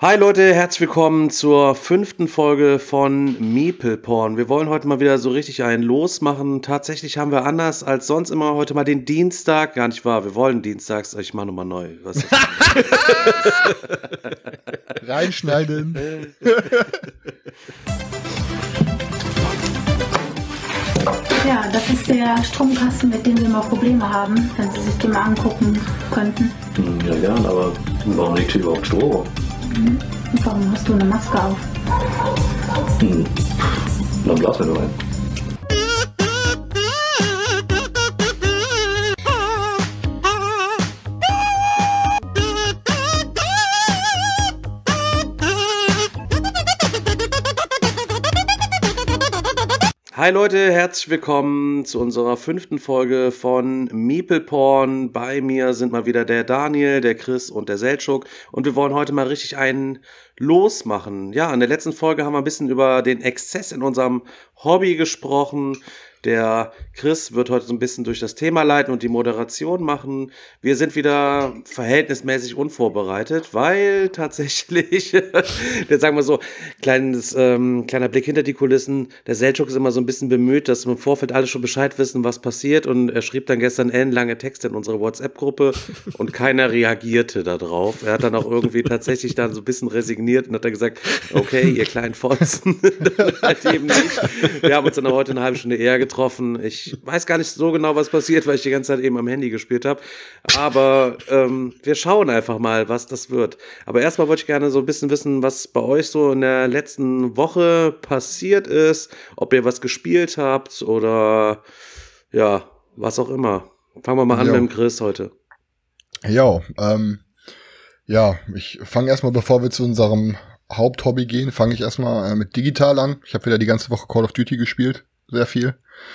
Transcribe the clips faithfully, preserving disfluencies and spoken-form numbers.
Hi Leute, herzlich willkommen zur fünften Folge von Meeple Porn. Wir wollen heute mal wieder so richtig einen losmachen. Tatsächlich haben wir anders als sonst immer heute mal den Dienstag. Gar nicht wahr, wir wollen dienstags. Ich mache nochmal neu. Was ist das? Reinschneiden. Ja, das ist der Stromkasten, mit dem wir mal Probleme haben, wenn Sie sich den mal angucken könnten. Ja, gern, aber warum liegt hier überhaupt Strom? Mhm. Warum hast du eine Maske auf? Hm. Dann blasen wir nur ein. Hi Leute, herzlich willkommen zu unserer fünften Folge von Meeple Porn. Bei mir sind mal wieder der Daniel, der Chris und der Seltschuk und wir wollen heute mal richtig einen losmachen. Ja, in der letzten Folge haben wir ein bisschen über den Exzess in unserem Hobby gesprochen. Der Chris wird heute so ein bisschen durch das Thema leiten und die Moderation machen. Wir sind wieder verhältnismäßig unvorbereitet, weil tatsächlich, jetzt sagen wir so, kleines, ähm, kleiner Blick hinter die Kulissen, der Seltschuk ist immer so ein bisschen bemüht, dass wir im Vorfeld alle schon Bescheid wissen, was passiert, und er schrieb dann gestern ellenlange Texte in unsere WhatsApp-Gruppe und keiner reagierte darauf. Er hat dann auch irgendwie tatsächlich dann so ein bisschen resigniert und hat dann gesagt, okay, ihr kleinen Fotzen, halt eben nicht. Wir haben uns dann auch heute eine halbe Stunde eher getroffen. getroffen. Ich weiß gar nicht so genau, was passiert, weil ich die ganze Zeit eben am Handy gespielt habe. Aber ähm, wir schauen einfach mal, was das wird. Aber erstmal wollte ich gerne so ein bisschen wissen, was bei euch so in der letzten Woche passiert ist, ob ihr was gespielt habt oder ja, was auch immer. Fangen wir mal an jo. mit dem Chris heute. Ja, ähm, ja, ich fange erstmal, bevor wir zu unserem Haupthobby gehen, fange ich erstmal äh, mit digital an. Ich habe wieder die ganze Woche Call of Duty gespielt. Sehr viel.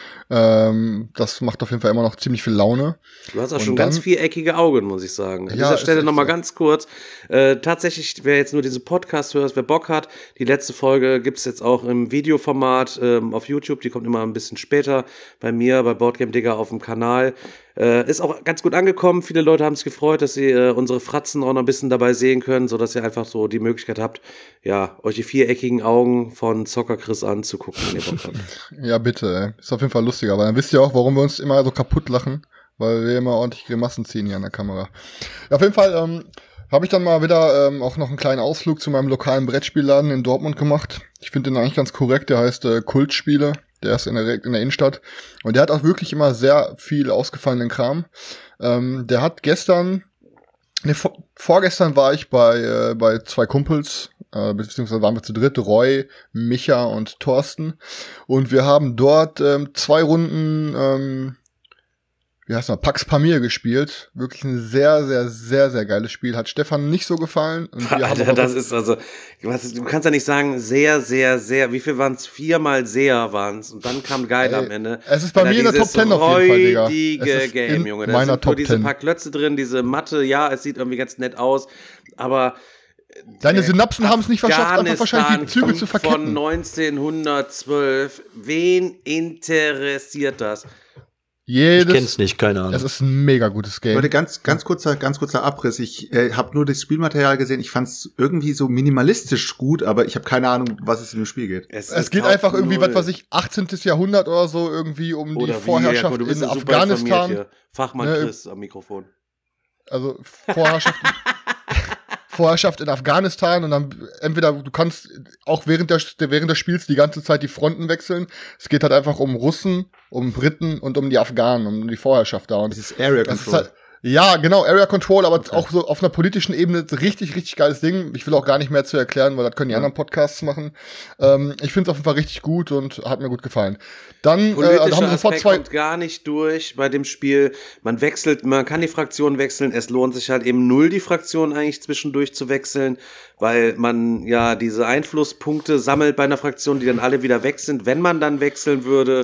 Ähm, das macht auf jeden Fall immer noch ziemlich viel Laune. Du hast auch und schon dann, ganz viereckige Augen, muss ich sagen. An ja, dieser Stelle nochmal so. ganz kurz. Äh, tatsächlich, wer jetzt nur diesen Podcast hört, wer Bock hat, die letzte Folge gibt's jetzt auch im Videoformat ähm, auf YouTube. Die kommt immer ein bisschen später bei mir, bei Boardgame Digger auf dem Kanal. Äh, ist auch ganz gut angekommen. Viele Leute haben sich gefreut, dass sie äh, unsere Fratzen auch noch ein bisschen dabei sehen können, sodass ihr einfach so die Möglichkeit habt, ja, euch die viereckigen Augen von Zocker Chris anzugucken, wenn ihr Bock habt. Ja, bitte. Ey. Ist auf jeden Fall lustiger, aber dann wisst ihr auch, warum wir uns immer so kaputt lachen, weil wir immer ordentlich Grimassen ziehen hier an der Kamera. Ja, auf jeden Fall ähm, habe ich dann mal wieder ähm, auch noch einen kleinen Ausflug zu meinem lokalen Brettspielladen in Dortmund gemacht. Ich finde den eigentlich ganz korrekt, der heißt äh, Kultspiele. Der ist in der, in der Innenstadt. Und der hat auch wirklich immer sehr viel ausgefallenen Kram. Ähm, der hat gestern, ne, vor, vorgestern war ich bei, äh, bei zwei Kumpels, äh, beziehungsweise waren wir zu dritt, Roy, Micha und Thorsten. Und wir haben dort ähm, zwei Runden, ähm, wie heißt das, Pax Pamir gespielt. Wirklich ein sehr, sehr, sehr, sehr geiles Spiel. Hat Stefan nicht so gefallen. Und wir Alter, haben das ist also, was, du kannst ja nicht sagen, sehr, sehr, sehr, wie viel waren es? Viermal sehr waren es. Und dann kam geil Ey, am Ende. Es ist bei mir in der Top Ten auf jeden Fall, Digga. Räudige Game, Junge. Da meiner sind Top nur diese Ten. paar Klötze drin, diese Matte, ja, es sieht irgendwie ganz nett aus, aber deine Synapsen haben es nicht verschafft, einfach wahrscheinlich die Züge zu verketten. Von neunzehnhundertzwölf. Wen interessiert das? Jedes, ich kenn's nicht, keine Ahnung. Es ist ein mega gutes Game. Leute, ganz, ganz kurzer, ganz kurzer Abriss. Ich äh, habe nur das Spielmaterial gesehen. Ich fand's irgendwie so minimalistisch gut, aber ich habe keine Ahnung, was es in dem Spiel geht. Es, es geht einfach irgendwie, was weiß ich, achtzehnten. Jahrhundert oder so, irgendwie um oder die Vorherrschaft wie, ja, in Afghanistan. Fachmann ne, Chris am Mikrofon. Also Vorherrschaft. Vorherrschaft in Afghanistan, und dann entweder du kannst auch während der während des Spiels die ganze Zeit die Fronten wechseln. Es geht halt einfach um Russen, um Briten und um die Afghanen, um die Vorherrschaft da. Und das ist Area Control. Das ist halt, ja, genau, Area Control, aber okay. Auch so auf einer politischen Ebene richtig, richtig geiles Ding. Ich will auch gar nicht mehr zu erklären, weil das können die ja. anderen Podcasts machen. Ähm, ich finde es auf jeden Fall richtig gut und hat mir gut gefallen. Dann Politischer äh, haben wir sofort Aspekt zwei kommt gar nicht durch bei dem Spiel. Man wechselt, man kann die Fraktion wechseln. Es lohnt sich halt eben null, die Fraktion eigentlich zwischendurch zu wechseln, weil man ja diese Einflusspunkte sammelt bei einer Fraktion, die dann alle wieder weg sind, wenn man dann wechseln würde.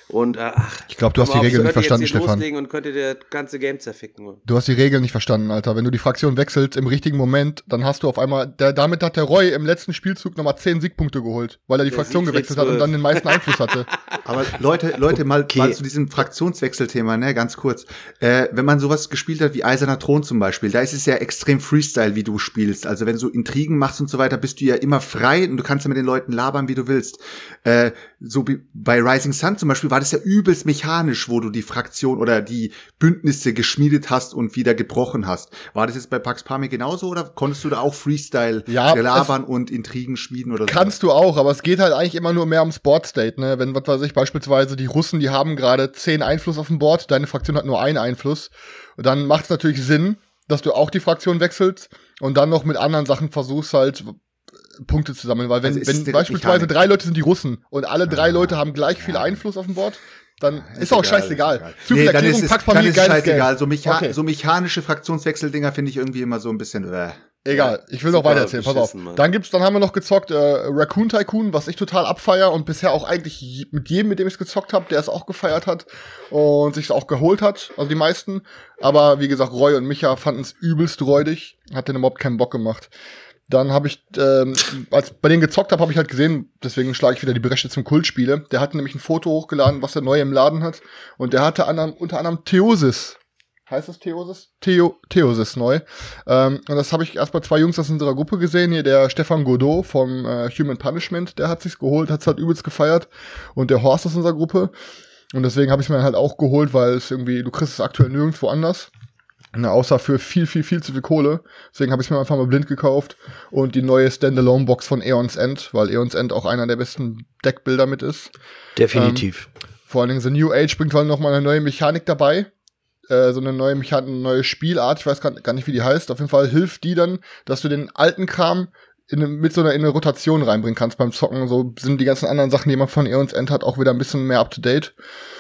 Und äh, ach, ich glaube, du hast die Regeln nicht verstanden, Stefan. Und könnt ihr das ganze Game zerficken. Du hast die Regeln nicht verstanden, Alter. Wenn du die Fraktion wechselst im richtigen Moment, dann hast du auf einmal, der, damit hat der Roy im letzten Spielzug nochmal zehn Siegpunkte geholt, weil er die der Fraktion gewechselt hat und dann den meisten Einfluss hatte. Aber Leute, Leute, mal, okay. mal zu diesem Fraktionswechselthema, ne, ganz kurz. Äh, wenn man sowas gespielt hat wie Eiserner Thron zum Beispiel, da ist es ja extrem Freestyle, wie du spielst. Also wenn du Intrigen machst und so weiter, bist du ja immer frei und du kannst ja mit den Leuten labern, wie du willst. Äh, so wie bei Rising Sun zum Beispiel war das ja übelst mechanisch, wo du die Fraktion oder die Bündnisse geschmiedet hast und wieder gebrochen hast. War das jetzt bei Pax Pamir genauso oder konntest du da auch Freestyle ja, labern und Intrigen schmieden oder so? Kannst du auch, aber es geht halt eigentlich immer nur mehr ums Board-State, ne? Wenn, was weiß ich, beispielsweise die Russen, die haben gerade zehn Einfluss auf dem Board, deine Fraktion hat nur einen Einfluss. Und dann macht es natürlich Sinn, dass du auch die Fraktion wechselst und dann noch mit anderen Sachen versuchst halt Punkte zu sammeln, weil wenn, also wenn beispielsweise Mechanik. drei Leute sind die Russen und alle drei ah, Leute haben gleich viel Einfluss auf dem Board, dann ist, ist auch egal, scheißegal. Ist Zu viel nee, Erklärung, dann ist es, dann ist scheißegal. So, mecha- okay. so mechanische Fraktionswechseldinger finde ich irgendwie immer so ein bisschen äh. Egal, ich will noch weiter erzählen, pass auf. Mann. Dann gibt's, dann haben wir noch gezockt äh, Raccoon Tycoon, was ich total abfeier und bisher auch eigentlich mit jedem, mit dem ich es gezockt habe, der es auch gefeiert hat und sich es auch geholt hat, also die meisten. Aber wie gesagt, Roy und Micha fanden es übelst räudig, hat den überhaupt keinen Bock gemacht. Dann habe ich, ähm, als ich bei denen gezockt habe, habe ich halt gesehen, deswegen schlage ich wieder die Bresche zum Kultspiele. Der hatte nämlich ein Foto hochgeladen, was er neu im Laden hat. Und der hatte an, unter anderem Theosis. Heißt das Theosis? Theo, Theosis neu. Ähm, und das habe ich erst bei zwei Jungs aus unserer Gruppe gesehen. Hier der Stefan Godot vom äh, Human Punishment, der hat sich's geholt, hat's halt übelst gefeiert. Und der Horst aus unserer Gruppe. Und deswegen habe ich mir halt auch geholt, weil es irgendwie, du kriegst es aktuell nirgendwo anders. Na, außer für viel, viel, viel zu viel Kohle. Deswegen habe ich mir einfach mal blind gekauft. Und die neue Standalone-Box von Aeon's End, weil Aeon's End auch einer der besten Deckbilder mit ist. Definitiv. Ähm, vor allen Dingen The New Age bringt halt noch mal eine neue Mechanik dabei. Äh, so eine neue Mechanik, eine neue Spielart. Ich weiß gar, gar nicht, wie die heißt. Auf jeden Fall hilft die dann, dass du den alten Kram in eine, mit so einer, in eine Rotation reinbringen kannst beim Zocken. So sind die ganzen anderen Sachen, die man von Aeon's End hat, auch wieder ein bisschen mehr up-to-date.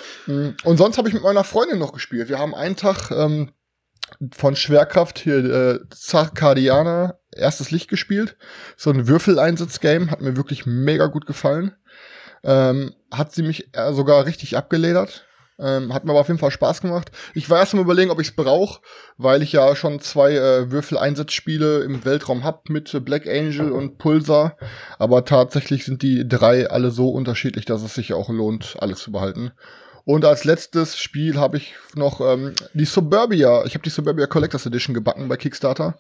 Und sonst habe ich mit meiner Freundin noch gespielt. Wir haben einen Tag ähm, von Schwerkraft hier äh, Zarkadiana erstes Licht gespielt. So ein Würfeleinsatz-Game, hat mir wirklich mega gut gefallen. Ähm, hat sie mich äh, sogar richtig abgeledert. Ähm, hat mir aber auf jeden Fall Spaß gemacht. Ich war erst mal überlegen, ob ich es brauche, weil ich ja schon zwei äh, Würfeleinsatzspiele im Weltraum hab mit äh, Black Angel und Pulsar. Aber tatsächlich sind die drei alle so unterschiedlich, dass es sich auch lohnt, alles zu behalten. Und als letztes Spiel habe ich noch ähm, die Suburbia. Ich habe die Suburbia Collectors Edition gebacken bei Kickstarter.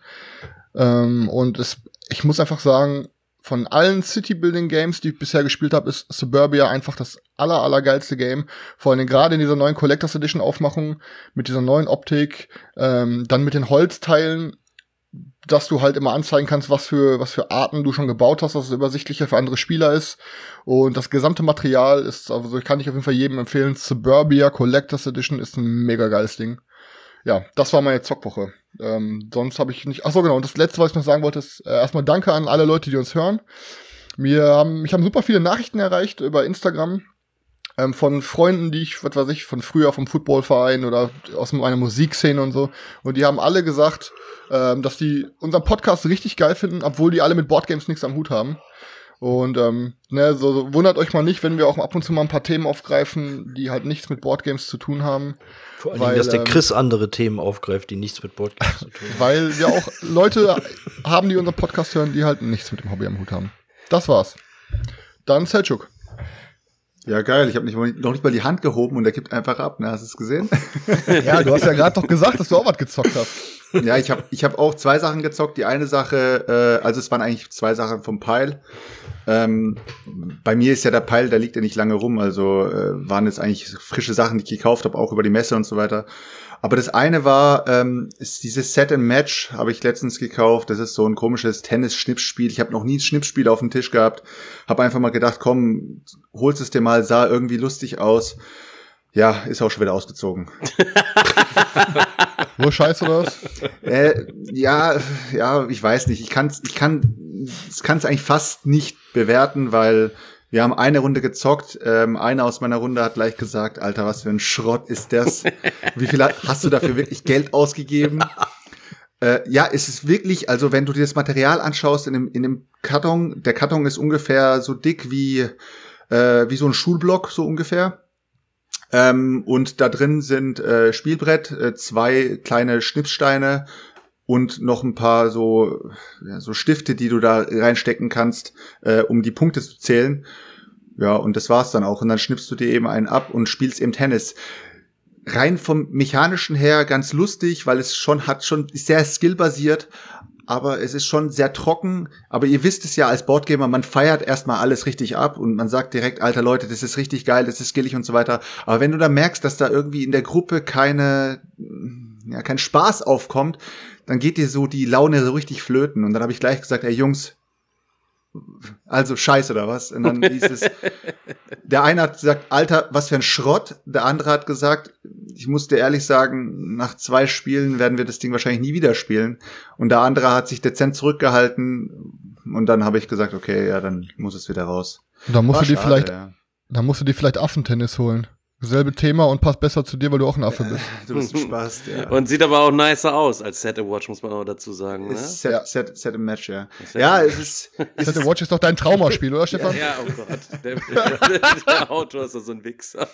Ähm, und es, ich muss einfach sagen, von allen City-Building-Games, die ich bisher gespielt habe, ist Suburbia einfach das aller, allergeilste Game. Vor allem gerade in dieser neuen Collectors Edition Aufmachung, mit dieser neuen Optik, ähm, dann mit den Holzteilen, dass du halt immer anzeigen kannst, was für was für Arten du schon gebaut hast, dass es übersichtlicher für andere Spieler ist. Und das gesamte Material ist, also ich kann ich auf jeden Fall jedem empfehlen, Suburbia Collectors Edition ist ein mega geiles Ding. Ja, das war meine Zockwoche. Ähm, sonst habe ich nicht. Ach so, genau. Und das Letzte, was ich noch sagen wollte, ist äh, erstmal Danke an alle Leute, die uns hören. Mir haben, mich haben super viele Nachrichten erreicht über Instagram. Ähm, von Freunden, die ich, was weiß ich, von früher vom Footballverein oder aus meiner Musikszene und so. Und die haben alle gesagt, ähm, dass die unseren Podcast richtig geil finden, obwohl die alle mit Boardgames nichts am Hut haben. Und ähm, ne, so, so wundert euch mal nicht, wenn wir auch ab und zu mal ein paar Themen aufgreifen, die halt nichts mit Boardgames zu tun haben. Vor allem, weil, dass der Chris ähm, andere Themen aufgreift, die nichts mit Boardgames zu tun haben. Weil wir auch Leute haben, die unseren Podcast hören, die halt nichts mit dem Hobby am Hut haben. Das war's. Dann Selçuk. Ja, geil. Ich habe nicht, noch nicht mal die Hand gehoben und er kippt einfach ab. Ne? Hast du es gesehen? Ja, du hast ja gerade doch gesagt, dass du auch was gezockt hast. Ja, ich habe ich hab auch zwei Sachen gezockt. Die eine Sache, äh, also es waren eigentlich zwei Sachen vom Pile. Ähm, bei mir ist ja der Pile, der liegt ja nicht lange rum. Also äh, waren jetzt eigentlich frische Sachen, die ich gekauft habe, auch über die Messe und so weiter. Aber das eine war, ähm, ist dieses Set and Match, habe ich letztens gekauft. Das ist so ein komisches Tennis-Schnippspiel. Ich habe noch nie ein Schnippspiel auf dem Tisch gehabt. Habe einfach mal gedacht, komm, holst es dir mal, sah irgendwie lustig aus. Ja, ist auch schon wieder ausgezogen. Nur scheiße oder was? Äh, ja, ja, ich weiß nicht. Ich kann's, ich kann, ich kann's eigentlich fast nicht bewerten, weil wir haben eine Runde gezockt. Ähm, einer aus meiner Runde hat gleich gesagt, Alter, was für ein Schrott ist das? Wie viel hast du dafür wirklich Geld ausgegeben? Äh, ja, es ist wirklich, also wenn du dir das Material anschaust in dem, in dem Karton, der Karton ist ungefähr so dick wie, äh, wie so ein Schulblock, so ungefähr. Ähm, und da drin sind äh, Spielbrett, äh, zwei kleine Schnipssteine und noch ein paar so, ja, so Stifte, die du da reinstecken kannst, äh, um die Punkte zu zählen. Ja, und das war's dann auch. Und dann schnippst du dir eben einen ab und spielst eben Tennis. Rein vom Mechanischen her ganz lustig, weil es schon hat schon ist sehr skillbasiert, aber es ist schon sehr trocken. Aber ihr wisst es ja als Boardgamer, man feiert erstmal alles richtig ab und man sagt direkt, alter Leute, das ist richtig geil, das ist skillig und so weiter. Aber wenn du dann merkst, dass da irgendwie in der Gruppe keine, ja, kein Spaß aufkommt, dann geht dir so die Laune so richtig flöten. Und dann habe ich gleich gesagt, ey Jungs, also scheiße oder was? Und dann hieß es, der eine hat gesagt, Alter, was für ein Schrott. Der andere hat gesagt, ich muss dir ehrlich sagen, nach zwei Spielen werden wir das Ding wahrscheinlich nie wieder spielen. Und der andere hat sich dezent zurückgehalten. Und dann habe ich gesagt, okay, ja, dann muss es wieder raus. Und dann musst War du dir schade, vielleicht, ja. dann musst du dir vielleicht Affentennis holen. Selbe Thema und passt besser zu dir, weil du auch ein Affe bist. Du bist ein Spaß, ja. Und sieht aber auch nicer aus als Set a Watch, muss man auch dazu sagen. Ne? Set, Ja. set, set a Match, ja. Set Ja, a es ist, es Set a ist Watch ist doch dein Traumaspiel, oder Stefan? Ja, oh Gott. Der, der, der Autor ist doch so ein Wichser.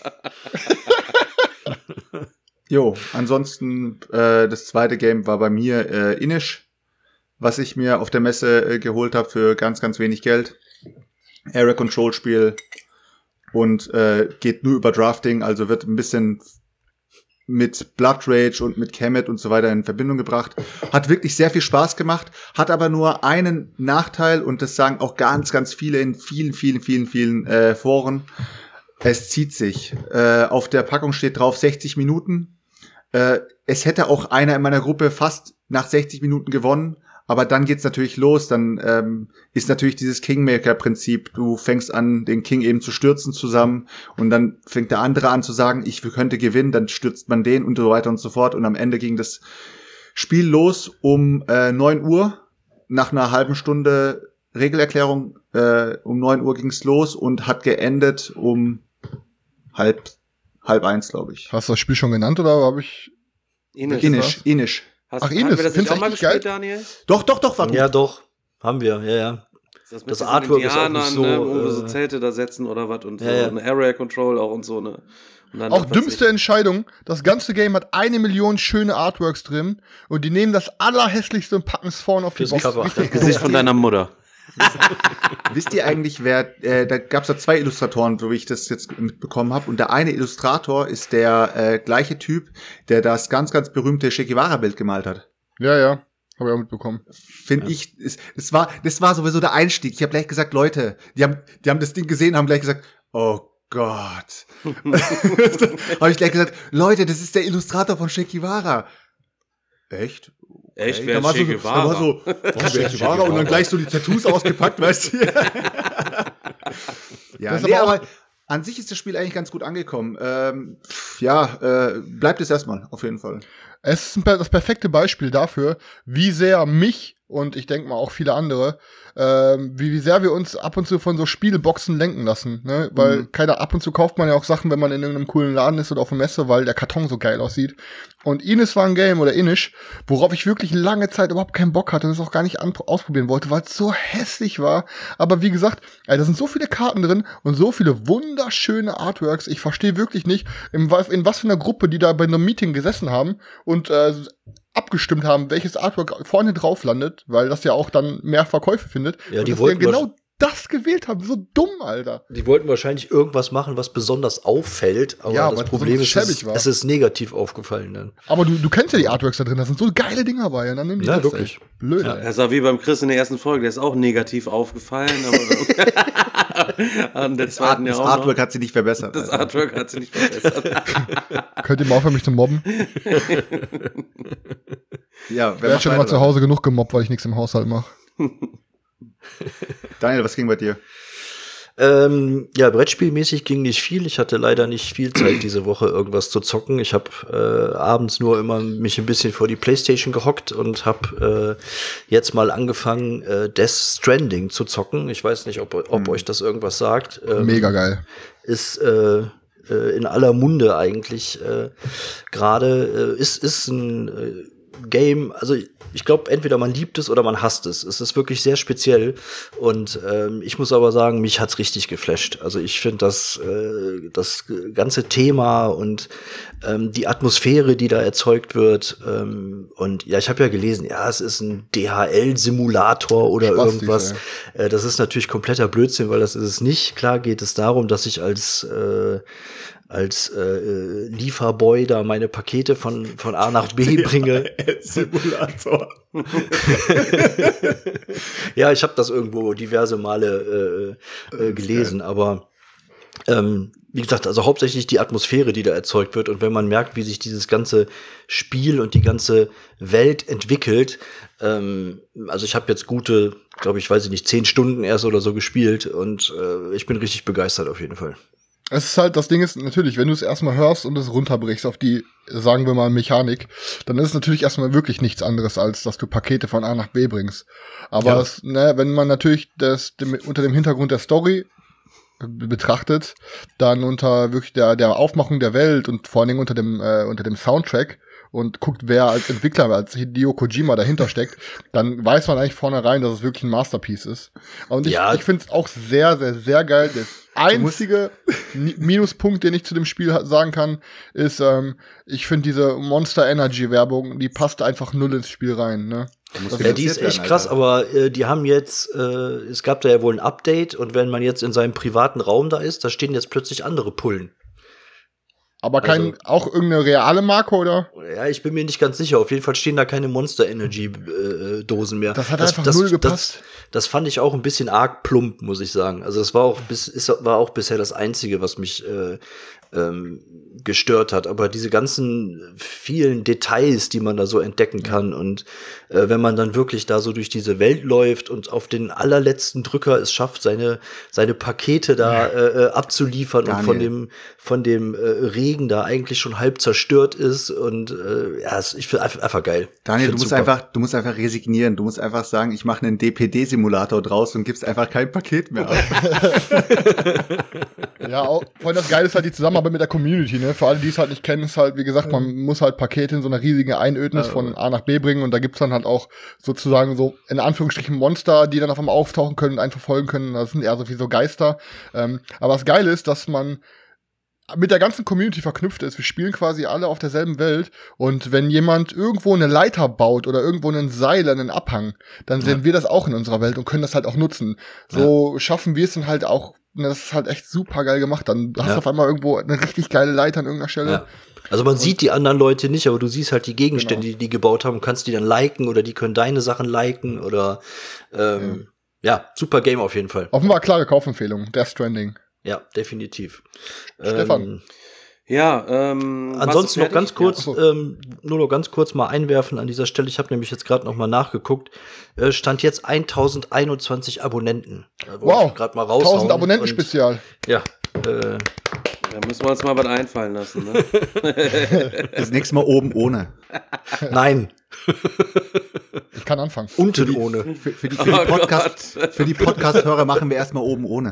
Jo, ansonsten äh, das zweite Game war bei mir äh, Inish, was ich mir auf der Messe äh, geholt habe für ganz, ganz wenig Geld. Area Control Spiel und äh, geht nur über Drafting, also wird ein bisschen mit Blood Rage und mit Kemet und so weiter in Verbindung gebracht. Hat wirklich sehr viel Spaß gemacht, hat aber nur einen Nachteil und das sagen auch ganz, ganz viele in vielen, vielen, vielen, vielen äh, Foren. Es zieht sich. Äh, auf der Packung steht drauf sechzig Minuten. Äh, es hätte auch einer in meiner Gruppe fast nach sechzig Minuten gewonnen, aber dann geht's natürlich los. Dann ähm, ist natürlich dieses Kingmaker-Prinzip. Du fängst an, den King eben zu stürzen zusammen und dann fängt der andere an zu sagen, ich könnte gewinnen, dann stürzt man den und so weiter und so fort. Und am Ende ging das Spiel los um äh, neun Uhr. Nach einer halben Stunde Regelerklärung äh, um neun Uhr ging's los und hat geendet um halb halb eins, glaube ich. Hast du das Spiel schon genannt oder habe ich? Ines. Inish, Inish. Hast, Ach, haben Ines, wir das nicht findest auch du mal echt gespielt, geil? Daniel? Doch, doch, doch, war gut. Ja, doch. Haben wir, ja, ja. Das, Das diesen Artwork ist auch Indianern, nicht so, ne, wo wir so äh, Zelte da setzen oder was und so. Ja, ja. Eine Area Control auch und so, ne. Und dann Auch was weiß dümmste Entscheidung. Das ganze Game hat eine Million schöne Artworks drin und die nehmen das allerhässlichste und packen es vorne auf die Fürs Box. Cover. Richtig ich. Gesicht von deiner Mutter. Wisst ihr eigentlich, wer, äh, da gab's ja zwei Illustratoren, so wie ich das jetzt mitbekommen habe. Und der eine Illustrator ist der äh, gleiche Typ, der das ganz, ganz berühmte Che Guevara-Bild gemalt hat. Ja, ja. Habe ich auch mitbekommen. Finde Ja. ich, ist, das war, das war sowieso der Einstieg. Ich habe gleich gesagt, Leute, die haben, die haben das Ding gesehen, haben gleich gesagt, oh Gott. Habe ich gleich gesagt, Leute, das ist der Illustrator von Che Guevara. Echt? Echt? Okay. Wer Da ist war Che so, Guevara? da war so, oh, wer ist Che Guevara? Und dann gleich so die Tattoos ausgepackt, weißt du? Ja, Das ist nee, aber auch- aber an sich ist das Spiel eigentlich ganz gut angekommen. Ähm, pff, ja, äh, bleibt es erstmal, auf jeden Fall. Es ist ein per- das perfekte Beispiel dafür, wie sehr mich und ich denke mal auch viele andere, ähm, wie, wie sehr wir uns ab und zu von so Spielboxen lenken lassen, ne? Weil Mhm. keiner, ab und zu kauft man ja auch Sachen, wenn man in irgendeinem coolen Laden ist oder auf einer Messe, weil der Karton so geil aussieht. Und Ines war ein Game oder Inish, worauf ich wirklich lange Zeit überhaupt keinen Bock hatte und es auch gar nicht an, ausprobieren wollte, weil es so hässlich war. Aber wie gesagt, ey, da sind so viele Karten drin und so viele wunderschöne Artworks. Ich verstehe wirklich nicht, in, wa- in was für einer Gruppe die da bei einem Meeting gesessen haben und äh, abgestimmt haben, welches Artwork vorne drauf landet, weil das ja auch dann mehr Verkäufe findet. Ja, und die dass wollten genau das gewählt haben. So dumm, Alter. Die wollten wahrscheinlich irgendwas machen, was besonders auffällt, aber Ja, das weil es Problem ist, besonders es, schäbig war. es ist negativ aufgefallen dann. Aber du, du kennst ja die Artworks da drin, da sind so geile Dinger dabei. Und dann nehmen die Ja, das, wirklich. Ey. Blöd, Ja. ey. Das war wie beim Chris in der ersten Folge, der ist auch negativ aufgefallen. Aber an der Das, zweiten Art, ja das auch Artwork noch. hat sie nicht verbessert. Das also. Artwork hat sich nicht verbessert. Könnt ihr mal aufhören, mich zu mobben? Ja, Ich wer werde macht schon weiter, mal zu Hause genug gemobbt, weil ich nichts im Haushalt mache. Daniel, was ging bei dir? Ähm, ja, Brettspielmäßig ging nicht viel. Ich hatte leider nicht viel Zeit diese Woche irgendwas zu zocken. Ich habe äh, abends nur immer mich ein bisschen vor die PlayStation gehockt und habe äh, jetzt mal angefangen, äh, Death Stranding zu zocken. Ich weiß nicht, ob, ob Mhm. euch das irgendwas sagt. Ähm, Mega geil. Ist äh, äh, in aller Munde eigentlich äh, gerade. Äh, ist ist ein äh, Game, also ich glaube, entweder man liebt es oder man hasst es. Es ist wirklich sehr speziell und ähm, ich muss aber sagen, mich hat's richtig geflasht. Also ich finde das, äh, das ganze Thema und ähm, die Atmosphäre, die da erzeugt wird ähm, und ja, ich habe ja gelesen, ja, es ist ein D H L-Simulator oder Spastisch, irgendwas. Äh, das ist natürlich kompletter Blödsinn, weil das ist es nicht. Klar geht es darum, dass ich als äh, als äh, Lieferboy da meine Pakete von von A nach B bringe. Simulator. Ja, ich habe das irgendwo diverse Male äh, äh, gelesen, aber ähm, wie gesagt, also hauptsächlich die Atmosphäre, die da erzeugt wird und wenn man merkt, wie sich dieses ganze Spiel und die ganze Welt entwickelt, ähm, also ich habe jetzt gute, glaube ich, weiß ich nicht, zehn Stunden erst oder so gespielt und äh, ich bin richtig begeistert auf jeden Fall. Es ist halt, das Ding ist natürlich, wenn du es erstmal hörst und es runterbrichst auf die, sagen wir mal, Mechanik, dann ist es natürlich erstmal wirklich nichts anderes, als dass du Pakete von A nach B bringst. Aber Ja. es, ne, wenn man natürlich das dem, unter dem Hintergrund der Story betrachtet, dann unter wirklich der, der Aufmachung der Welt und vor allen Dingen unter dem, äh, unter dem Soundtrack und guckt, wer als Entwickler, als Hideo Kojima dahinter steckt, dann weiß man eigentlich vornherein, dass es wirklich ein Masterpiece ist. Und ich, Ja. ich finde es auch sehr, sehr, sehr geil. Der einzige Ni- Minuspunkt, den ich zu dem Spiel ha- sagen kann, ist, ähm, ich finde diese Monster Energy Werbung, die passt einfach null ins Spiel rein, ne? Das Ja, die ist echt krass, aber äh, die haben jetzt, äh, es gab da ja wohl ein Update und wenn man jetzt in seinem privaten Raum da ist, da stehen jetzt plötzlich andere Pullen. aber kein, also- auch irgendeine reale Marke, oder? Ja, ich bin mir nicht ganz sicher. Auf jeden Fall stehen da keine Monster Energy äh, Dosen mehr. Das hat einfach null gepasst. Das, das fand ich auch ein bisschen arg plump, muss ich sagen. Also es war auch bis ist, war auch bisher das Einzige, was mich äh, ähm, gestört hat. Aber diese ganzen vielen Details, die man da so entdecken kann und äh, wenn man dann wirklich da so durch diese Welt läuft und auf den allerletzten Drücker es schafft, seine seine Pakete da äh, äh, abzuliefern und von Daniel. dem von dem äh, Regen da eigentlich schon halb zerstört ist und äh, ja, es- ich finde einfach, einfach geil. Daniel, Ich du find's musst super. einfach, du musst einfach resignieren. Du musst einfach sagen, ich mache einen D P D-Simulator draus und gibst einfach kein Paket mehr ab. Ja, auch, vor allem das Geile ist halt die Zusammenarbeit mit der Community, ne? Für alle, die es halt nicht kennen, ist halt, wie gesagt, man muss halt Pakete in so einer riesigen Einödnis von A nach B bringen und da gibt's dann halt auch sozusagen so, in Anführungsstrichen, Monster, die dann auf einmal auftauchen können und einen verfolgen können. Das sind eher so wie so Geister. Ähm, aber das Geile ist, dass man mit der ganzen Community verknüpft ist. Wir spielen quasi alle auf derselben Welt und wenn jemand irgendwo eine Leiter baut oder irgendwo einen Seil, einen Abhang, dann sehen wir das auch in unserer Welt und können das halt auch nutzen. So schaffen wir es dann halt auch, das ist halt echt super geil gemacht. Dann hast Ja. du auf einmal irgendwo eine richtig geile Leiter an irgendeiner Stelle. Ja. Also man sieht die anderen Leute nicht, aber du siehst halt die Gegenstände, Genau. die die gebaut haben, kannst die dann liken oder die können deine Sachen liken oder ähm, ja, super Game auf jeden Fall. Offenbar klare Kaufempfehlung, Death Stranding. Ja, definitiv. Stefan. Ähm, Ja, ähm. warst du Ansonsten noch fertig? ganz kurz, Ja, ach so. ähm, nur noch ganz kurz mal einwerfen an dieser Stelle. Ich habe nämlich jetzt gerade noch mal nachgeguckt. Äh, stand jetzt tausendeinundzwanzig Abonnenten. Da wollte Wow, ich grad mal raushauen. tausend Abonnenten Und, Spezial. Ja, äh, Da müssen wir uns mal was einfallen lassen, ne? Das nächste Mal oben ohne. nein, Ich kann anfangen. unten ohne. Für, für die, für die Oh Podcast, für die Podcast-Hörer machen wir erstmal oben ohne.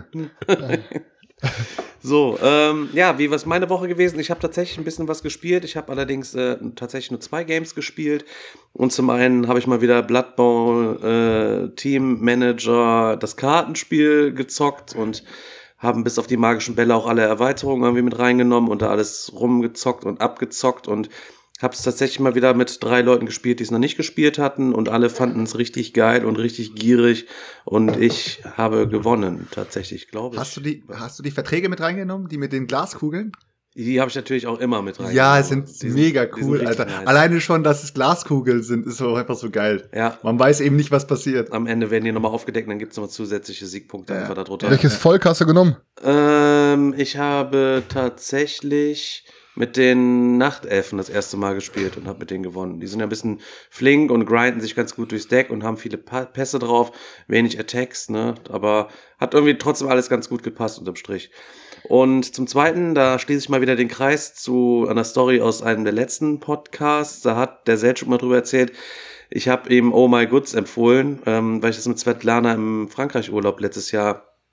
So, ähm, ja, wie war meine Woche gewesen? Ich habe tatsächlich ein bisschen was gespielt. Ich habe allerdings äh, tatsächlich nur zwei Games gespielt. Und zum einen habe ich mal wieder Blood Bowl äh, Team Manager, das Kartenspiel gezockt und haben bis auf die magischen Bälle auch alle Erweiterungen irgendwie mit reingenommen und da alles rumgezockt und abgezockt und habe es tatsächlich mal wieder mit drei Leuten gespielt, die es noch nicht gespielt hatten und alle fanden es richtig geil und richtig gierig und ich habe gewonnen, tatsächlich, glaube ich. Hast du die, hast du die Verträge mit reingenommen, die mit den Glaskugeln? Die habe ich natürlich auch immer mit rein. Ja, es sind Die sind- mega die sind cool, richtig Alter. nice. Alleine schon, dass es Glaskugeln sind, ist so einfach so geil. Ja. Man weiß eben nicht, was passiert. Am Ende werden die nochmal aufgedeckt, dann gibt es nochmal zusätzliche Siegpunkte Ja. einfach da drunter. Welches Volk hast du genommen? Ähm, ich habe tatsächlich mit den Nachtelfen das erste Mal gespielt und habe mit denen gewonnen. Die sind ja ein bisschen flink und grinden sich ganz gut durchs Deck und haben viele Pa- Pässe drauf, wenig Attacks, ne? Aber hat irgendwie trotzdem alles ganz gut gepasst unterm Strich. Und zum Zweiten, da schließe ich mal wieder den Kreis zu einer Story aus einem der letzten Podcasts. Da hat der Selchuk mal drüber erzählt. Ich habe ihm Oh My Goods empfohlen, ähm, weil ich das mit Svetlana im Frankreich-Urlaub letztes Jahr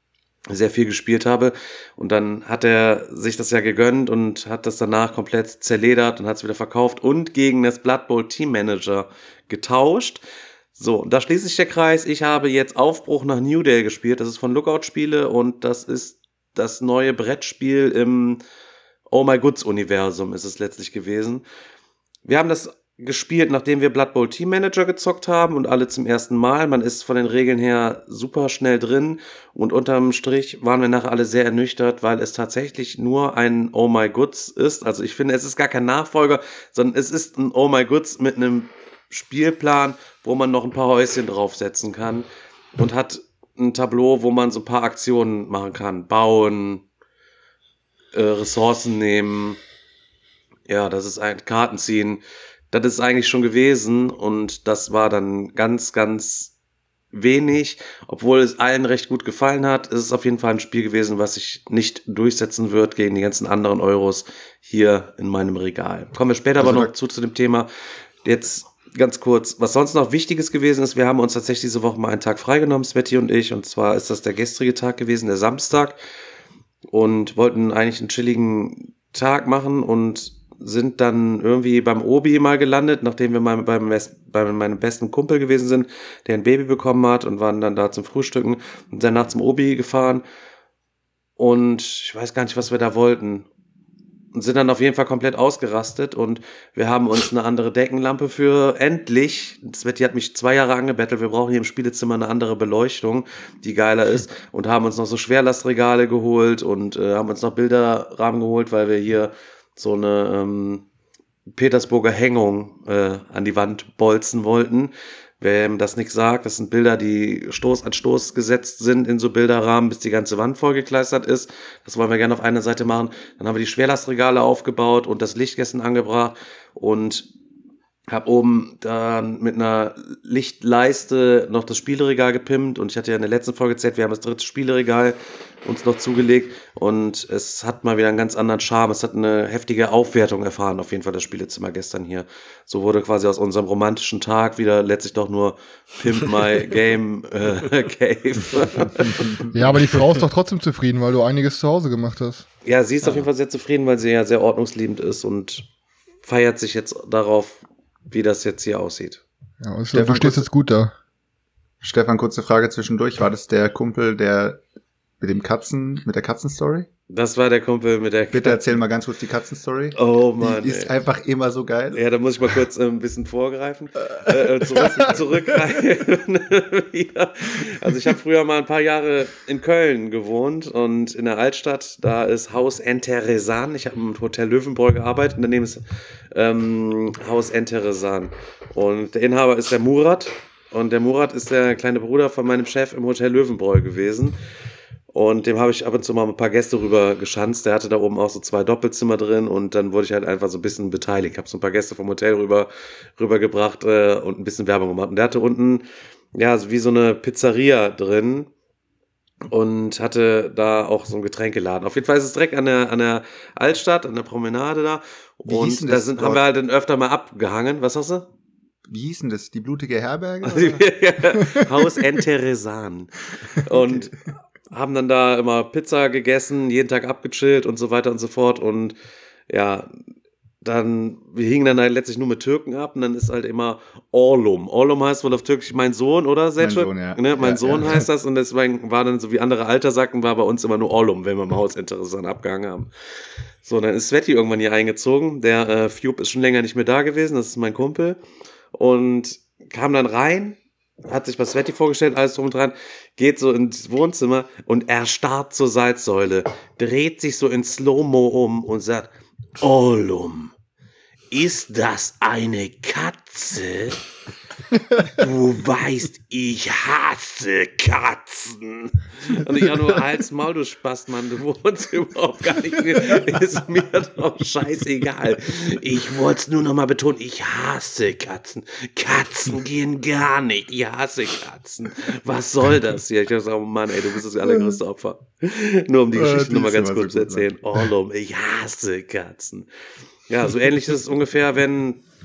sehr viel gespielt habe. Und dann hat er sich das ja gegönnt und hat das danach komplett zerledert und hat es wieder verkauft und gegen das Blood Bowl Team Manager getauscht. So, da schließt sich der Kreis. Ich habe jetzt Aufbruch nach New Dale gespielt. Das ist von Lookout Spiele und das ist das neue Brettspiel im Oh My Goods Universum ist es letztlich gewesen. Wir haben das gespielt, nachdem wir Blood Bowl Team Manager gezockt haben und alle zum ersten Mal. Man ist von den Regeln her super schnell drin und unterm Strich waren wir nachher alle sehr ernüchtert, weil es tatsächlich nur ein Oh My Goods ist. Also ich finde, es ist gar kein Nachfolger, sondern es ist ein Oh My Goods mit einem Spielplan, wo man noch ein paar Häuschen draufsetzen kann und hat ein Tableau, wo man so ein paar Aktionen machen kann. Bauen, äh, Ressourcen nehmen, ja, das ist ein Karten ziehen. Das ist eigentlich schon gewesen und das war dann ganz, ganz wenig. Obwohl es allen recht gut gefallen hat, ist es auf jeden Fall ein Spiel gewesen, was sich nicht durchsetzen wird gegen die ganzen anderen Euros hier in meinem Regal. Kommen wir später also aber noch zu, zu dem Thema. Jetzt ganz kurz, was sonst noch Wichtiges gewesen ist, wir haben uns tatsächlich diese Woche mal einen Tag freigenommen, Sveti und ich, und zwar ist das der gestrige Tag gewesen, der Samstag, und wollten eigentlich einen chilligen Tag machen und sind dann irgendwie beim Obi mal gelandet, nachdem wir mal beim, bei meinem besten Kumpel gewesen sind, der ein Baby bekommen hat, und waren dann da zum Frühstücken und danach zum Obi gefahren und ich weiß gar nicht, was wir da wollten und sind dann auf jeden Fall komplett ausgerastet und wir haben uns eine andere Deckenlampe für endlich, Sveti hat mich zwei Jahre angebettelt, wir brauchen hier im Spielezimmer eine andere Beleuchtung, die geiler ist, und haben uns noch so Schwerlastregale geholt und äh, haben uns noch Bilderrahmen geholt, weil wir hier so eine ähm, Petersburger Hängung äh, an die Wand bolzen wollten. Wem das nichts sagt, das sind Bilder, die Stoß an Stoß gesetzt sind in so Bilderrahmen, bis die ganze Wand vollgekleistert ist. Das wollen wir gerne auf einer Seite machen. Dann haben wir die Schwerlastregale aufgebaut und das Lichtkästen angebracht und hab oben dann mit einer Lichtleiste noch das Spielregal gepimpt, und ich hatte ja in der letzten Folge erzählt, wir haben das dritte Spielregal uns noch zugelegt und es hat mal wieder einen ganz anderen Charme. Es hat eine heftige Aufwertung erfahren, auf jeden Fall das Spielezimmer gestern hier. So wurde quasi aus unserem romantischen Tag wieder letztlich doch nur Pimp My Game äh, Cave. Ja, aber die Frau ist doch trotzdem zufrieden, weil du einiges zu Hause gemacht hast. Ja, sie ist ja. auf jeden Fall sehr zufrieden, weil sie ja sehr ordnungsliebend ist und feiert sich jetzt darauf, wie das jetzt hier aussieht. Ja, und Stefan, du stehst jetzt gut da. Stefan, kurze Frage zwischendurch. War das der Kumpel, der mit dem Katzen, mit der Katzenstory? Das war der Kumpel mit der Bitte erzähl mal ganz kurz die Katzenstory. Oh Mann. Die ist ey. einfach immer so geil. Ja, da muss ich mal kurz äh, ein bisschen vorgreifen. äh, zurück, zurückgreifen. Also ich habe früher mal ein paar Jahre in Köln gewohnt und in der Altstadt, da ist Haus Enteresan. Ich habe im Hotel Löwenbräu gearbeitet und daneben ist ähm, Haus Enteresan. Und der Inhaber ist der Murat. Und der Murat ist der kleine Bruder von meinem Chef im Hotel Löwenbräu gewesen. Und dem habe ich ab und zu mal ein paar Gäste rüber geschanzt. Der hatte da oben auch so zwei Doppelzimmer drin und dann wurde ich halt einfach so ein bisschen beteiligt. Ich habe so ein paar Gäste vom Hotel rüber rübergebracht äh, und ein bisschen Werbung gemacht. Und der hatte unten ja so wie so eine Pizzeria drin und hatte da auch so einen Getränkeladen. Auf jeden Fall ist es direkt an der an der Altstadt, an der Promenade da. Wie und da sind, haben wir halt dann öfter mal abgehangen. Was sagst du? Wie hieß denn das? Die blutige Herberge? Haus Enteresan. Und okay. Haben dann da immer Pizza gegessen, jeden Tag abgechillt und so weiter und so fort. Und ja, dann, wir hingen dann halt letztlich nur mit Türken ab und dann ist halt immer Orlum. Orlum heißt wohl auf Türkisch mein Sohn, oder, Selçuk? Mein Sohn, ja. Ne? Mein ja, Sohn ja. heißt das, und deswegen war dann, so wie andere Alter sagten, war bei uns immer nur Orlum, wenn wir im Haus Enteresan abgehangen haben. So, dann ist Sveti irgendwann hier eingezogen. Der äh, Fjub ist schon länger nicht mehr da gewesen, das ist mein Kumpel. Und kam dann rein, hat sich bei Sveti vorgestellt, alles drum und dran, geht so ins Wohnzimmer und er starrt zur Salzsäule, dreht sich so in Slow-Mo um und sagt, Orlum, ist das eine Katze? Du weißt, ich hasse Katzen. Und ich auch nur, halt's Maul, du Spast, Mann, du wohnst überhaupt gar nicht. Ist mir doch scheißegal. Ich wollte es nur noch mal betonen, ich hasse Katzen. Katzen gehen gar nicht. Ich hasse Katzen. Was soll das hier? Ich dachte, oh Mann, ey, du bist das allergrößte Opfer. Nur um die Geschichte äh, noch mal ganz kurz zu erzählen. Orlum, ich hasse Katzen. Ja, so ähnlich ist es ungefähr, wenn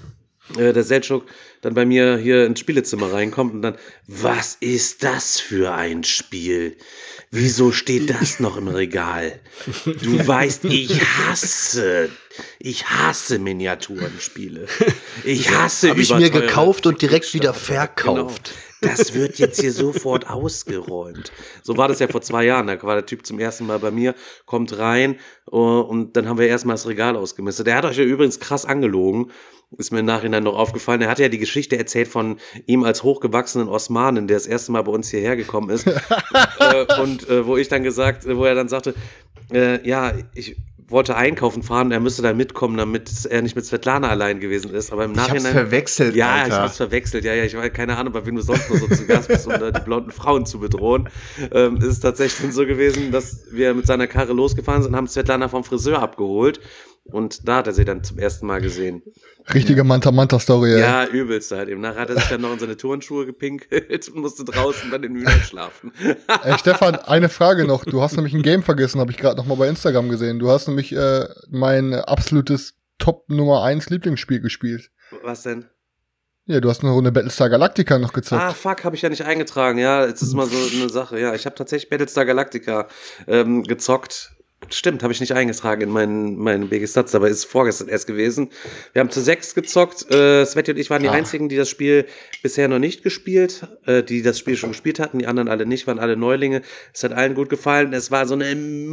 äh, der Seltschuk dann bei mir hier ins Spielezimmer reinkommt und dann, was ist das für ein Spiel? Wieso steht das noch im Regal? Du weißt, ich hasse, ich hasse Miniaturenspiele. Ich hasse Habe ich mir gekauft und direkt wieder verkauft. Genau. Das wird jetzt hier sofort ausgeräumt. So war das ja vor zwei Jahren. Da war der Typ zum ersten Mal bei mir, kommt rein uh, und dann haben wir erstmal das Regal ausgemistet. Der hat euch ja übrigens krass angelogen. Ist mir im Nachhinein noch aufgefallen. Er hat ja die Geschichte erzählt von ihm als hochgewachsenen Osmanen, der das erste Mal bei uns hierher gekommen ist. äh, und äh, wo ich dann gesagt, wo er dann sagte, äh, ja, ich wollte einkaufen fahren, er müsste da mitkommen, damit er nicht mit Svetlana allein gewesen ist. Aber im Nachhinein. Ich hab's verwechselt, Ja, Alter. ich hab's verwechselt. Ja, ja, ich weiß keine Ahnung, bei wem du sonst noch so zu Gast bist, um da die blonden Frauen zu bedrohen. Ähm, ist es tatsächlich so gewesen, dass wir mit seiner Karre losgefahren sind und haben Svetlana vom Friseur abgeholt. Und da hat er sie dann zum ersten Mal gesehen. Richtige Manta-Manta-Story, ey. Ja, übelst halt eben. Nachher hat er sich dann noch in seine Turnschuhe gepinkelt und musste draußen dann in Hühnern schlafen. Ey, Stefan, eine Frage noch. Du hast nämlich ein Game vergessen, habe ich gerade noch mal bei Instagram gesehen. Du hast nämlich äh, mein absolutes Top Nummer eins Lieblingsspiel gespielt. Was denn? Ja, du hast eine Runde Battlestar Galactica noch gezockt. Ah, fuck, habe ich ja nicht eingetragen. Ja, jetzt ist mal so eine Sache. Ja, ich habe tatsächlich Battlestar Galactica ähm, gezockt. Stimmt, habe ich nicht eingetragen in meinen, meinen B G-Stats, aber ist vorgestern erst gewesen. Wir haben zu sechs gezockt. Äh, Sveti und ich waren die Ach. einzigen, die das Spiel bisher noch nicht gespielt, äh, die das Spiel schon gespielt hatten. Die anderen alle nicht, waren alle Neulinge. Es hat allen gut gefallen. Es war so eine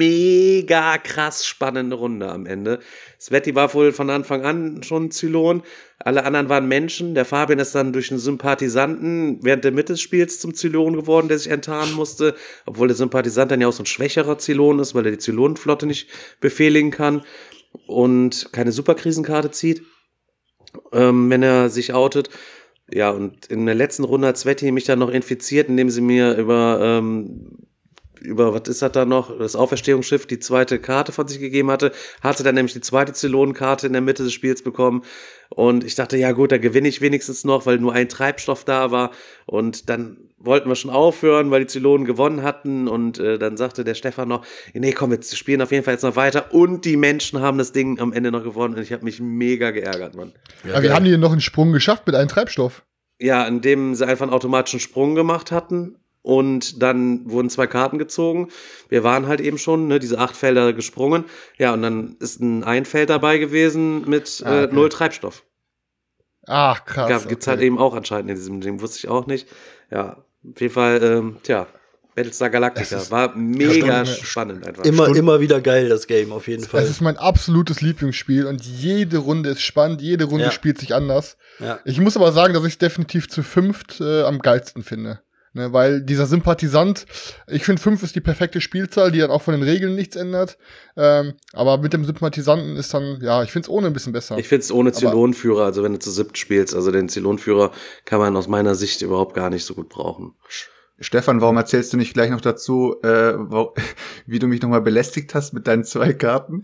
mega krass spannende Runde am Ende. Sveti war wohl von Anfang an schon Zylon. Alle anderen waren Menschen. Der Fabian ist dann durch einen Sympathisanten während der Mitte des Spiels zum Zylon geworden, der sich enttarnen musste. Obwohl der Sympathisant dann ja auch so ein schwächerer Zylon ist, weil er die Zylonenflotte nicht befehligen kann und keine Superkrisenkarte zieht, ähm, wenn er sich outet. Ja, und in der letzten Runde hat Sveti mich dann noch infiziert, indem sie mir über... Ähm, über, was ist das da noch, das Auferstehungsschiff, die zweite Karte von sich gegeben hatte, hatte dann nämlich die zweite Zylonenkarte in der Mitte des Spiels bekommen und ich dachte, ja gut, da gewinne ich wenigstens noch, weil nur ein Treibstoff da war und dann wollten wir schon aufhören, weil die Zylonen gewonnen hatten und äh, dann sagte der Stefan noch, nee komm, wir spielen auf jeden Fall jetzt noch weiter und die Menschen haben das Ding am Ende noch gewonnen und ich habe mich mega geärgert, Mann. Ja, Aber wir haben die denn noch einen Sprung geschafft mit einem Treibstoff? Ja, indem sie einfach einen automatischen Sprung gemacht hatten. Und dann wurden zwei Karten gezogen. Wir waren halt eben schon, ne, diese acht Felder gesprungen. Ja, und dann ist ein Einfeld dabei gewesen mit ah, okay. äh, null Treibstoff. Ach, krass. Gab, gibt's okay. halt eben auch anscheinend in diesem Ding, wusste ich auch nicht. Ja, auf jeden Fall, ähm, tja, Battlestar Galactica ist, war mega ja, spannend einfach. Immer, Stunden. immer wieder geil, das Game, auf jeden Fall. Es ist mein absolutes Lieblingsspiel und jede Runde ist spannend, jede Runde Ja. spielt sich anders. Ja. Ich muss aber sagen, dass ich es definitiv zu fünft äh, am geilsten finde. Ne, weil dieser Sympathisant, ich finde fünf ist die perfekte Spielzahl, die dann auch von den Regeln nichts ändert. Ähm, aber mit dem Sympathisanten ist dann, ja, ich finde es ohne ein bisschen besser. Ich finde es ohne Zylonenführer, also wenn du zu siebt spielst, also den Zylonenführer kann man aus meiner Sicht überhaupt gar nicht so gut brauchen. Stefan, warum erzählst du nicht gleich noch dazu, äh, wo, wie du mich nochmal belästigt hast mit deinen zwei Karten?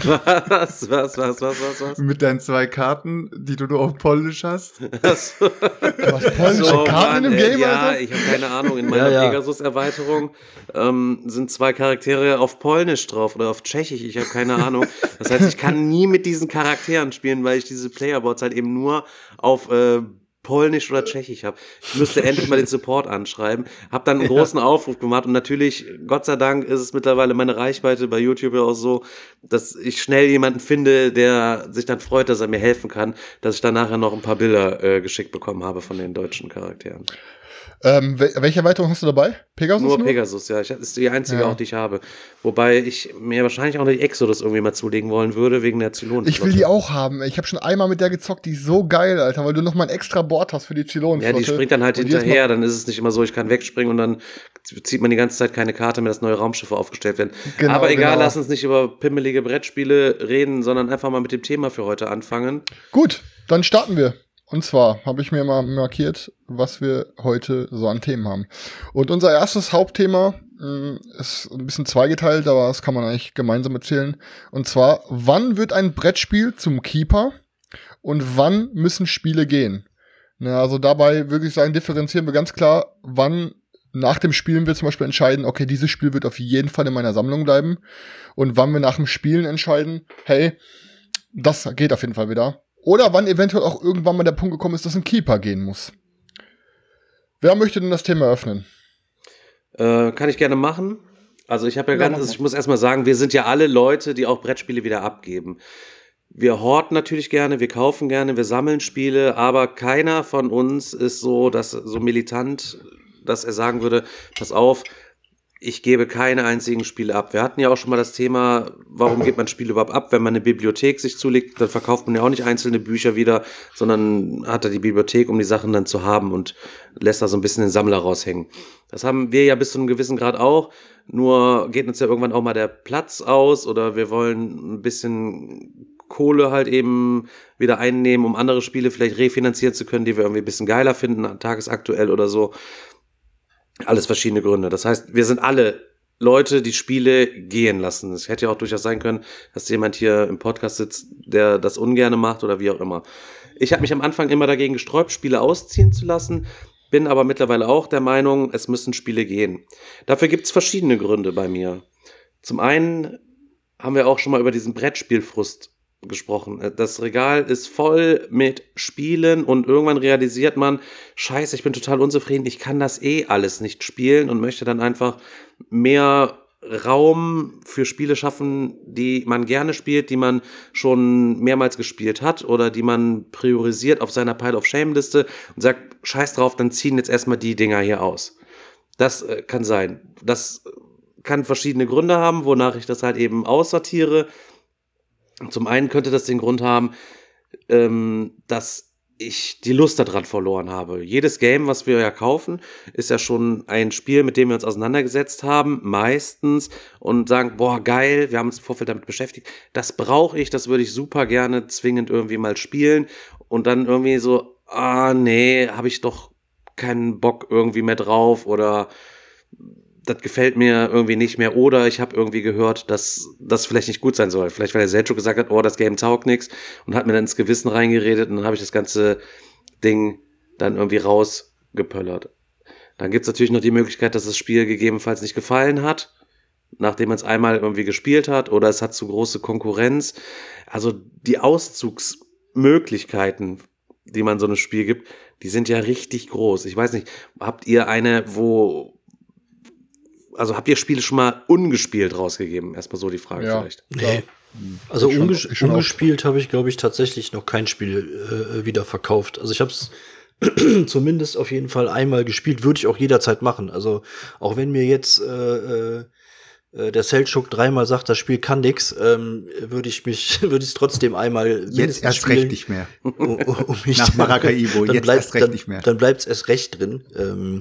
Was, was, was, was, was, was? Mit deinen zwei Karten, die du nur auf Polnisch hast? Das, Du hast polnische So, Karten in Mann, dem ey, Game, ja, Alter? ich habe keine Ahnung. In meiner Ja, ja. Pegasus-Erweiterung ähm, sind zwei Charaktere auf Polnisch drauf oder auf Tschechisch. Ich habe keine Ahnung. Das heißt, ich kann nie mit diesen Charakteren spielen, weil ich diese Playerboards halt eben nur auf äh, Polnisch oder Tschechisch habe. Ich müsste endlich mal den Support anschreiben. Hab dann einen großen Aufruf gemacht und natürlich, Gott sei Dank, ist es mittlerweile meine Reichweite bei YouTube ja auch so, dass ich schnell jemanden finde, der sich dann freut, dass er mir helfen kann, dass ich dann nachher noch ein paar Bilder äh, geschickt bekommen habe von den deutschen Charakteren. Ähm, wel- welche Erweiterung hast du dabei? Pegasus? Nur Pegasus, ja. Ich, das ist die einzige Ja. auch, die ich habe. Wobei ich mir wahrscheinlich auch noch die Exodus irgendwie mal zulegen wollen würde, wegen der Zylonen. Ich will die auch haben. Ich habe schon einmal mit der gezockt, die ist so geil, Alter, weil du noch mal ein extra Board hast für die Ja, Zylonenflotte. die springt dann halt Und die ist hinterher, dann ist es nicht immer so, ich kann wegspringen und dann zieht man die ganze Zeit keine Karte mehr, dass neue Raumschiffe aufgestellt werden. Genau, Aber egal, genau. lass uns nicht über pimmelige Brettspiele reden, sondern einfach mal mit dem Thema für heute anfangen. Gut, dann starten wir. Und zwar habe ich mir mal markiert, was wir heute so an Themen haben. Und unser erstes Hauptthema mh, ist ein bisschen zweigeteilt, aber das kann man eigentlich gemeinsam erzählen. Und zwar, wann wird ein Brettspiel zum Keeper und wann müssen Spiele gehen? Na, also dabei würde ich sagen, differenzieren wir ganz klar, wann nach dem Spielen wir zum Beispiel entscheiden, okay, dieses Spiel wird auf jeden Fall in meiner Sammlung bleiben. Und wann wir nach dem Spielen entscheiden, hey, das geht auf jeden Fall wieder. Oder wann eventuell auch irgendwann mal der Punkt gekommen ist, dass ein Keeper gehen muss. Wer möchte denn das Thema öffnen? Äh, kann ich gerne machen. Also ich habe ja, ja ganz, also ich muss erstmal sagen, wir sind ja alle Leute, die auch Brettspiele wieder abgeben. Wir horten natürlich gerne, wir kaufen gerne, wir sammeln Spiele, aber keiner von uns ist so, dass, so militant, dass er sagen würde, pass auf, ich gebe keine einzigen Spiele ab. Wir hatten ja auch schon mal das Thema, warum gibt man Spiele überhaupt ab? Wenn man eine Bibliothek sich zulegt, dann verkauft man ja auch nicht einzelne Bücher wieder, sondern hat da die Bibliothek, um die Sachen dann zu haben und lässt da so ein bisschen den Sammler raushängen. Das haben wir ja bis zu einem gewissen Grad auch, nur geht uns ja irgendwann auch mal der Platz aus oder wir wollen ein bisschen Kohle halt eben wieder einnehmen, um andere Spiele vielleicht refinanzieren zu können, die wir irgendwie ein bisschen geiler finden, tagesaktuell oder so. Alles verschiedene Gründe. Das heißt, wir sind alle Leute, die Spiele gehen lassen. Es hätte ja auch durchaus sein können, dass jemand hier im Podcast sitzt, der das ungerne macht oder wie auch immer. Ich habe mich am Anfang immer dagegen gesträubt, Spiele ausziehen zu lassen, bin aber mittlerweile auch der Meinung, es müssen Spiele gehen. Dafür gibt es verschiedene Gründe bei mir. Zum einen haben wir auch schon mal über diesen Brettspielfrust gesprochen. Das Regal ist voll mit Spielen und irgendwann realisiert man, scheiße, ich bin total unzufrieden, ich kann das eh alles nicht spielen und möchte dann einfach mehr Raum für Spiele schaffen, die man gerne spielt, die man schon mehrmals gespielt hat oder die man priorisiert auf seiner Pile of Shame Liste und sagt, scheiß drauf, dann ziehen jetzt erstmal die Dinger hier aus. Das äh, kann sein. Das kann verschiedene Gründe haben, wonach ich das halt eben aussortiere. Zum einen könnte das den Grund haben, ähm, dass ich die Lust daran verloren habe. Jedes Game, was wir ja kaufen, ist ja schon ein Spiel, mit dem wir uns auseinandergesetzt haben, meistens, und sagen, boah, geil, wir haben uns im Vorfeld damit beschäftigt, das brauche ich, das würde ich super gerne zwingend irgendwie mal spielen und dann irgendwie so, ah, nee, habe ich doch keinen Bock irgendwie mehr drauf oder das gefällt mir irgendwie nicht mehr oder ich habe irgendwie gehört, dass das vielleicht nicht gut sein soll. Vielleicht, weil der Selchuk gesagt hat, oh, das Game taugt nix und hat mir dann ins Gewissen reingeredet und dann habe ich das ganze Ding dann irgendwie rausgepöllert. Dann gibt's natürlich noch die Möglichkeit, dass das Spiel gegebenenfalls nicht gefallen hat, nachdem man es einmal irgendwie gespielt hat oder es hat zu große Konkurrenz. Also die Auszugsmöglichkeiten, die man so einem Spiel gibt, die sind ja richtig groß. Ich weiß nicht, habt ihr eine, wo Also habt ihr Spiele schon mal ungespielt rausgegeben? Erstmal so die Frage ja, vielleicht. Nee. Also schon, unges ungespielt habe ich, glaube ich, tatsächlich noch kein Spiel äh, wieder verkauft. Also ich habe es zumindest auf jeden Fall einmal gespielt, würde ich auch jederzeit machen. Also auch wenn mir jetzt äh, äh, der Selchuk dreimal sagt, das Spiel kann nix, ähm, würde ich mich, würde ich es trotzdem einmal jetzt erst spielen, recht nicht mehr. Um, um mich Nach Maracaibo, dann jetzt bleibt, erst recht dann, nicht mehr. Dann bleibt's erst recht drin. Ähm,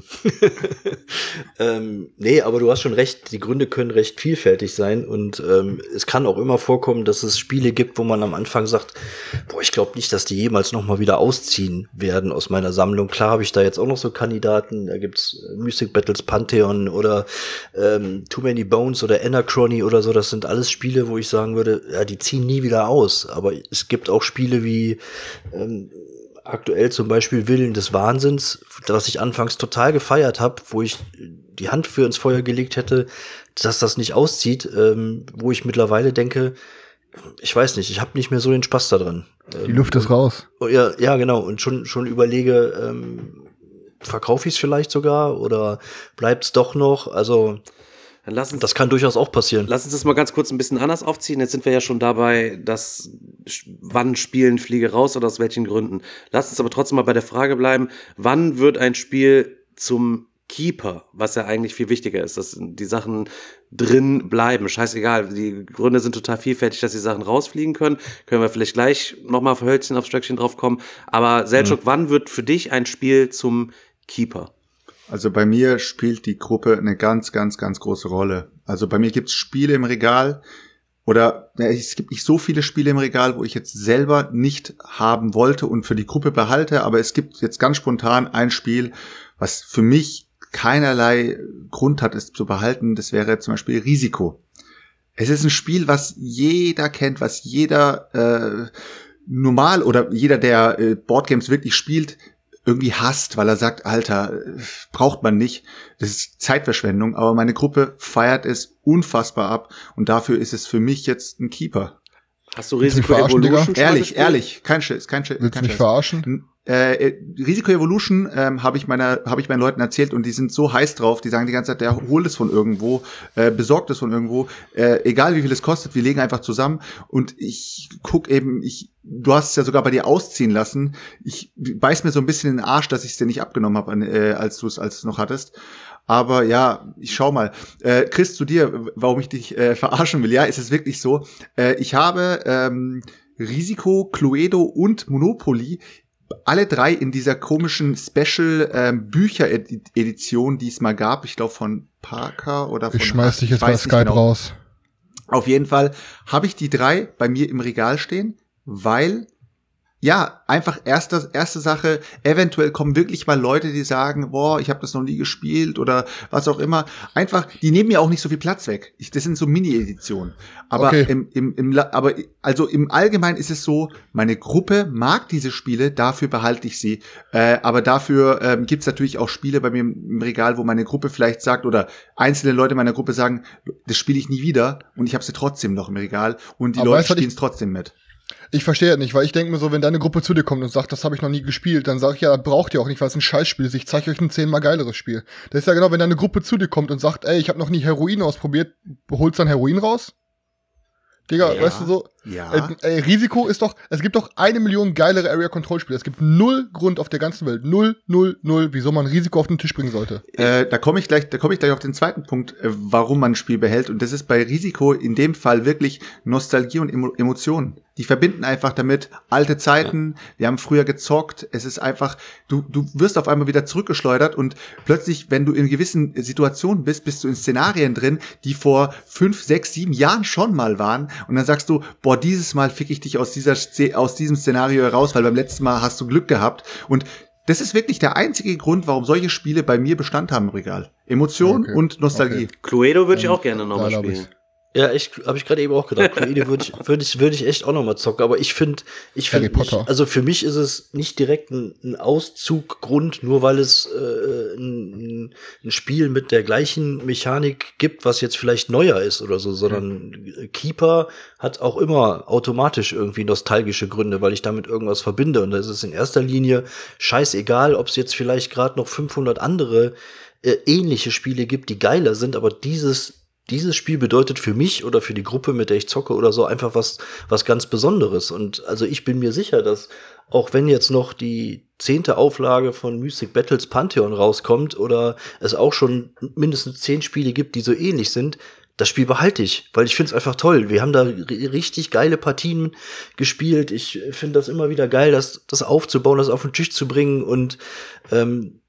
ähm, nee, aber du hast schon recht, die Gründe können recht vielfältig sein und ähm, es kann auch immer vorkommen, dass es Spiele gibt, wo man am Anfang sagt, boah, ich glaube nicht, dass die jemals noch mal wieder ausziehen werden aus meiner Sammlung. Klar habe ich da jetzt auch noch so Kandidaten, da gibt's Mystic Battles Pantheon oder ähm, Too Many Bones oder Anachrony oder so, das sind alles Spiele, wo ich sagen würde, ja, die ziehen nie wieder aus. Aber es gibt auch Spiele wie ähm, aktuell zum Beispiel Willen des Wahnsinns, das ich anfangs total gefeiert habe, wo ich die Hand für ins Feuer gelegt hätte, dass das nicht auszieht, ähm, wo ich mittlerweile denke, ich weiß nicht, ich habe nicht mehr so den Spaß da drin. Die Luft ist raus. Ja, ja, genau. Und schon schon überlege, ähm, verkaufe ich es vielleicht sogar oder bleibt's doch noch? Also Dann lass uns, das kann durchaus auch passieren. Lass uns das mal ganz kurz ein bisschen anders aufziehen. Jetzt sind wir ja schon dabei, dass wann spielen Fliege raus oder aus welchen Gründen. Lass uns aber trotzdem mal bei der Frage bleiben, wann wird ein Spiel zum Keeper, was ja eigentlich viel wichtiger ist, dass die Sachen drin bleiben. Scheißegal, die Gründe sind total vielfältig, dass die Sachen rausfliegen können. Können wir vielleicht gleich nochmal für Hölzchen aufs Stöckchen drauf kommen. Aber Selchuk, mhm. wann wird für dich ein Spiel zum Keeper? Also bei mir spielt die Gruppe eine ganz, ganz, ganz große Rolle. Also bei mir gibt's Spiele im Regal oder ja, es gibt nicht so viele Spiele im Regal, wo ich jetzt selber nicht haben wollte und für die Gruppe behalte, aber es gibt jetzt ganz spontan ein Spiel, was für mich keinerlei Grund hat, es zu behalten. Das wäre zum Beispiel Risiko. Es ist ein Spiel, was jeder kennt, was jeder äh, normal oder jeder, der äh, Boardgames wirklich spielt, irgendwie hasst, weil er sagt, Alter, braucht man nicht. Das ist Zeitverschwendung, aber meine Gruppe feiert es unfassbar ab und dafür ist es für mich jetzt ein Keeper. Hast du Willst du mich Risiko verarschen, Evolution Digga? schon mal Ehrlich, gespielt? ehrlich, kein Schiss, kein Schiss. Willst du kein mich Schiss. verarschen? Äh, Risiko Evolution ähm, habe ich meiner, habe ich meinen Leuten erzählt und die sind so heiß drauf, die sagen die ganze Zeit, der holt es von irgendwo, äh, besorgt es von irgendwo, äh, egal wie viel es kostet, wir legen einfach zusammen und ich guck eben, ich, du hast es ja sogar bei dir ausziehen lassen, ich beiß mir so ein bisschen in den Arsch, dass ich es dir nicht abgenommen habe, äh, als du es als du noch hattest. Aber ja, ich schau mal. Äh, Chris, zu dir, warum ich dich äh, verarschen will. Ja, ist es wirklich so. Äh, ich habe ähm, Risiko, Cluedo und Monopoly alle drei in dieser komischen Special ähm, Bücher-Edition, die es mal gab. Ich glaube von Parker oder von... Ich schmeiß dich jetzt bei weiß nicht Skype genau. raus. Auf jeden Fall habe ich die drei bei mir im Regal stehen, weil... Ja, einfach erste, erste Sache, eventuell kommen wirklich mal Leute, die sagen, boah, ich habe das noch nie gespielt oder was auch immer. Einfach, die nehmen ja auch nicht so viel Platz weg. Ich, das sind so Mini-Editionen. Aber Okay. im, im, im, aber also im Allgemeinen ist es so, meine Gruppe mag diese Spiele, dafür behalte ich sie. Äh, aber dafür ähm, gibt's natürlich auch Spiele bei mir im, im Regal, wo meine Gruppe vielleicht sagt oder einzelne Leute meiner Gruppe sagen, das spiele ich nie wieder und ich habe sie trotzdem noch im Regal und die Aber Leute weißt du, was spielen ich- es trotzdem mit. Ich verstehe das nicht, weil ich denke mir so, wenn deine Gruppe zu dir kommt und sagt, das habe ich noch nie gespielt, dann sage ich ja, braucht ihr auch nicht, weil es ein Scheißspiel ist. Ich zeige euch ein zehnmal geileres Spiel. Das ist ja genau, wenn deine Gruppe zu dir kommt und sagt, ey, ich habe noch nie Heroin ausprobiert, holst dann Heroin raus? Digga, Ja. weißt du so, Ja. äh, ey, Risiko ist doch, es gibt doch eine Million geilere Area-Control-Spiele. Es gibt null Grund auf der ganzen Welt, null, null, null, wieso man Risiko auf den Tisch bringen sollte. Äh, da komme ich gleich, da komme ich gleich auf den zweiten Punkt, äh, warum man ein Spiel behält. Und das ist bei Risiko in dem Fall wirklich Nostalgie und Emo- Emotionen. Die verbinden einfach damit alte Zeiten. Wir haben früher gezockt. Es ist einfach, du, du wirst auf einmal wieder zurückgeschleudert und plötzlich, wenn du in gewissen Situationen bist, bist du in Szenarien drin, die vor fünf, sechs, sieben Jahren schon mal waren. Und dann sagst du, boah, dieses Mal fick ich dich aus dieser, Sze- aus diesem Szenario heraus, weil beim letzten Mal hast du Glück gehabt. Und das ist wirklich der einzige Grund, warum solche Spiele bei mir Bestand haben im Regal. Emotion Okay. und Nostalgie. Okay. Cluedo würde ich auch gerne nochmal Ja, glaub spielen. Ja, ich habe ich gerade eben auch gedacht, Cluedo würde ich würde ich würde ich echt auch noch mal zocken, aber ich finde ich Harry finde Potter. also für mich ist es nicht direkt ein, ein Auszuggrund, nur weil es äh, ein, ein Spiel mit der gleichen Mechanik gibt, was jetzt vielleicht neuer ist oder so, sondern Keeper hat auch immer automatisch irgendwie nostalgische Gründe, weil ich damit irgendwas verbinde und da ist es in erster Linie scheißegal, ob es jetzt vielleicht gerade noch fünfhundert andere äh, ähnliche Spiele gibt, die geiler sind, aber dieses Dieses Spiel bedeutet für mich oder für die Gruppe, mit der ich zocke oder so, einfach was, was ganz Besonderes. Und also ich bin mir sicher, dass auch wenn jetzt noch die zehnte Auflage von Mythic Battles Pantheon rauskommt oder es auch schon mindestens zehn Spiele gibt, die so ähnlich sind, das Spiel behalte ich, weil ich finde es einfach toll. Wir haben da r- richtig geile Partien gespielt. Ich finde das immer wieder geil, das, das aufzubauen, das auf den Tisch zu bringen und ähm,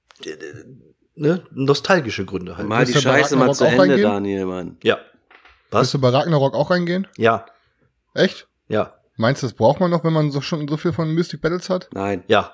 ne, nostalgische Gründe halt. Mal die Willst du bei Scheiße mal Ragnarok zu auch Ende, reingehen? Daniel, Mann. Ja. Willst Was? du bei Ragnarok auch reingehen? Ja, Echt? ja, Meinst du, das braucht man noch, wenn man so schon so viel von Mystic Battles hat? Nein. ja.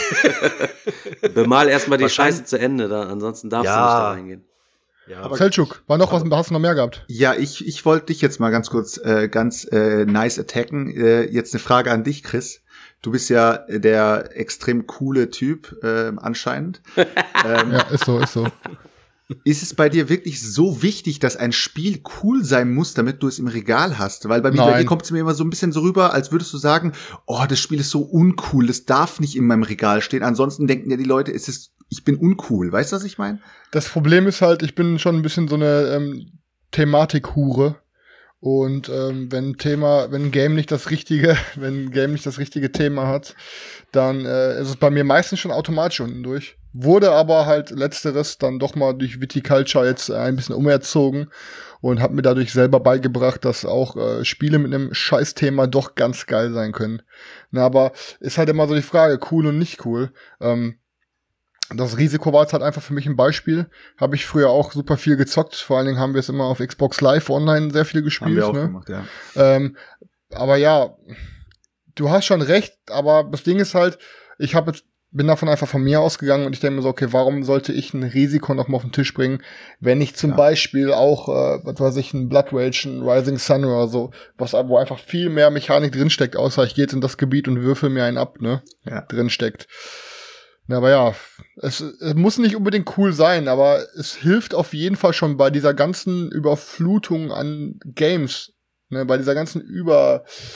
Bemal erstmal die Wahrscheinlich- Scheiße zu Ende, da, ansonsten darfst Ja. du nicht da reingehen. Ja, Selchuk, war noch was, hast du noch mehr gehabt? Ja, ich, ich wollte dich jetzt mal ganz kurz äh, ganz äh, nice attacken. Äh, jetzt eine Frage an dich, Chris. Du bist ja der extrem coole Typ äh, anscheinend. ähm, Ja, ist so, ist so. Ist es bei dir wirklich so wichtig, dass ein Spiel cool sein muss, damit du es im Regal hast? Weil bei mir, bei Nein. dir kommt es mir immer so ein bisschen so rüber, als würdest du sagen, oh, das Spiel ist so uncool, das darf nicht in meinem Regal stehen. Ansonsten denken ja die Leute, es ist, ich bin uncool. Weißt du, was ich meine? Das Problem ist halt, ich bin schon ein bisschen so eine ähm, Thematik-Hure. Und ähm, wenn ein Thema, wenn ein Game nicht das richtige, wenn ein Game nicht das richtige Thema hat, dann äh, ist es bei mir meistens schon automatisch unten durch. Wurde aber halt letzteres dann doch mal durch Viticulture jetzt ein bisschen umerzogen und habe mir dadurch selber beigebracht, dass auch äh, Spiele mit einem Scheißthema doch ganz geil sein können. Na, aber ist halt immer so die Frage, cool und nicht cool. Ähm, Das Risiko war jetzt halt einfach für mich ein Beispiel. Habe ich früher auch super viel gezockt. Vor allen Dingen haben wir es immer auf Xbox Live online sehr viel gespielt. Haben wir auch ne? gemacht, ja. Ähm, aber ja, du hast schon recht, aber das Ding ist halt, ich habe jetzt bin davon einfach von mir ausgegangen und ich denke mir so, okay, warum sollte ich ein Risiko noch mal auf den Tisch bringen, wenn ich zum Ja. Beispiel auch, äh, was weiß ich, ein Blood Rage, ein Rising Sun oder so, was wo einfach viel mehr Mechanik drinsteckt, außer ich gehe jetzt in das Gebiet und würfel mir einen ab, ne, Ja. drinsteckt. Ja, aber ja, es, es muss nicht unbedingt cool sein, aber es hilft auf jeden Fall schon bei dieser ganzen Überflutung an Games, ne, bei dieser ganzen Über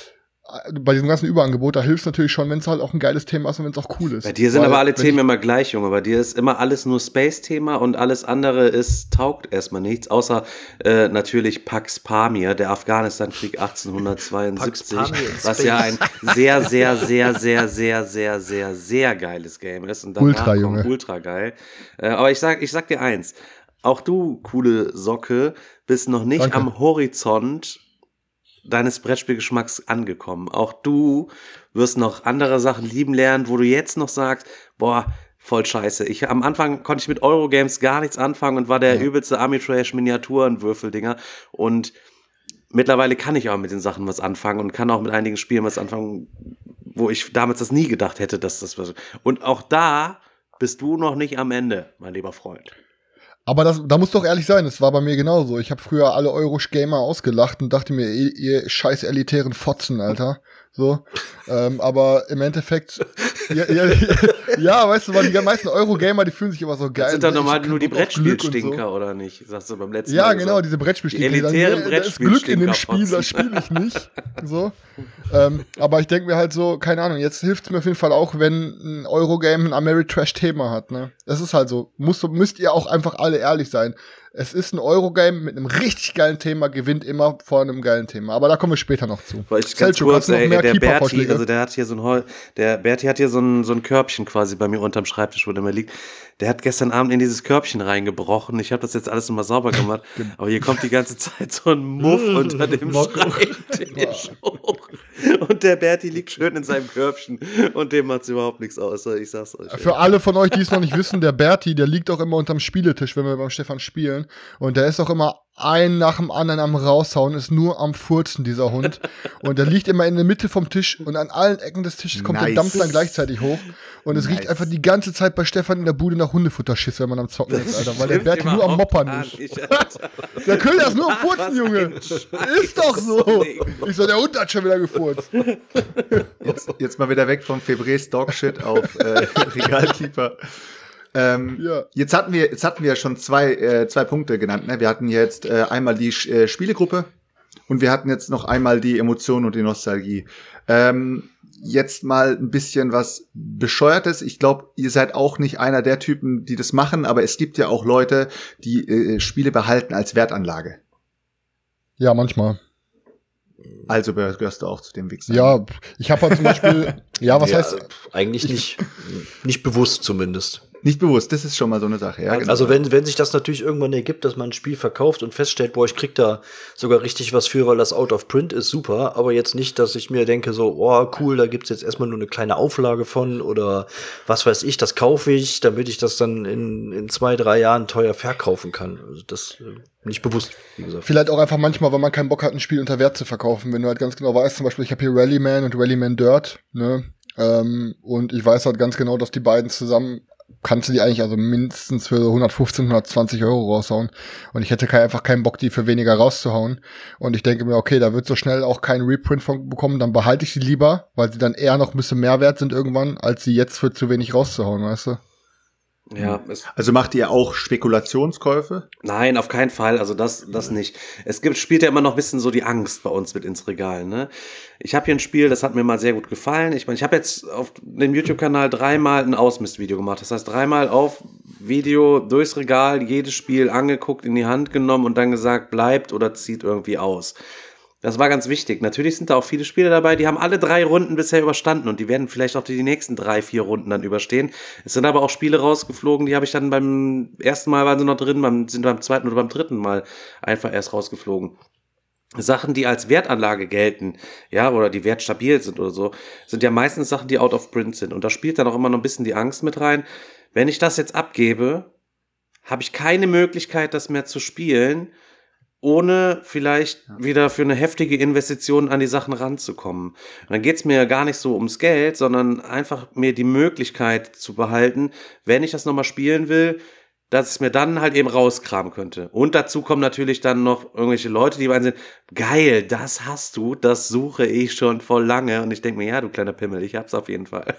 bei diesem ganzen Überangebot, da hilft es natürlich schon, wenn es halt auch ein geiles Thema ist und wenn es auch cool ist. Bei dir sind Weil, aber alle wenn Themen ich- immer gleich, Junge. Bei dir ist immer alles nur Space-Thema und alles andere ist, taugt erstmal nichts, außer äh, natürlich Pax Pamir, der Afghanistan-Krieg achtzehnhundertzweiundsiebzig, Pax Pamir in was ja ein Space. sehr, sehr, sehr, sehr, sehr, sehr, sehr, sehr geiles Game ist. Und danach Ultra, kommt Junge. ultra geil. Äh, aber ich sag, ich sag dir eins, auch du, coole Socke, bist noch nicht Danke. am Horizont deines Brettspielgeschmacks angekommen. Auch du wirst noch andere Sachen lieben lernen, wo du jetzt noch sagst, boah, voll scheiße. Ich, am Anfang konnte ich mit Eurogames gar nichts anfangen und war der Ja. übelste Amitrash-Miniaturen-Würfeldinger. Und mittlerweile kann ich auch mit den Sachen was anfangen und kann auch mit einigen Spielen was anfangen, wo ich damals das nie gedacht hätte, dass das was. Und auch da bist du noch nicht am Ende, mein lieber Freund. Aber das, da muss doch ehrlich sein, das war bei mir genauso. Ich habe früher alle Euro-Gamer ausgelacht und dachte mir, ihr, ihr scheiß elitären Fotzen, Alter. So. ähm, aber im Endeffekt, ja, ja, ja, weißt du, weil die meisten Euro-Gamer, die fühlen sich immer so geil. Das sind dann Ich normal hab nur die Bock auf Glück und Brettspielstinker, so. oder nicht? Sagst du beim letzten Ja, Mal genau, gesagt. diese Brettspielstinker. Die elitären dann, ja, da ist Glück in dem Spiel, das spiele ich nicht. So. ähm, aber ich denke mir halt so, keine Ahnung, jetzt hilft es mir auf jeden Fall auch, wenn ein Eurogame ein Ameritrash-Thema hat, ne? Das ist halt so. Muss, müsst ihr auch einfach alle ehrlich sein. Es ist ein Eurogame mit einem richtig geilen Thema, gewinnt immer vor einem geilen Thema. Aber da kommen wir später noch zu. Weil ich ganz Selchuk, kurz, hast du noch ey, mehr der Berti, Keeper-Vorschläge? also der hat hier so ein Heu, der Berti hat hier so ein, so ein Körbchen quasi bei mir unterm Schreibtisch, wo der mir liegt. Der hat gestern Abend in dieses Körbchen reingebrochen. Ich habe das jetzt alles nochmal sauber gemacht. Aber hier kommt die ganze Zeit so ein Muff unter dem Schreibtisch hoch. Und der Berti liegt schön in seinem Körbchen und dem macht's überhaupt nichts aus. Ich sag's euch. ey. Für alle von euch, die es noch nicht wissen, der Berti, der liegt auch immer unterm Spieletisch, wenn wir beim Stefan spielen. Und der ist auch immer ein nach dem anderen am raushauen, ist nur am Furzen, dieser Hund. Und der liegt immer in der Mitte vom Tisch und an allen Ecken des Tisches kommt der Nice. Dampf dann gleichzeitig hoch. Und es Nice. riecht einfach die ganze Zeit bei Stefan in der Bude nach Hundefutterschiss, wenn man am Zocken ist, Alter. Weil der Stimmt Berti nur am überhaupt Moppern gar ist. nicht, Alter. Der Köhler ist nur am Was Furzen, Junge. ein Scheiß. Ist doch so. Ich so, der Hund hat schon wieder gefurzt. Jetzt, jetzt mal wieder weg vom Febrés Dogshit auf äh, Regalkeeper. Ähm, Ja. Jetzt hatten wir, jetzt hatten wir schon zwei, äh, zwei Punkte genannt. Ne? Wir hatten jetzt äh, einmal die äh, Spielegruppe und wir hatten jetzt noch einmal die Emotion und die Nostalgie. Ähm, jetzt mal ein bisschen was Bescheuertes. Ich glaube, ihr seid auch nicht einer der Typen, die das machen, aber es gibt ja auch Leute, die äh, Spiele behalten als Wertanlage. Ja, manchmal. Also gehörst du auch zu dem Wichser. Ja, ich habe halt zum Beispiel, ja, was Ja, heißt, eigentlich nicht, nicht bewusst zumindest. Nicht bewusst, das ist schon mal so eine Sache. Ja, genau. Also wenn, wenn sich das natürlich irgendwann ergibt, dass man ein Spiel verkauft und feststellt, boah, ich krieg da sogar richtig was für, weil das out of print ist, super. Aber jetzt nicht, dass ich mir denke so, oh cool, da gibt's jetzt erstmal nur eine kleine Auflage von oder was weiß ich, das kaufe ich, damit ich das dann in, in zwei, drei Jahren teuer verkaufen kann. Also das äh, nicht bewusst, wie gesagt. vielleicht auch einfach manchmal, weil man keinen Bock hat, ein Spiel unter Wert zu verkaufen. Wenn du halt ganz genau weißt, zum Beispiel, ich habe hier Rallyman und Rallyman Dirt, ne? Ähm, und ich weiß halt ganz genau, dass die beiden zusammen kannst du die eigentlich also mindestens für hundertfünfzehn, hundertzwanzig Euro raushauen. Und ich hätte kein, einfach keinen Bock, die für weniger rauszuhauen. Und ich denke mir, okay, da wird so schnell auch kein Reprint von bekommen, dann behalte ich sie lieber, weil sie dann eher noch ein bisschen mehr wert sind irgendwann, als sie jetzt für zu wenig rauszuhauen, weißt du? Ja, es, Also macht ihr auch Spekulationskäufe? nein, auf keinen Fall. Also das, das nicht. Es gibt, spielt ja immer noch ein bisschen so die Angst bei uns mit ins Regal, ne? Ich habe hier ein Spiel, das hat mir mal sehr gut gefallen. Ich meine, ich habe jetzt auf dem YouTube-Kanal dreimal ein Ausmistvideo gemacht. Das heißt, dreimal auf Video durchs Regal, jedes Spiel angeguckt, in die Hand genommen und dann gesagt, bleibt oder zieht irgendwie aus. Das war ganz wichtig. Natürlich sind da auch viele Spieler dabei, die haben alle drei Runden bisher überstanden und die werden vielleicht auch die, die nächsten drei, vier Runden dann überstehen. Es sind aber auch Spiele rausgeflogen, die habe ich dann beim ersten Mal waren sie noch drin, beim, sind beim zweiten oder beim dritten Mal einfach erst rausgeflogen. Sachen, die als Wertanlage gelten, ja, oder die wertstabil sind oder so, sind ja meistens Sachen, die out of print sind. Und da spielt dann auch immer noch ein bisschen die Angst mit rein. Wenn ich das jetzt abgebe, habe ich keine Möglichkeit, das mehr zu spielen, ohne vielleicht wieder für eine heftige Investition an die Sachen ranzukommen. Und dann geht's mir ja gar nicht so ums Geld, sondern einfach mir die Möglichkeit zu behalten, wenn ich das nochmal spielen will, dass ich mir dann halt eben rauskramen könnte. Und dazu kommen natürlich dann noch irgendwelche Leute, die meinen, geil, das hast du, das suche ich schon voll lange. Und ich denke mir, ja, du kleiner Pimmel, ich hab's auf jeden Fall.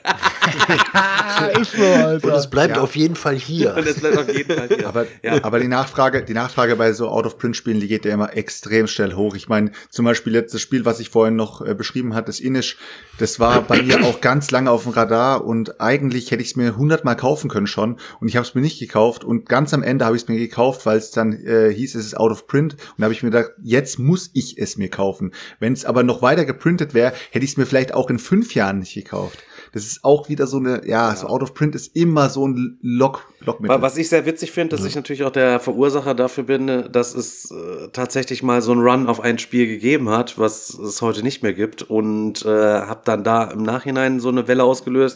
Ist so, Alter. Und es bleibt Ja. auf jeden Fall hier. Und es bleibt auf jeden Fall hier. Aber, ja. aber die Nachfrage, die Nachfrage bei so Out-of-Print-Spielen, die geht ja immer extrem schnell hoch. Ich meine, zum Beispiel jetzt das Spiel, was ich vorhin noch äh, beschrieben hatte, das Inish, das war bei mir auch ganz lange auf dem Radar und eigentlich hätte ich es mir hundertmal kaufen können schon und ich habe es mir nicht gekauft und ganz am Ende habe ich es mir gekauft, weil es dann äh, hieß, es ist out of print und da habe ich mir gedacht, jetzt muss ich es mir kaufen. Wenn es aber noch weiter geprintet wäre, hätte ich es mir vielleicht auch in fünf Jahren nicht gekauft. Das ist auch wieder so eine, ja, ja. so out of print ist immer so ein Lock, Lockmittel. Was ich sehr witzig finde, dass ich natürlich auch der Verursacher dafür bin, dass es äh, tatsächlich mal so einen Run auf ein Spiel gegeben hat, was es heute nicht mehr gibt und äh, habe dann da im Nachhinein so eine Welle ausgelöst.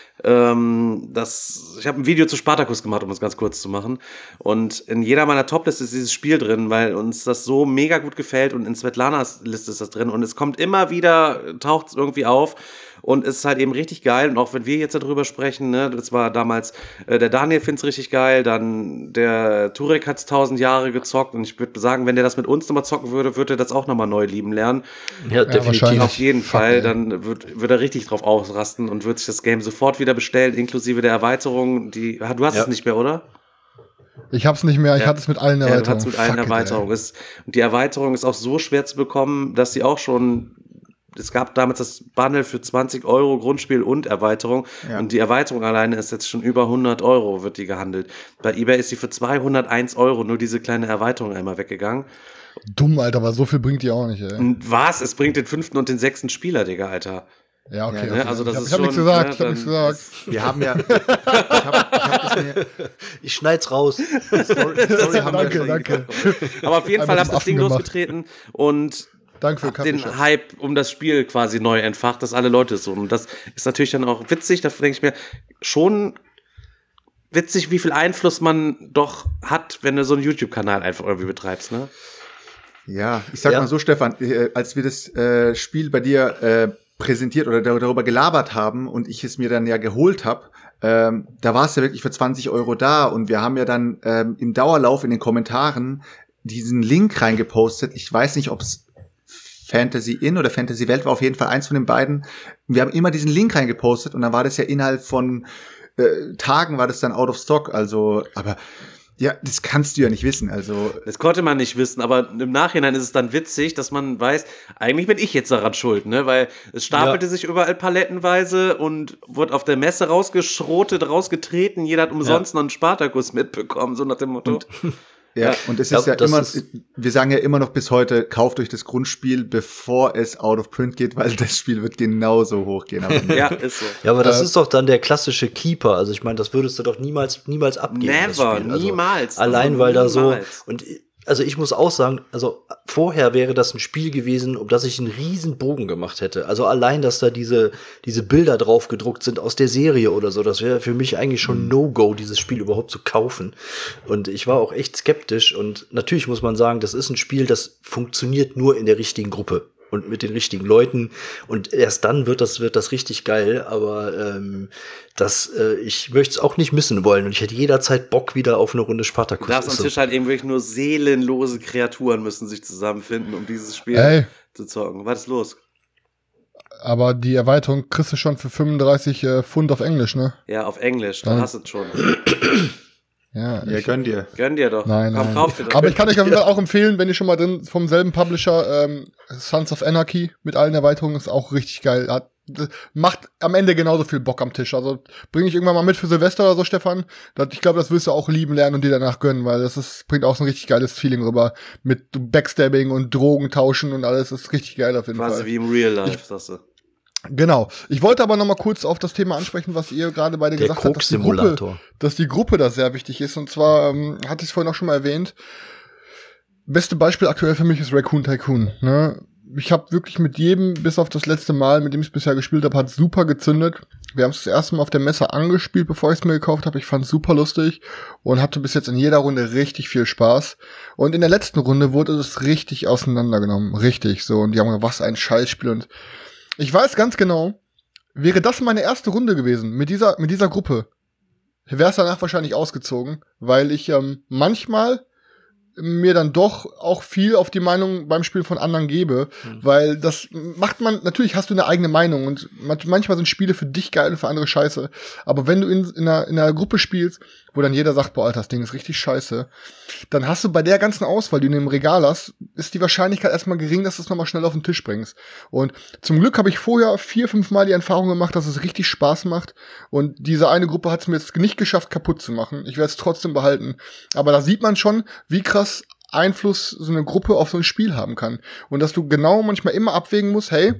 Ähm, das, ich habe ein Video zu Spartacus gemacht, um es ganz kurz zu machen. Und in jeder meiner Toplist ist dieses Spiel drin, weil uns das so mega gut gefällt und in Svetlanas Liste ist das drin. Und es kommt immer wieder, taucht es irgendwie auf. Und es ist halt eben richtig geil. Und auch wenn wir jetzt darüber sprechen, ne, das war damals, äh, der Daniel find's richtig geil, dann der Turek hat's tausend Jahre gezockt. Und ich würde sagen, wenn der das mit uns nochmal zocken würde, würde er das auch nochmal neu lieben lernen. Ja, definitiv. Auf jeden Fuck, Fall, ey. dann wird, wird er richtig drauf ausrasten und wird sich das Game sofort wieder bestellen, inklusive der Erweiterung. Die, du hast Ja. es nicht mehr, oder? Ich hab's nicht mehr, ich Ja. hatte es mit allen Ja, du Erweiterungen. hast mit allen Fuck it, Erweiterungen. Ist, und die Erweiterung ist auch so schwer zu bekommen, dass sie auch schon, es gab damals das Bundle für zwanzig Euro Grundspiel und Erweiterung. Ja. Und die Erweiterung alleine ist jetzt schon über hundert Euro, wird die gehandelt. Bei eBay ist sie für zweihunderteins Euro, nur diese kleine Erweiterung einmal weggegangen. ey. Dumm, Alter, aber so viel bringt die auch nicht, ey. Und was? Es bringt den fünften und den sechsten Spieler, Digga, Alter. Ja, okay. Ja, okay. ne, also das ich hab, ist ich hab nichts schon, gesagt, ne, ich hab nichts dann gesagt. Wir haben ja, ich hab, ich hab das mir, Ich schneid's raus. die Story, die Story haben wir Danke, schon danke. Aber auf jeden Fall Einmal habe ich zum das Ding Affen gemacht. losgetreten und Danke für hab den den Kaffee. Hype um das Spiel quasi neu entfacht, dass alle Leute es so. Und das ist natürlich dann auch witzig, da denke ich mir, schon witzig, wie viel Einfluss man doch hat, wenn du so einen YouTube-Kanal einfach irgendwie betreibst, ne? Ja, ich sag Ja. mal so, Stefan, äh, als wir das äh, Spiel bei dir äh, präsentiert oder dar- darüber gelabert haben und ich es mir dann ja geholt habe, ähm, da war es ja wirklich für zwanzig Euro da und wir haben ja dann ähm, im Dauerlauf in den Kommentaren diesen Link reingepostet. Ich weiß nicht, ob es Fantasy Inn oder Fantasy Welt war, auf jeden Fall eins von den beiden. Wir haben immer diesen Link reingepostet und dann war das ja innerhalb von äh, Tagen war das dann out of stock. Also, aber ja, das kannst du ja nicht wissen. Also Das konnte man nicht wissen, aber im Nachhinein ist es dann witzig, dass man weiß, eigentlich bin ich jetzt daran schuld, ne? Weil es stapelte Ja. sich überall palettenweise und wurde auf der Messe rausgeschrotet, rausgetreten, jeder hat umsonst noch einen Spartacus mitbekommen, so nach dem Motto. Ja, und es Ja, ist ja das immer, ist- wir sagen ja immer noch bis heute, kauft euch das Grundspiel, bevor es out of print geht, weil das Spiel wird genauso hochgehen. Aber Ja, ist so. Ja, aber das Äh, ist doch dann der klassische Keeper. Also ich meine, das würdest du doch niemals, niemals abgeben. das Never, Spiel. Also niemals. Allein Also weil da so niemals. und also ich muss auch sagen, also vorher wäre das ein Spiel gewesen, um das ich einen riesen Bogen gemacht hätte. Also allein, dass da diese diese Bilder drauf gedruckt sind aus der Serie oder so, das wäre für mich eigentlich schon No-Go, dieses Spiel überhaupt zu kaufen. Und ich war auch echt skeptisch und natürlich muss man sagen, das ist ein Spiel, das funktioniert nur in der richtigen Gruppe und mit den richtigen Leuten und erst dann wird das wird das richtig geil, aber ähm, das äh, ich möchte es auch nicht missen wollen und ich hätte jederzeit Bock wieder auf eine Runde Spartacus. Du darfst Ist am so. Tisch halt eben wirklich nur seelenlose Kreaturen müssen sich zusammenfinden, um dieses Spiel Ey. zu zocken. Was ist los? Aber die Erweiterung kriegst du schon für fünfunddreißig äh, Pfund auf Englisch, ne? Ja, auf Englisch, dann Ja. hast du es schon. Ja, ja, ich, gönn dir. Gönn dir doch. nein, Komm, nein. kauf dir doch. Aber ich kann euch auf jeden Fall auch empfehlen, wenn ihr schon mal drin vom selben Publisher, ähm, Sons of Anarchy mit allen Erweiterungen, ist auch richtig geil. Hat, das macht am Ende genauso viel Bock am Tisch. Also bring ich irgendwann mal mit für Silvester oder so, Stefan. Das, ich glaube, das wirst du auch lieben lernen und dir danach gönnen, weil das ist, bringt auch so ein richtig geiles Feeling rüber. Mit Backstabbing und Drogen tauschen und alles. Das ist richtig geil auf jeden Quasi Fall. wie im Real Life, sagst du. Genau. Ich wollte aber noch mal kurz auf das Thema ansprechen, was ihr gerade beide Der gesagt habt, dass die Gruppe, Koks-Simulator. dass die Gruppe da sehr wichtig ist. Und zwar, ähm, hatte ich es vorhin auch schon mal erwähnt, beste Beispiel aktuell für mich ist Raccoon Tycoon. Ne? Ich habe wirklich mit jedem, bis auf das letzte Mal, mit dem ich es bisher gespielt habe, hat super gezündet. Wir haben es das erste Mal auf der Messe angespielt, bevor ich es mir gekauft habe. Ich fand es super lustig und hatte bis jetzt in jeder Runde richtig viel Spaß. Und in der letzten Runde wurde es richtig auseinandergenommen. Richtig so. Und die haben gesagt, was ein Scheißspiel. Und ich weiß ganz genau, wäre das meine erste Runde gewesen mit dieser, mit dieser Gruppe, wäre es danach wahrscheinlich ausgezogen, weil ich ähm, manchmal mir dann doch auch viel auf die Meinung beim Spiel von anderen gebe, mhm. weil das macht man, natürlich hast du eine eigene Meinung und manchmal sind Spiele für dich geil und für andere scheiße, aber wenn du in, in, einer, in einer Gruppe spielst, wo dann jeder sagt, boah, Alter, das Ding ist richtig scheiße, dann hast du bei der ganzen Auswahl, die du im Regal hast, ist die Wahrscheinlichkeit erstmal gering, dass du es nochmal schnell auf den Tisch bringst. Und zum Glück habe ich vorher vier, fünf Mal die Erfahrung gemacht, dass es richtig Spaß macht und diese eine Gruppe hat es mir jetzt nicht geschafft, kaputt zu machen. Ich werde es trotzdem behalten. Aber da sieht man schon, wie krass Einfluss so eine Gruppe auf so ein Spiel haben kann. Und dass du genau manchmal immer abwägen musst, hey,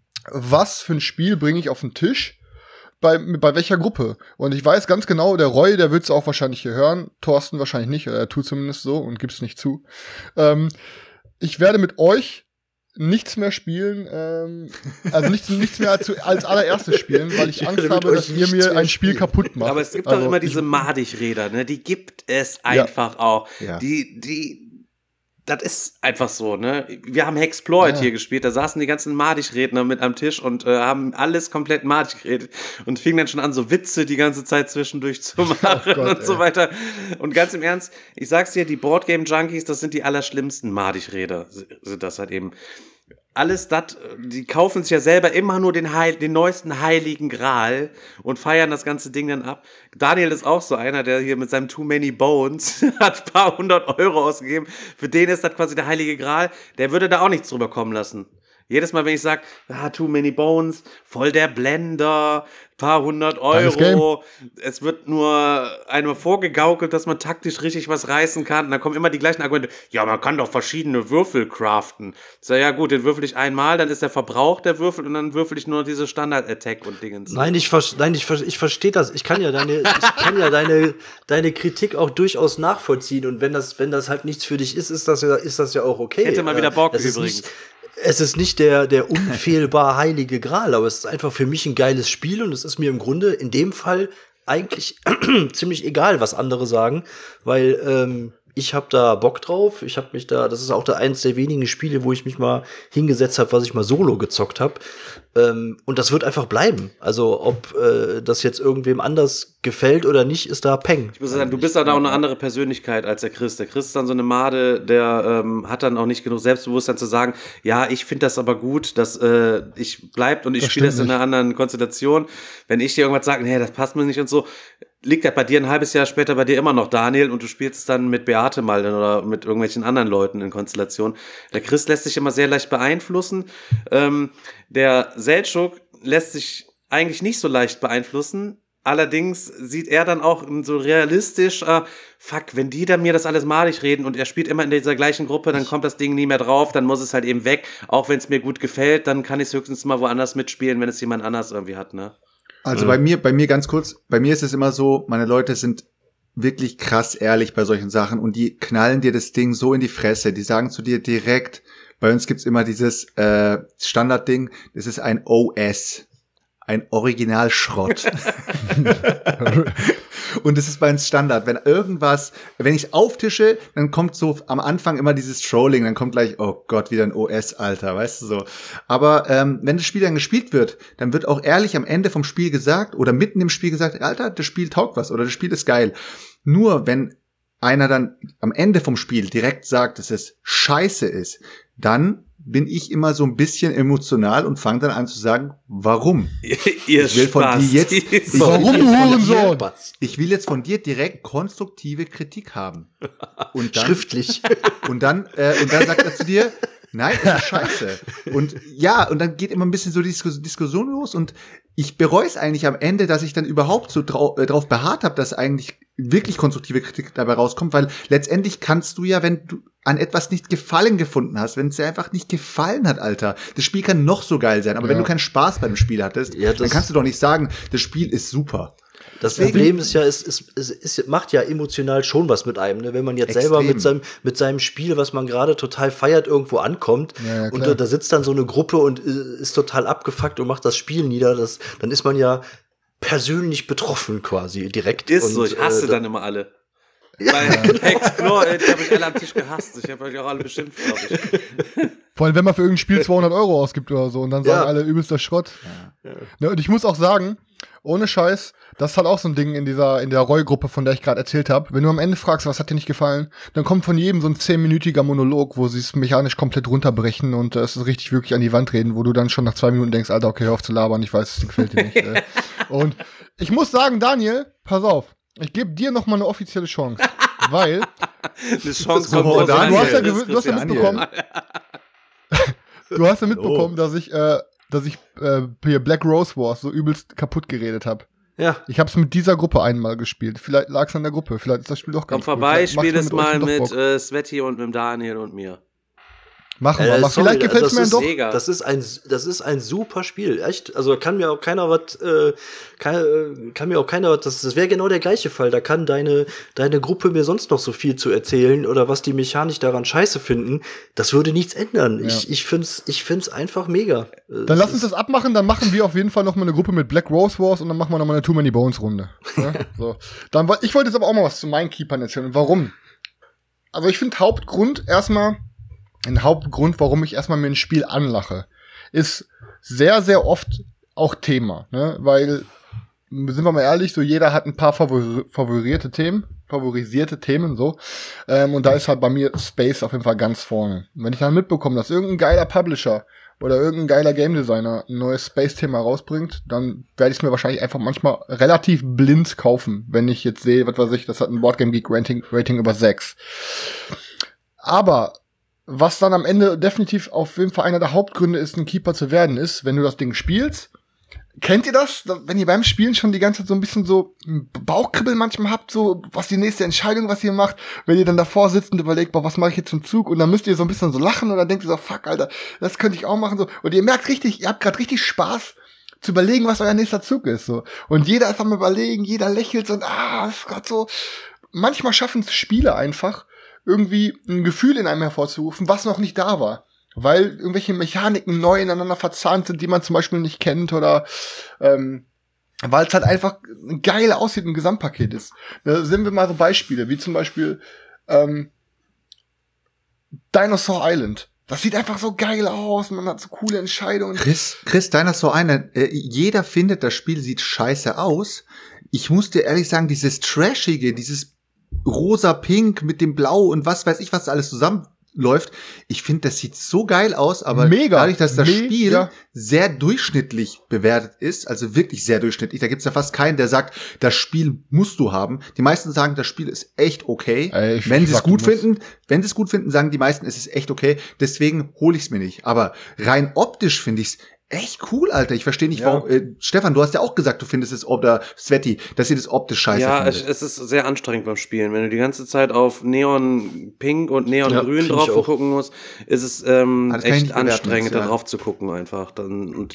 was für ein Spiel bringe ich auf den Tisch? Bei, bei welcher Gruppe? Und ich weiß ganz genau, der Roy, der wird's auch wahrscheinlich hier hören, Thorsten wahrscheinlich nicht, oder er tut zumindest so und gibt's nicht zu. Ähm, ich werde mit euch nichts mehr spielen, ähm, also nichts, nichts mehr als, als allererstes spielen, weil ich Angst habe, dass ihr mir ein Spiel kaputt macht. Aber es gibt also, doch immer diese Madig-Räder, ne? Die gibt es einfach ja. auch. Ja. Die, die, das ist einfach so, ne? Wir haben Hexploit ja. hier gespielt, da saßen die ganzen Madig-Redner mit am Tisch und äh, haben alles komplett Madig geredet und fingen dann schon an, so Witze die ganze Zeit zwischendurch zu machen oh Gott, und ey. so weiter. Und ganz im Ernst, ich sag's dir, die Boardgame-Junkies, das sind die allerschlimmsten Madig-Räder, sind das halt eben. Alles das, die kaufen sich ja selber immer nur den, Heil, den neuesten heiligen Gral und feiern das ganze Ding dann ab. Daniel ist auch so einer, der hier mit seinem Too Many Bones hat ein paar hundert Euro ausgegeben. Für den ist das quasi der heilige Gral. Der würde da auch nichts drüber kommen lassen. Jedes Mal, wenn ich sage, ah, Too Many Bones, voll der Blender, paar hundert Euro, es wird nur einmal vorgegaukelt, dass man taktisch richtig was reißen kann. Und dann kommen immer die gleichen Argumente. Ja, man kann doch verschiedene Würfel craften. Ich sage, ja gut, den würfel ich einmal, dann ist der verbraucht, der Würfel, und dann würfel ich nur diese Standard-Attack und Dingens. Nein, ich, ver- nein, ich, ver- ich verstehe das. Ich kann ja deine, ich kann ja deine, deine Kritik auch durchaus nachvollziehen. Und wenn das, wenn das halt nichts für dich ist, ist das ja, ist das ja auch okay. Ich hätte mal wieder Bock, es übrigens. Nicht, es ist nicht der, der unfehlbar heilige Gral, aber es ist einfach für mich ein geiles Spiel und es ist mir im Grunde in dem Fall eigentlich ziemlich egal, was andere sagen, weil ähm, ich habe da Bock drauf. Ich habe mich da, das ist auch der eins der wenigen Spiele, wo ich mich mal hingesetzt habe, was ich mal solo gezockt habe. Ähm, und das wird einfach bleiben. Also ob äh, das jetzt irgendwem anders gefällt oder nicht, ist da Peng. Ich muss sagen, du bist dann auch eine andere Persönlichkeit als der Chris. Der Chris ist dann so eine Made, der ähm, hat dann auch nicht genug Selbstbewusstsein zu sagen, ja, ich finde das aber gut, dass äh, ich bleibt und ich spiele das in einer anderen Konstellation. Wenn ich dir irgendwas sage, nee, das passt mir nicht und so, liegt das bei dir ein halbes Jahr später bei dir immer noch, Daniel, und du spielst es dann mit Beate mal oder mit irgendwelchen anderen Leuten in Konstellation. Der Chris lässt sich immer sehr leicht beeinflussen. Ähm, der Seltschuk lässt sich eigentlich nicht so leicht beeinflussen. Allerdings sieht er dann auch so realistisch, äh, fuck, wenn die da mir das alles malig reden und er spielt immer in dieser gleichen Gruppe, dann kommt das Ding nie mehr drauf, dann muss es halt eben weg. Auch wenn es mir gut gefällt, dann kann ich es höchstens mal woanders mitspielen, wenn es jemand anders irgendwie hat, ne? Also mhm. bei mir, bei mir ganz kurz, bei mir ist es immer so, meine Leute sind wirklich krass ehrlich bei solchen Sachen und die knallen dir das Ding so in die Fresse, die sagen zu dir direkt, bei uns gibt's immer dieses äh, Standardding, das ist ein O S, ein Originalschrott. Und das ist mein Standard. Wenn irgendwas, wenn ich auftische, dann kommt so am Anfang immer dieses Trolling, dann kommt gleich, oh Gott, wieder ein O S, Alter, weißt du so. Aber ähm, wenn das Spiel dann gespielt wird, dann wird auch ehrlich am Ende vom Spiel gesagt oder mitten im Spiel gesagt, Alter, das Spiel taugt was oder das Spiel ist geil. Nur wenn einer dann am Ende vom Spiel direkt sagt, dass es scheiße ist, dann bin ich immer so ein bisschen emotional und fange dann an zu sagen, warum? Ihr ich will von Spaß. dir jetzt, ich warum will du jetzt Hurensohn? dir, ich will jetzt von dir direkt konstruktive Kritik haben. Und dann, schriftlich. Und dann, äh, und dann sagt er zu dir, nein, das ist scheiße. Und ja, und dann geht immer ein bisschen so die Diskussion los und ich bereue es eigentlich am Ende, dass ich dann überhaupt so drau- äh, drauf beharrt habe, dass eigentlich wirklich konstruktive Kritik dabei rauskommt, weil letztendlich kannst du ja, wenn du an etwas nicht Gefallen gefunden hast, wenn es dir einfach nicht gefallen hat, Alter, das Spiel kann noch so geil sein, aber ja. wenn du keinen Spaß beim Spiel hattest, ja, dann kannst du doch nicht sagen, das Spiel ist super. Das Deswegen, Problem ist ja, es, es, es, es macht ja emotional schon was mit einem, ne? Wenn man jetzt extrem. selber mit seinem, mit seinem Spiel, was man gerade total feiert, irgendwo ankommt ja, ja, und da, da sitzt dann so eine Gruppe und ist total abgefuckt und macht das Spiel nieder, das, dann ist man ja persönlich betroffen quasi direkt. Ist und, so, ich hasse äh, dann immer alle. Ja. Bei Explore, die habe ich alle am Tisch gehasst. Ich habe euch auch alle beschimpft, glaube ich. Vor allem, wenn man für irgendein Spiel zweihundert Euro ausgibt oder so und dann sagen Ja. alle übelster Schrott. Ja. Ne, und ich muss auch sagen, ohne Scheiß, das ist halt auch so ein Ding in dieser, in der Roy-Gruppe, von der ich gerade erzählt habe. Wenn du am Ende fragst, was hat dir nicht gefallen, dann kommt von jedem so ein zehnminütiger Monolog, wo sie es mechanisch komplett runterbrechen und äh, es ist richtig wirklich an die Wand reden, wo du dann schon nach zwei Minuten denkst, Alter, okay, hör auf zu labern, ich weiß, es gefällt dir nicht. äh. Und ich muss sagen, Daniel, pass auf, ich gebe dir noch mal eine offizielle Chance, weil Eine Chance So, kommt aus Daniel. du hast ja, Daniel. gew- du hast ja Daniel. mitbekommen, du hast ja mitbekommen, dass ich, äh, dass ich äh, hier Black Rose Wars so übelst kaputt geredet habe. Ja. Ich habe es mit dieser Gruppe einmal gespielt. Vielleicht lag es an der Gruppe. Vielleicht ist das Spiel doch ganz Komm gut. vorbei, Vielleicht macht's spiel mir es euch mal dann doch mit Bock. äh, Sveti und mit Daniel und mir. Machen wir. Äh, Aber sorry, vielleicht gefällt es das mir ist dann doch. Sega. Das ist ein, das ist ein super Spiel, echt. Also kann mir auch keiner was, äh, kann, äh, kann mir auch keiner was, das, das wäre genau der gleiche Fall. Da kann deine, deine Gruppe mir sonst noch so viel zu erzählen oder was die mechanisch daran scheiße finden. Das würde nichts ändern. Ja. Ich, ich find's, ich find's einfach mega. Dann lass uns das abmachen, dann machen wir auf jeden Fall noch mal eine Gruppe mit Black Rose Wars und dann machen wir noch mal eine Too Many Bones Runde. Ja? So. Dann, woll- ich wollte jetzt aber auch mal was zu meinen Keepern erzählen. Und warum? Also ich finde Hauptgrund erstmal, ein Hauptgrund, warum ich erstmal mir ein Spiel anlache, ist sehr, sehr oft auch Thema. Ne? Weil, sind wir mal ehrlich, so jeder hat ein paar favori favorierte Themen, favorisierte Themen, so. Ähm, und da ist halt bei mir Space auf jeden Fall ganz vorne. Und wenn ich dann mitbekomme, dass irgendein geiler Publisher oder irgendein geiler Game Designer ein neues Space-Thema rausbringt, dann werde ich es mir wahrscheinlich einfach manchmal relativ blind kaufen, wenn ich jetzt sehe, was weiß ich, das hat ein Boardgame Geek Rating, Rating über sechs. Aber was dann am Ende definitiv auf jeden Fall einer der Hauptgründe ist, ein Keeper zu werden, ist, wenn du das Ding spielst. Kennt ihr das? Wenn ihr beim Spielen schon die ganze Zeit so ein bisschen so ein Bauchkribbeln manchmal habt, so was die nächste Entscheidung, was ihr macht, wenn ihr dann davor sitzt und überlegt, boah, was mache ich jetzt zum Zug? Und dann müsst ihr so ein bisschen so lachen und dann denkt ihr so, fuck, Alter, das könnte ich auch machen. So. Und ihr merkt richtig, ihr habt gerade richtig Spaß zu überlegen, was euer nächster Zug ist. So. Und jeder ist am Überlegen, jeder lächelt und ah, ist gerade so. Manchmal schaffen es Spiele einfach, irgendwie ein Gefühl in einem hervorzurufen, was noch nicht da war. Weil irgendwelche Mechaniken neu ineinander verzahnt sind, die man zum Beispiel nicht kennt oder ähm, weil es halt einfach geil aussieht im Gesamtpaket ist. Da sehen wir mal so Beispiele, wie zum Beispiel ähm, Dinosaur Island. Das sieht einfach so geil aus, man hat so coole Entscheidungen. Chris, Chris, deiner so eine, äh, jeder findet, das Spiel sieht scheiße aus. Ich muss dir ehrlich sagen, dieses Trashige, dieses rosa-pink mit dem Blau und was weiß ich, was alles zusammenläuft. Ich finde, das sieht so geil aus, aber Mega, dadurch, dass das mega. Spiel sehr durchschnittlich bewertet ist, also wirklich sehr durchschnittlich, da gibt's ja fast keinen, der sagt, das Spiel musst du haben. Die meisten sagen, das Spiel ist echt okay. Ey, ich- wenn ich sie es sag, du gut musst. finden, wenn sie es gut finden, sagen die meisten, es ist echt okay. Deswegen hole ich es mir nicht. Aber rein optisch finde ich es echt cool, Alter. Ich verstehe nicht, Ja. warum. Äh, Stefan, du hast ja auch gesagt, du findest es, oder Sveti, dass ihr das optisch scheiße Ja, es, findet. es ist sehr anstrengend beim Spielen. Wenn du die ganze Zeit auf Neon Pink und Neon Ja, Grün find drauf ich auch. gucken musst, ist es ähm, Ah, das kann ich echt nicht bewerten anstrengend, jetzt, ja. da drauf zu gucken einfach. Dann und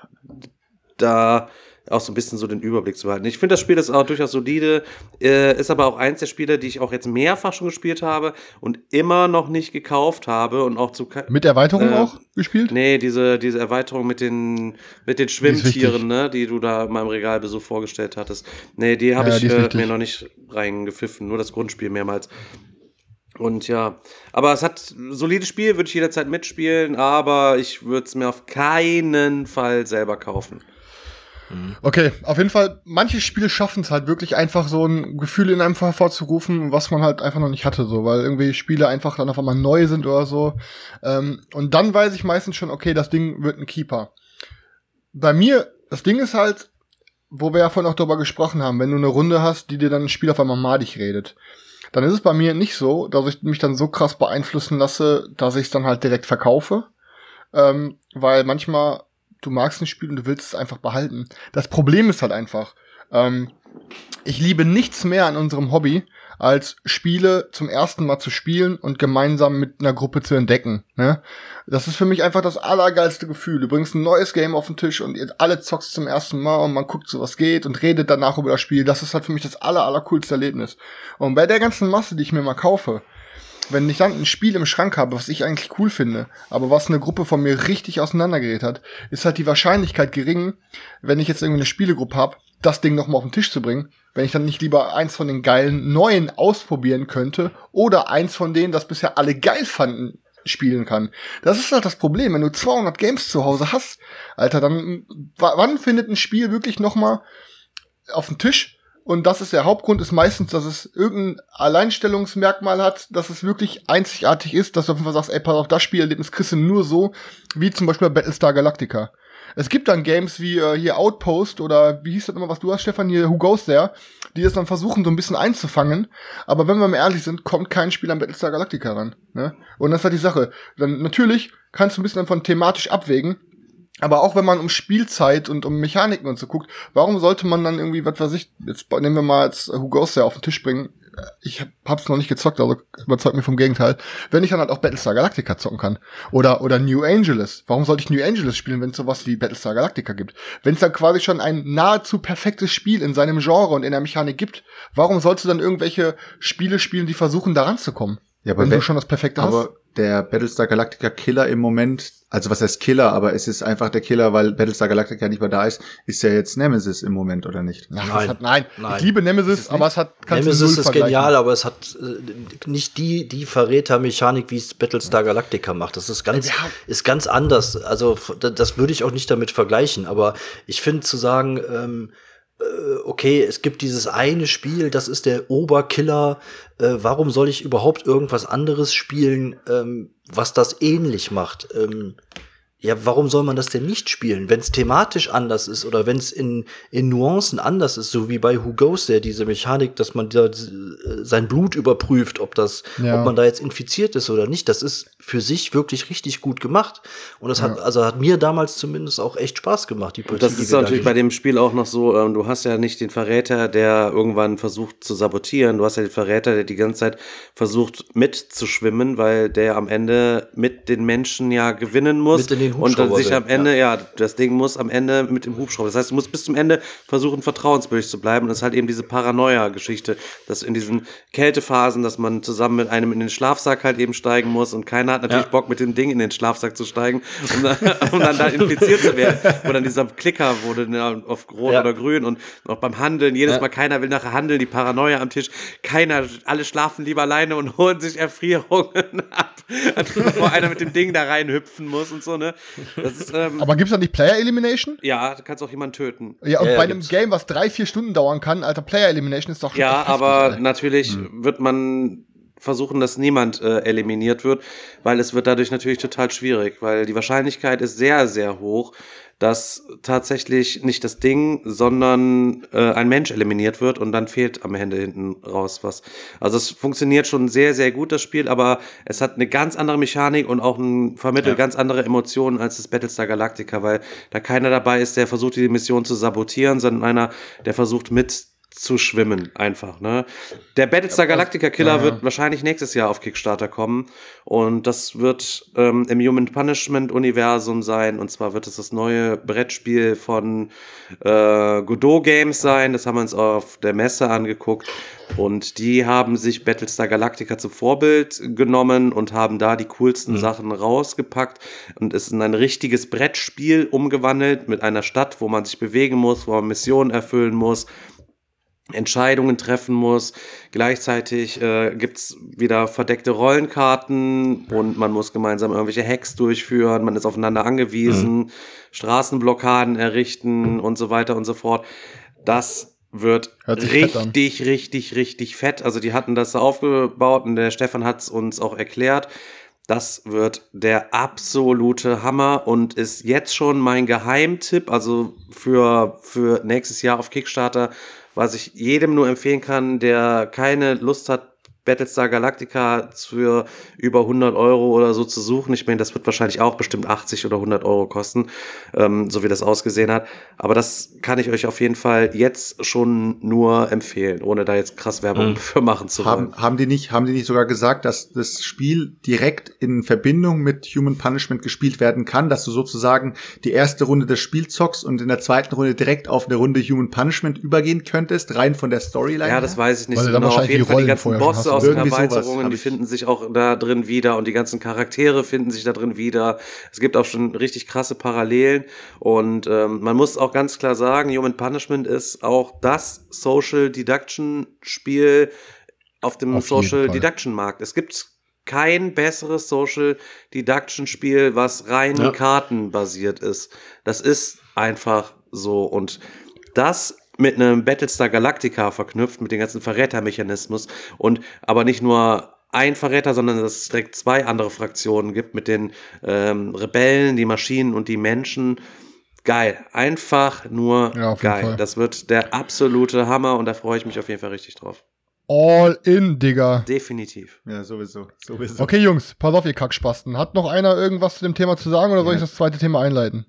da auch so ein bisschen so den Überblick zu behalten. Ich finde, das Spiel ist auch durchaus solide, äh, ist aber auch eins der Spiele, die ich auch jetzt mehrfach schon gespielt habe und immer noch nicht gekauft habe und auch zu ke- Mit Erweiterung Äh, auch gespielt? Nee, diese, diese Erweiterung mit den, mit den ist Schwimmtieren, wichtig. ne, die du da in meinem Regalbesuch vorgestellt hattest. Nee, die habe Ja, ich die ist äh, wichtig. mir noch nicht reingepfiffen, nur das Grundspiel mehrmals. Und ja, aber es hat ein solides Spiel, würde ich jederzeit mitspielen, aber ich würde es mir auf keinen Fall selber kaufen. Okay, auf jeden Fall, manche Spiele schaffen es halt wirklich einfach so ein Gefühl in einem hervorzurufen, was man halt einfach noch nicht hatte, so, weil irgendwie Spiele einfach dann auf einmal neu sind oder so. Ähm, und dann weiß ich meistens schon, okay, das Ding wird ein Keeper. Bei mir, das Ding ist halt, wo wir ja vorhin auch darüber gesprochen haben, wenn du eine Runde hast, die dir dann ein Spiel auf einmal madig redet, dann ist es bei mir nicht so, dass ich mich dann so krass beeinflussen lasse, dass ich es dann halt direkt verkaufe. Ähm, weil manchmal du magst ein Spiel und du willst es einfach behalten. Das Problem ist halt einfach, ähm, ich liebe nichts mehr an unserem Hobby, als Spiele zum ersten Mal zu spielen und gemeinsam mit einer Gruppe zu entdecken. Ne? Das ist für mich einfach das allergeilste Gefühl. Du bringst ein neues Game auf den Tisch und ihr alle zockst zum ersten Mal und man guckt so, was geht und redet danach über das Spiel. Das ist halt für mich das aller, aller coolste Erlebnis. Und bei der ganzen Masse, die ich mir mal kaufe, wenn ich dann ein Spiel im Schrank habe, was ich eigentlich cool finde, aber was eine Gruppe von mir richtig auseinandergerät hat, ist halt die Wahrscheinlichkeit gering, wenn ich jetzt irgendwie eine Spielegruppe habe, das Ding nochmal auf den Tisch zu bringen, wenn ich dann nicht lieber eins von den geilen neuen ausprobieren könnte oder eins von denen, das bisher alle geil fanden, spielen kann. Das ist halt das Problem, wenn du zweihundert Games zu Hause hast, Alter, dann w- wann findet ein Spiel wirklich nochmal auf den Tisch? Und das ist der Hauptgrund, ist meistens, dass es irgendein Alleinstellungsmerkmal hat, dass es wirklich einzigartig ist, dass du auf jeden Fall sagst, ey, pass auf, das Spielerlebnis kriegst du nur so, wie zum Beispiel bei Battlestar Galactica. Es gibt dann Games wie äh, hier Outpost oder wie hieß das immer, was du hast, Stefan, hier Who Goes There, die es dann versuchen, so ein bisschen einzufangen. Aber wenn wir mal ehrlich sind, kommt kein Spiel an Battlestar Galactica ran. Ne? Und das ist halt die Sache. Dann natürlich kannst du ein bisschen davon thematisch abwägen. Aber auch wenn man um Spielzeit und um Mechaniken und so guckt, warum sollte man dann irgendwie, was weiß ich, jetzt nehmen wir mal jetzt Who Goes There auf den Tisch bringen. Ich hab, hab's noch nicht gezockt, also überzeugt mich vom Gegenteil. Wenn ich dann halt auch Battlestar Galactica zocken kann. Oder, oder New Angeles. Warum sollte ich New Angeles spielen, wenn es sowas wie Battlestar Galactica gibt? Wenn es dann quasi schon ein nahezu perfektes Spiel in seinem Genre und in der Mechanik gibt, warum sollst du dann irgendwelche Spiele spielen, die versuchen, da ranzukommen? Ja, aber wenn wenn du schon das Perfekte aber hast? Der Battlestar Galactica Killer im Moment, also was heißt Killer, aber es ist einfach der Killer, weil Battlestar Galactica nicht mehr da ist, ist ja jetzt Nemesis im Moment, oder nicht? Ja, Nein. das hat, nein. Nein. Ich liebe Nemesis, aber es hat kannst du Nemesis null ist vergleichen. genial, aber es hat äh, nicht die die Verrätermechanik, wie es Battlestar Galactica macht. Das ist ganz Ja. ist ganz anders. Also f- da- das würde ich auch nicht damit vergleichen. Aber ich finde zu sagen, ähm, äh, okay, es gibt dieses eine Spiel, das ist der Oberkiller. Äh, warum soll ich überhaupt irgendwas anderes spielen, ähm, was das ähnlich macht? Ähm, Ja, warum soll man das denn nicht spielen? Wenn es thematisch anders ist oder wenn es in, in Nuancen anders ist, so wie bei Who Goes There, diese Mechanik, dass man da äh, sein Blut überprüft, ob das, Ja. ob man da jetzt infiziert ist oder nicht, das ist für sich wirklich richtig gut gemacht. Und das hat, also hat mir damals zumindest auch echt Spaß gemacht, die Partie. Das die ist wir da natürlich bei gespielt dem Spiel auch noch so, ähm, du hast ja nicht den Verräter, der irgendwann versucht zu sabotieren, du hast ja den Verräter, der die ganze Zeit versucht mitzuschwimmen, weil der am Ende mit den Menschen ja gewinnen muss. Mit in den und dann Hubschrauber sich am will, Ende, ja. das Ding muss am Ende mit dem Hubschrauber. Das heißt, du musst bis zum Ende versuchen, vertrauenswürdig zu bleiben. Und das ist halt eben diese Paranoia-Geschichte, dass in diesen Kältephasen, dass man zusammen mit einem in den Schlafsack halt eben steigen muss und keiner hat natürlich Ja. Bock, mit dem Ding in den Schlafsack zu steigen, um dann, um dann da infiziert zu werden. Wo dann dieser Klicker wurde ne, auf Rot Ja. oder Grün und auch beim Handeln, jedes Ja. Mal keiner will nachher handeln, die Paranoia am Tisch, keiner, alle schlafen lieber alleine und holen sich Erfrierungen ab, bevor einer mit dem Ding da reinhüpfen muss und so, ne? Das ist, ähm, Aber gibt's da nicht Player Elimination? ja, du kannst auch jemanden töten. Ja, und Ja, ja, bei einem gibt's. Game, was drei, vier Stunden dauern kann, Alter, Player Elimination ist doch schon Ja, echt heftig, aber Alter. natürlich wird man versuchen, dass niemand äh, eliminiert wird, weil es wird dadurch natürlich total schwierig, weil die Wahrscheinlichkeit ist sehr, sehr hoch, dass tatsächlich nicht das Ding, sondern äh, ein Mensch eliminiert wird und dann fehlt am Ende hinten raus was. Also es funktioniert schon sehr, sehr gut, das Spiel, aber es hat eine ganz andere Mechanik und auch ein, vermittelt Ja. ganz andere Emotionen als das Battlestar Galactica, weil da keiner dabei ist, der versucht, die Mission zu sabotieren, sondern einer, der versucht mit zu schwimmen, einfach, ne? Der Battlestar Galactica Killer ja, ja. wird wahrscheinlich nächstes Jahr auf Kickstarter kommen und das wird ähm, im Human Punishment Universum sein und zwar wird es das neue Brettspiel von äh, Godot Games sein, das haben wir uns auf der Messe angeguckt und die haben sich Battlestar Galactica zum Vorbild genommen und haben da die coolsten Sachen rausgepackt und ist in ein richtiges Brettspiel umgewandelt mit einer Stadt, wo man sich bewegen muss, wo man Missionen erfüllen muss, Entscheidungen treffen muss. Gleichzeitig äh, gibt's wieder verdeckte Rollenkarten und man muss gemeinsam irgendwelche Hacks durchführen, man ist aufeinander angewiesen, mhm. Straßenblockaden errichten und so weiter und so fort. Das wird Hört sich fett an. richtig, richtig, richtig fett. Also die hatten das aufgebaut und der Stefan hat's uns auch erklärt. Das wird der absolute Hammer und ist jetzt schon mein Geheimtipp, also für, für nächstes Jahr auf Kickstarter, was ich jedem nur empfehlen kann, der keine Lust hat, Battlestar Galactica für über hundert Euro oder so zu suchen. Ich meine, das wird wahrscheinlich auch bestimmt achtzig oder hundert Euro kosten, ähm, so wie das ausgesehen hat. Aber das kann ich euch auf jeden Fall jetzt schon nur empfehlen, ohne da jetzt krass Werbung Mhm. für machen zu wollen. Haben, haben die nicht, haben die nicht sogar gesagt, dass das Spiel direkt in Verbindung mit Human Punishment gespielt werden kann, dass du sozusagen die erste Runde des Spiels zockst und in der zweiten Runde direkt auf eine Runde Human Punishment übergehen könntest, rein von der Storyline Ja, das her? weiß ich nicht Weil so du dann genau. Auf wahrscheinlich jeden die Fall die Rollen ganzen vorher schon Bosse hast. aus den Irgendwie sowas Erweiterungen, hab die ich- finden sich auch da drin wieder und die ganzen Charaktere finden sich da drin wieder. Es gibt auch schon richtig krasse Parallelen und ähm, man muss auch ganz klar sagen, Human Punishment ist auch das Social Deduction Spiel auf dem Auf jeden Social Fall. Deduction Markt. Es gibt kein besseres Social Deduction Spiel, was rein Ja. kartenbasiert ist. Das ist einfach so. Und das mit einem Battlestar Galactica verknüpft, mit dem ganzen Verrätermechanismus und aber nicht nur ein Verräter, sondern dass es direkt zwei andere Fraktionen gibt mit den ähm, Rebellen, die Maschinen und die Menschen. Geil. Einfach nur Ja, auf jeden geil. Fall. Das wird der absolute Hammer und da freue ich mich auf jeden Fall richtig drauf. All in, Digga. Definitiv. Ja, sowieso. sowieso. Okay, Jungs, pass auf, ihr Kackspasten. Hat noch einer irgendwas zu dem Thema zu sagen oder soll Ja. ich das zweite Thema einleiten?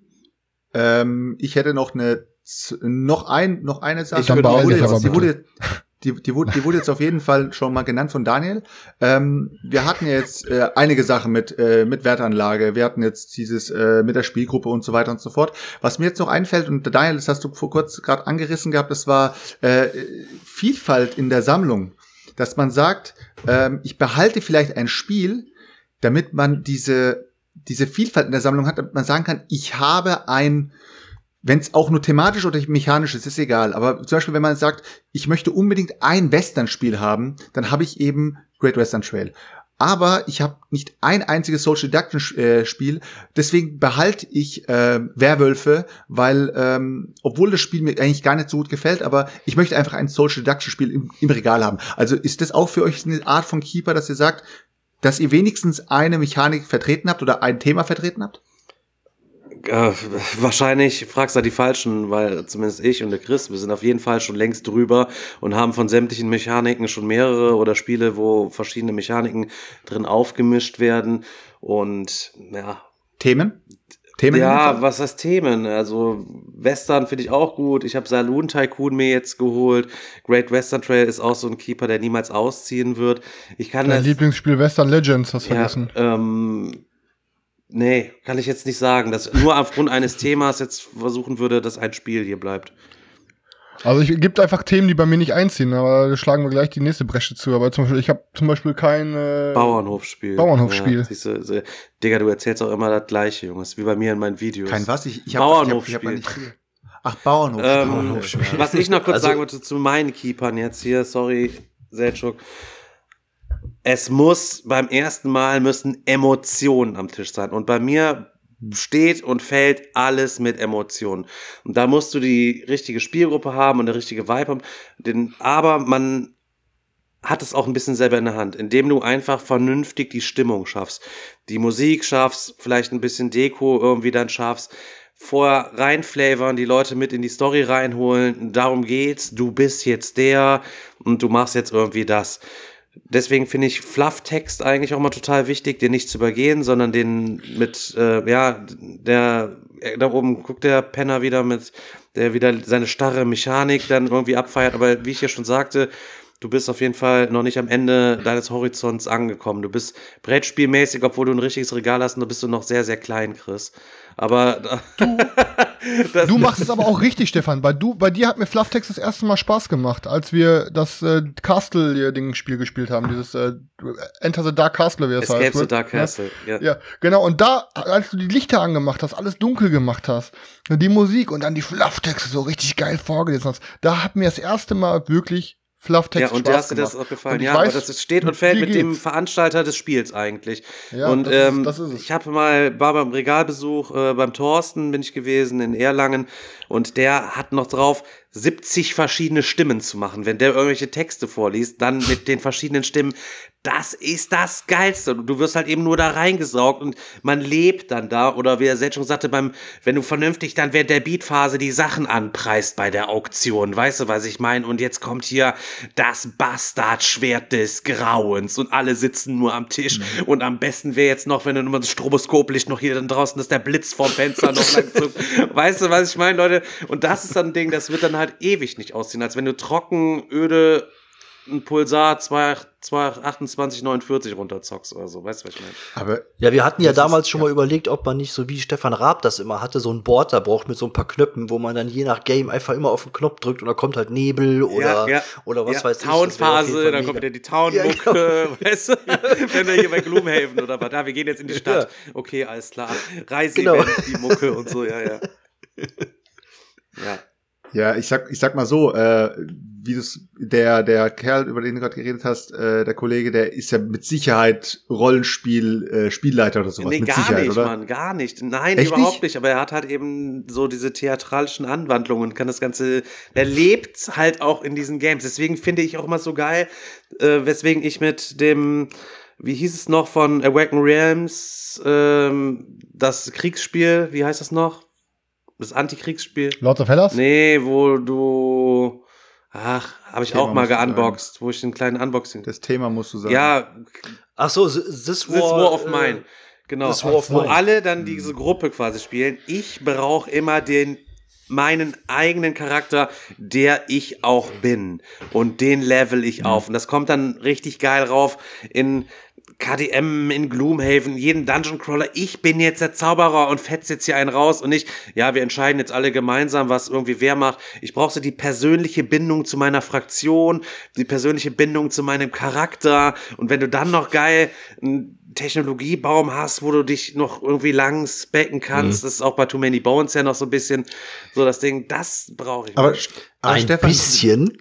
Ähm, ich hätte noch eine, z- noch ein, noch eine Sache. Ich würde die, auch wurde jetzt jetzt, aber die, bitte. wurde, die, die, wurde, die wurde jetzt auf jeden Fall schon mal genannt von Daniel. Ähm, wir hatten ja jetzt äh, einige Sachen mit, äh, mit Wertanlage. Wir hatten jetzt dieses äh, mit der Spielgruppe und so weiter und so fort. Was mir jetzt noch einfällt, und Daniel, das hast du vor kurz gerade angerissen gehabt, das war äh, Vielfalt in der Sammlung. Dass man sagt, ähm, ich behalte vielleicht ein Spiel, damit man diese diese Vielfalt in der Sammlung hat, damit man sagen kann, ich habe ein, wenn es auch nur thematisch oder mechanisch ist, ist egal. Aber zum Beispiel, wenn man sagt, ich möchte unbedingt ein Western-Spiel haben, dann habe ich eben Great Western Trail. Aber ich habe nicht ein einziges Social Deduction-Spiel, deswegen behalte ich äh, Werwölfe, weil, ähm, obwohl das Spiel mir eigentlich gar nicht so gut gefällt, aber ich möchte einfach ein Social Deduction-Spiel im, im Regal haben. Also ist das auch für euch eine Art von Keeper, dass ihr sagt, dass ihr wenigstens eine Mechanik vertreten habt oder ein Thema vertreten habt? Äh, wahrscheinlich fragst du da die Falschen, weil zumindest ich und der Chris, wir sind auf jeden Fall schon längst drüber und haben von sämtlichen Mechaniken schon mehrere oder Spiele, wo verschiedene Mechaniken drin aufgemischt werden und ja. Themen? Themen? in dem Ja, Fall? was heißt Themen? Also Western finde ich auch gut. Ich habe Saloon Tycoon mir jetzt geholt. Great Western Trail ist auch so ein Keeper, der niemals ausziehen wird. Ich kann Dein das, Lieblingsspiel Western Legends, hast du ja, vergessen. ähm, nee, kann ich jetzt nicht sagen, dass ich nur aufgrund eines Themas jetzt versuchen würde, dass ein Spiel hier bleibt. Also es gibt einfach Themen, die bei mir nicht einziehen, aber da schlagen wir gleich die nächste Bresche zu. Aber zum Beispiel, ich habe zum Beispiel kein äh, Bauernhofspiel. Bauernhofspiel. Ja, siehst du, so, Digga, du erzählst auch immer das Gleiche, Jungs, wie bei mir in meinen Videos. Kein was? Ich, ich hab, Bauernhofspiel. Ich hab, ich hab nicht viel. Ach, Bauernhof. Ähm, Bauernhofspiel. was ich noch kurz Also- sagen wollte zu meinen Keepern jetzt hier, sorry, Selçuk. Es muss beim ersten Mal müssen Emotionen am Tisch sein. Und bei mir steht und fällt alles mit Emotionen. Und da musst du die richtige Spielgruppe haben und eine richtige Vibe haben. Den, aber man hat es auch ein bisschen selber in der Hand, indem du einfach vernünftig die Stimmung schaffst. Die Musik schaffst, vielleicht ein bisschen Deko irgendwie dann schaffst. Vorher reinflavern, die Leute mit in die Story reinholen. Darum geht's. Du bist jetzt der und du machst jetzt irgendwie das. Deswegen finde ich Flufftext eigentlich auch mal total wichtig, den nicht zu übergehen, sondern den mit, äh, ja, der, äh, da oben guckt der Penner wieder mit, der wieder seine starre Mechanik dann irgendwie abfeiert. Aber wie ich ja schon sagte, du bist auf jeden Fall noch nicht am Ende deines Horizonts angekommen. Du bist Brettspielmäßig, obwohl du ein richtiges Regal hast, und da bist du noch sehr, sehr klein, Chris. Aber das, Du machst es aber auch richtig, Stefan. Bei, du, bei dir hat mir Flufftext das erste Mal Spaß gemacht, als wir das äh, Castle-Ding-Spiel gespielt haben. Dieses äh, Enter the Dark Castle, wie das Escape heißt. the ne? Dark Castle, ja. Ja, genau. Und da, als du die Lichter angemacht hast, alles dunkel gemacht hast, die Musik und dann die Flufftexte so richtig geil vorgelesen hast, da hat mir das erste Mal wirklich Flufftext Ja, und Spaß dir hast dir gemacht. das auch gefallen. Und ich Ja, weiß, aber das steht und fällt wie mit dem geht's. Veranstalter des Spiels eigentlich. Ja, und das ist- ähm, das ist es. ich habe mal, war beim Regalbesuch äh, beim Thorsten bin ich gewesen in Erlangen und der hat noch drauf, siebzig verschiedene Stimmen zu machen. Wenn der irgendwelche Texte vorliest, dann mit den verschiedenen Stimmen. Das ist das Geilste. Und du wirst halt eben nur da reingesaugt und man lebt dann da. Oder wie er selbst schon sagte, beim, wenn du vernünftig dann während der Beatphase die Sachen anpreist bei der Auktion. Weißt du, was ich meine? Und jetzt kommt hier das Bastardschwert des Grauens und alle sitzen nur am Tisch. Mhm. Und am besten wäre jetzt noch, wenn du nur das Stroboskoplicht noch hier dann draußen, dass der Blitz vorm Fenster noch lang zuckt. Weißt du, was ich meine, Leute? Und das ist dann ein Ding, das wird dann halt ewig nicht aussehen, als wenn du trocken, öde ein Pulsar zwei achtundzwanzig neunundvierzig runterzockst oder so, weißt du, was ich meine? Aber Ja, wir hatten ja Das damals ist- schon ja. mal überlegt, ob man nicht so wie Stefan Raab das immer hatte, so ein Board da braucht mit so ein paar Knöpfen, wo man dann je nach Game einfach immer auf den Knopf drückt und da kommt halt Nebel oder, oder was ja, weiß ich. das wäre auf jeden Townphase, Fall dann mega. kommt wieder die Townmucke, weißt du? Wenn wir hier bei Gloomhaven oder was, da, wir gehen jetzt in die Stadt. Okay, alles klar. Reise-Event, Genau. die Mucke und so, ja, ja. Ja. Ja, ich sag, ich sag mal so, äh, wie du's, der, der Kerl, über den du gerade geredet hast, äh, der Kollege, der ist ja mit Sicherheit Rollenspiel, äh, Spielleiter oder sowas. Nee, mit gar Sicherheit, nicht, oder? Mann, gar nicht. Nein, Echt überhaupt nicht? nicht? Aber er hat halt eben so diese theatralischen Anwandlungen und kann das Ganze, er lebt halt auch in diesen Games. Deswegen finde ich auch immer so geil, äh, weswegen ich mit dem, wie hieß es noch, von Awaken Realms, ähm, das Kriegsspiel, wie heißt das noch? Das Antikriegsspiel? Lords of Hellas? Nee, wo du, ach, habe ich Thema auch mal musst du geunboxed, wo ich den kleinen Unboxing. Das Thema musst du sagen. Ja, Ach so, This, this War, This War of äh, Mine. Genau. This War of Wo Mine. alle dann diese Gruppe quasi spielen. Ich brauche immer den meinen eigenen Charakter, der ich auch bin. Und den level ich auf. Und das kommt dann richtig geil rauf in K D M, in Gloomhaven, jeden Dungeon Crawler. Ich bin jetzt der Zauberer und fetz jetzt hier einen raus und nicht, ja, wir entscheiden jetzt alle gemeinsam, was irgendwie wer macht. Ich brauche so die persönliche Bindung zu meiner Fraktion, die persönliche Bindung zu meinem Charakter. Und wenn du dann noch geil einen Technologiebaum hast, wo du dich noch irgendwie lang specken kannst, mhm. das ist auch bei Too Many Bones ja noch so ein bisschen so das Ding, das brauche ich. Aber, aber Ein Stefan, bisschen.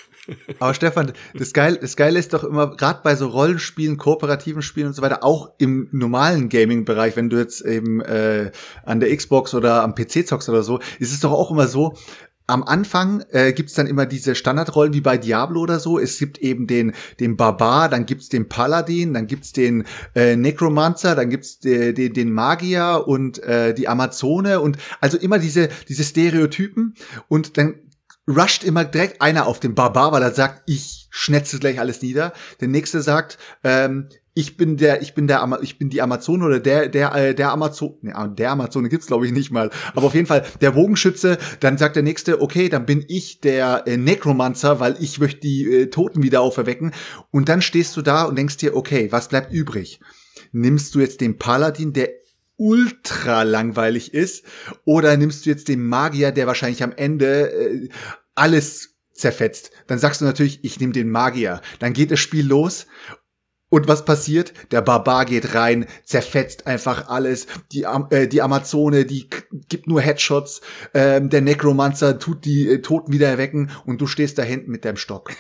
Aber Stefan, das Geile, das Geile ist doch immer, gerade bei so Rollenspielen, kooperativen Spielen und so weiter, auch im normalen Gaming-Bereich, wenn du jetzt eben äh, an der Xbox oder am P C zockst oder so, ist es doch auch immer so, am Anfang äh, gibt's dann immer diese Standardrollen wie bei Diablo oder so. Es gibt eben den den Barbar, dann gibt's den Paladin, dann gibt's den äh, Necromancer, dann gibt's de, de, den Magier und äh, die Amazone und also immer diese diese Stereotypen und dann rusht immer direkt einer auf den Barbar, weil er sagt, ich schnetze gleich alles nieder. Der nächste sagt, ähm, ich bin der, ich bin der, Ama- ich bin die Amazone oder der, der, äh, der Amazone, nee, der Amazone gibt's glaube ich nicht mal. Aber auf jeden Fall der Bogenschütze. Dann sagt der nächste, okay, dann bin ich der äh, Necromancer, weil ich möchte die äh, Toten wieder auferwecken. Und dann stehst du da und denkst dir, okay, was bleibt übrig? Nimmst du jetzt den Paladin, der ultra langweilig ist, oder nimmst du jetzt den Magier, der wahrscheinlich am Ende äh, alles zerfetzt? Dann sagst du natürlich, ich nehme den Magier. Dann geht das Spiel los. Und was passiert? Der Barbar geht rein, zerfetzt einfach alles. Die, äh, die Amazone, die k- gibt nur Headshots. Ähm, der Necromancer tut die äh, Toten wieder erwecken und du stehst da hinten mit deinem Stock.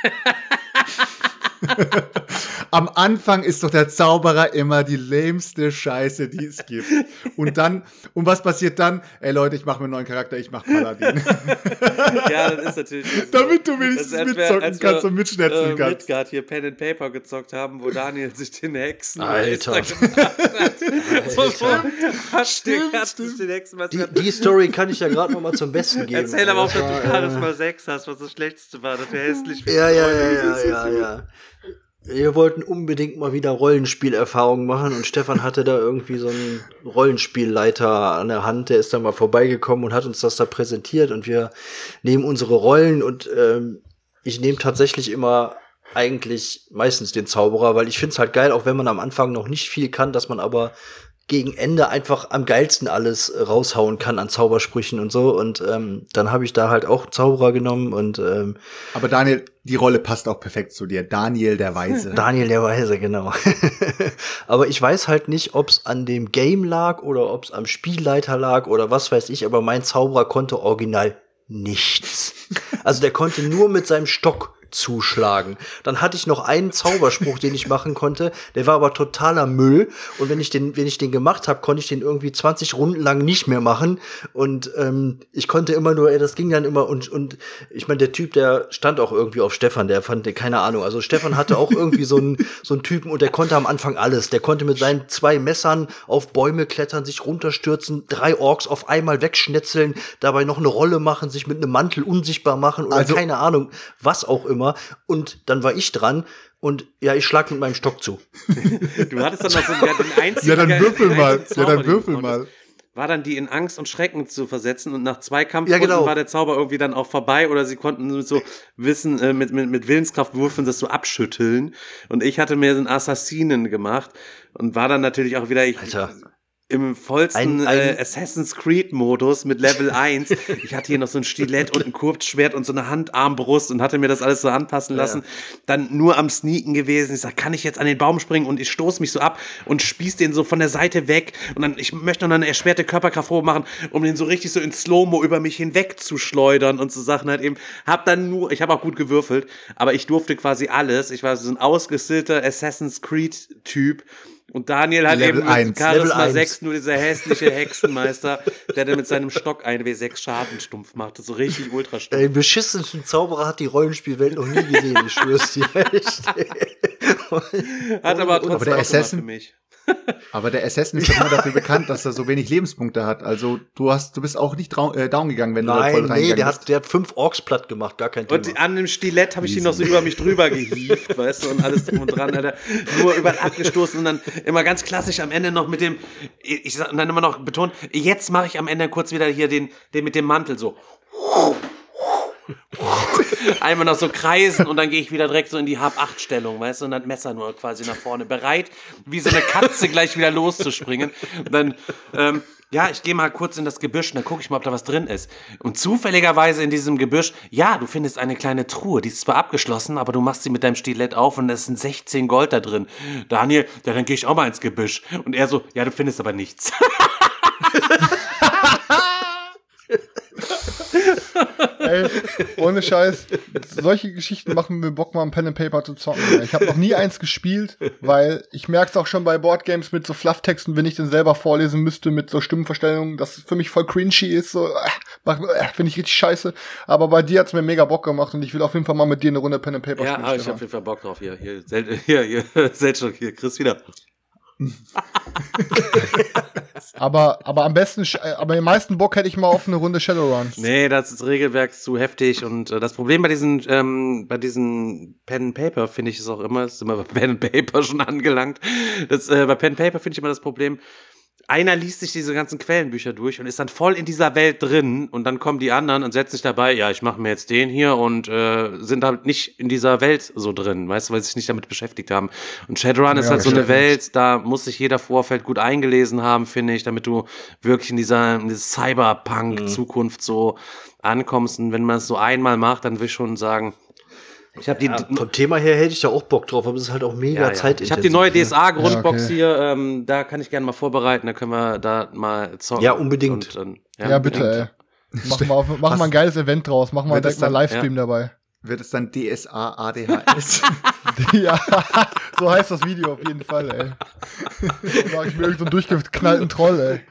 Am Anfang ist doch der Zauberer immer die lämste Scheiße, die es gibt. Und dann, und was passiert dann? Ey Leute, ich mache mir einen neuen Charakter, ich mache Paladin. Ja, das ist natürlich so. Damit du wenigstens Das ist, als wär- mitzocken als kannst wir, und mitschnetzen äh, kannst. Midgard hier Pen and Paper gezockt haben, wo Daniel sich den Hexen Alter. gemacht hat. So, so, hat Stimmt, hat stimmt. sich den Hexen Die, die Story kann ich ja gerade noch mal zum Besten geben. Erzähl aber auch, Das dass du war, Charisma sechs hast, was das Schlechteste war, dass wir hässlich Ja, ja, ja, ja, ja, ja. Wir wollten unbedingt mal wieder Rollenspielerfahrungen machen und Stefan hatte da irgendwie so einen Rollenspielleiter an der Hand, der ist dann mal vorbeigekommen und hat uns das da präsentiert und wir nehmen unsere Rollen und ähm, ich nehme tatsächlich immer eigentlich meistens den Zauberer, weil ich find's halt geil, auch wenn man am Anfang noch nicht viel kann, dass man aber gegen Ende einfach am geilsten alles raushauen kann an Zaubersprüchen und so. Und ähm, dann habe ich da halt auch Zauberer genommen und ähm, Aber Daniel, die Rolle passt auch perfekt zu dir. Daniel der Weise. Daniel der Weise, genau. Aber ich weiß halt nicht, ob es an dem Game lag oder ob es am Spielleiter lag oder was weiß ich. Aber mein Zauberer konnte original nichts. Also der konnte nur mit seinem Stock zuschlagen. Dann hatte ich noch einen Zauberspruch, den ich machen konnte, der war aber totaler Müll und wenn ich den wenn ich den gemacht habe, konnte ich den irgendwie zwanzig Runden lang nicht mehr machen und ähm, ich konnte immer nur, ey, das ging dann immer und und ich meine, der Typ, der stand auch irgendwie auf Stefan, der fand, keine Ahnung, also Stefan hatte auch irgendwie so einen so einen Typen und der konnte am Anfang alles, der konnte mit seinen zwei Messern auf Bäume klettern, sich runterstürzen, drei Orks auf einmal wegschnetzeln, dabei noch eine Rolle machen, sich mit einem Mantel unsichtbar machen oder Also- keine Ahnung, was auch immer. Und dann war ich dran und ja, ich schlag mit meinem Stock zu. Du hattest dann noch so ja, den einzigen. Ja, dann den würfel mal. einzigen Ja, Zauber, dann den du würfel konntest. mal. War dann die in Angst und Schrecken zu versetzen und nach zwei Ja, Kampfrunden genau. war der Zauber irgendwie dann auch vorbei oder sie konnten mit so Wissen, äh, mit, mit, mit Willenskraft würfeln, das so abschütteln und ich hatte mir so einen Assassinen gemacht und war dann natürlich auch wieder, ich, Alter. im vollsten Ein- ein- äh, Assassin's Creed-Modus mit Level eins. Ich hatte hier noch so ein Stilett und ein Kurzschwert und so eine Handarmbrust und hatte mir das alles so anpassen lassen. Ja. Dann nur am Sneaken gewesen. Ich sag, kann ich jetzt an den Baum springen? Und ich stoße mich so ab und spieß den so von der Seite weg. Und dann, ich möchte noch eine erschwerte Körperkraft hochmachen, um den so richtig so in Slow-Mo über mich hinweg zu schleudern und so Sachen halt eben. Hab dann nur, ich habe auch gut gewürfelt, aber ich durfte quasi alles. Ich war so ein ausgestillter Assassin's Creed-Typ. Und Daniel hat Level eben eins. mit Charisma Level sechs nur dieser hässliche Hexenmeister, der dann mit seinem Stock ein W sechs Schaden stumpf machte. So richtig ultra stumpf. Der beschissensten Zauberer hat die Rollenspielwelt noch nie gesehen, ich schwör's dir echt. Hat aber trotzdem aber der auch Assassin, für mich. Aber der Assassin ist doch immer dafür bekannt, dass er so wenig Lebenspunkte hat. Also du hast, du bist auch nicht drau- äh, down gegangen, wenn du da voll Nein, nee, reingegangen der bist. hat, der hat fünf Orks platt gemacht, gar kein Thema. Und an dem Stilett habe ich ihn noch so über mich drüber gehievt, weißt du, und alles drum und dran, Alter. Nur über abgestoßen und dann immer ganz klassisch am Ende noch mit dem, ich sag, und dann immer noch betont, jetzt mache ich am Ende kurz wieder hier den, den mit dem Mantel so. Einmal noch so kreisen und dann gehe ich wieder direkt so in die Hab-acht-Stellung, weißt du, und dann Messer nur quasi nach vorne, bereit, wie so eine Katze gleich wieder loszuspringen. Und dann, ähm, ja, ich gehe mal kurz in das Gebüsch und dann gucke ich mal, ob da was drin ist. Und zufälligerweise in diesem Gebüsch, ja, du findest eine kleine Truhe, die ist zwar abgeschlossen, aber du machst sie mit deinem Stilett auf und es sind sechzehn Gold da drin. Daniel, ja, dann gehe ich auch mal ins Gebüsch. Und er so, ja, du findest aber nichts. Ey, ohne Scheiß, solche Geschichten machen mir Bock, mal ein Pen and Paper zu zocken. Ich habe noch nie eins gespielt, weil ich merke es auch schon bei Boardgames mit so Flufftexten, wenn ich den selber vorlesen müsste mit so Stimmenverstellungen, dass es für mich voll cringy ist, so äh, äh, finde ich richtig scheiße. Aber bei dir hat's mir mega Bock gemacht und ich will auf jeden Fall mal mit dir eine Runde Pen and Paper Ja, spielen. aber ich habe auf jeden Fall Bock drauf. Hier, hier, Sel- hier, hier, Selchuk, hier, Chris wieder. aber aber am besten, sch- äh, aber den meisten Bock hätte ich mal auf eine Runde Shadowrun. Nee, das ist Regelwerk zu heftig und äh, das Problem bei diesen ähm, bei diesen Pen and Paper finde ich ist auch immer, ist immer bei Pen and Paper schon angelangt. Das äh, bei Pen and Paper finde ich immer das Problem. Einer liest sich diese ganzen Quellenbücher durch und ist dann voll in dieser Welt drin und dann kommen die anderen und setzen sich dabei, ja, ich mache mir jetzt den hier und äh, sind halt nicht in dieser Welt so drin, weißt du, weil sie sich nicht damit beschäftigt haben. Und Shadowrun Ja, ist halt so eine stimmt. Welt, da muss sich jeder Vorfeld gut eingelesen haben, finde ich, damit du wirklich in dieser, in dieser Cyberpunk-Zukunft so ankommst. Und wenn man es so einmal macht, dann will ich schon sagen, ich habe die, Ja, vom Thema her hätte ich da auch Bock drauf, aber es ist halt auch mega ja, ja. zeitintensiv. Ich habe die neue D S A-Grundbox Ja, okay. hier, ähm, da kann ich gerne mal vorbereiten, da können wir da mal zocken. Ja, unbedingt. Und, ähm, Ja, bitte, ey. Mach mal, auf, mach mal ein geiles Event draus, mach mal Wird direkt das mal dann- Livestream dabei. Wird es dann D S A A D H S? Ja, so heißt das Video auf jeden Fall, ey. Da mach ich mir irgend so einen durchgeknallten Troll, ey.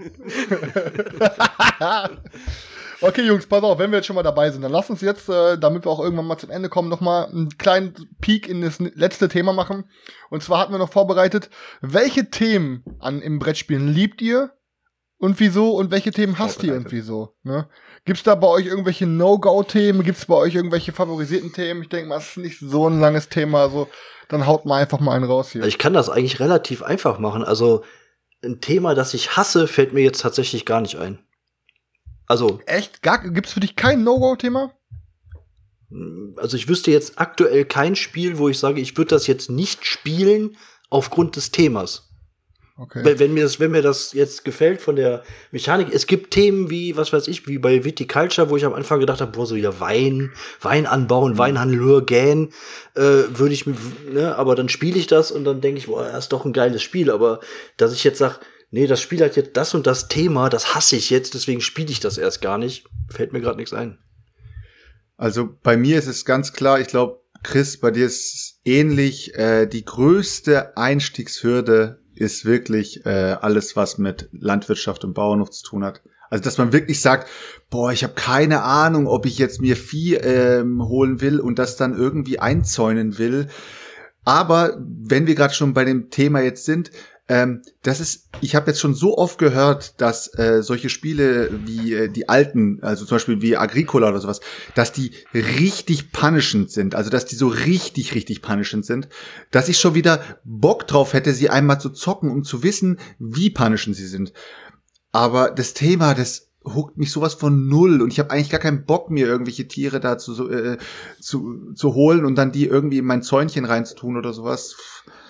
Okay, Jungs, pass auf, wenn wir jetzt schon mal dabei sind, dann lass uns jetzt, äh, damit wir auch irgendwann mal zum Ende kommen, noch mal einen kleinen Peek in das letzte Thema machen. Und zwar hatten wir noch vorbereitet, welche Themen an im Brettspielen liebt ihr und wieso und welche Themen hasst ihr und wieso? Ne? Gibt's da bei euch irgendwelche No-Go-Themen? Gibt's bei euch irgendwelche favorisierten Themen? Ich denke mal, es ist nicht so ein langes Thema, also dann haut mal einfach mal einen raus hier. Ich kann das eigentlich relativ einfach machen. Also ein Thema, das ich hasse, fällt mir jetzt tatsächlich gar nicht ein. Also, Echt? Gar, gibt's für dich kein No-Go-Thema? also ich wüsste jetzt aktuell kein Spiel, wo ich sage, ich würde das jetzt nicht spielen aufgrund des Themas. Okay. Wenn, wenn mir das, wenn mir das jetzt gefällt von der Mechanik, es gibt Themen wie, was weiß ich, wie bei Viticulture, wo ich am Anfang gedacht habe, boah, so ja Wein, Wein anbauen, Weinhandel, gähn, äh, würde ich, ne, aber dann spiele ich das und dann denke ich, boah, das ist doch ein geiles Spiel, aber dass ich jetzt sage, nee, das Spiel hat jetzt das und das Thema, das hasse ich jetzt, deswegen spiele ich das erst gar nicht, fällt mir gerade nichts ein. Also bei mir ist es ganz klar, ich glaube, Chris, bei dir ist es ähnlich. Äh, die größte Einstiegshürde ist wirklich äh, alles, was mit Landwirtschaft und Bauernhof zu tun hat. Also dass man wirklich sagt, boah, ich habe keine Ahnung, ob ich jetzt mir Vieh ähm, holen will und das dann irgendwie einzäunen will. Aber wenn wir gerade schon bei dem Thema jetzt sind, ähm, das ist, ich habe jetzt schon so oft gehört, dass äh, solche Spiele wie äh, die alten, also zum Beispiel wie Agricola oder sowas, dass die richtig punishend sind, also dass die so richtig, richtig punishend sind, dass ich schon wieder Bock drauf hätte, sie einmal zu zocken, um zu wissen, wie punishend sie sind. Aber das Thema, das huckt mich sowas von null und ich habe eigentlich gar keinen Bock, mir irgendwelche Tiere da zu, äh, zu, zu holen und dann die irgendwie in mein Zäunchen reinzutun oder sowas.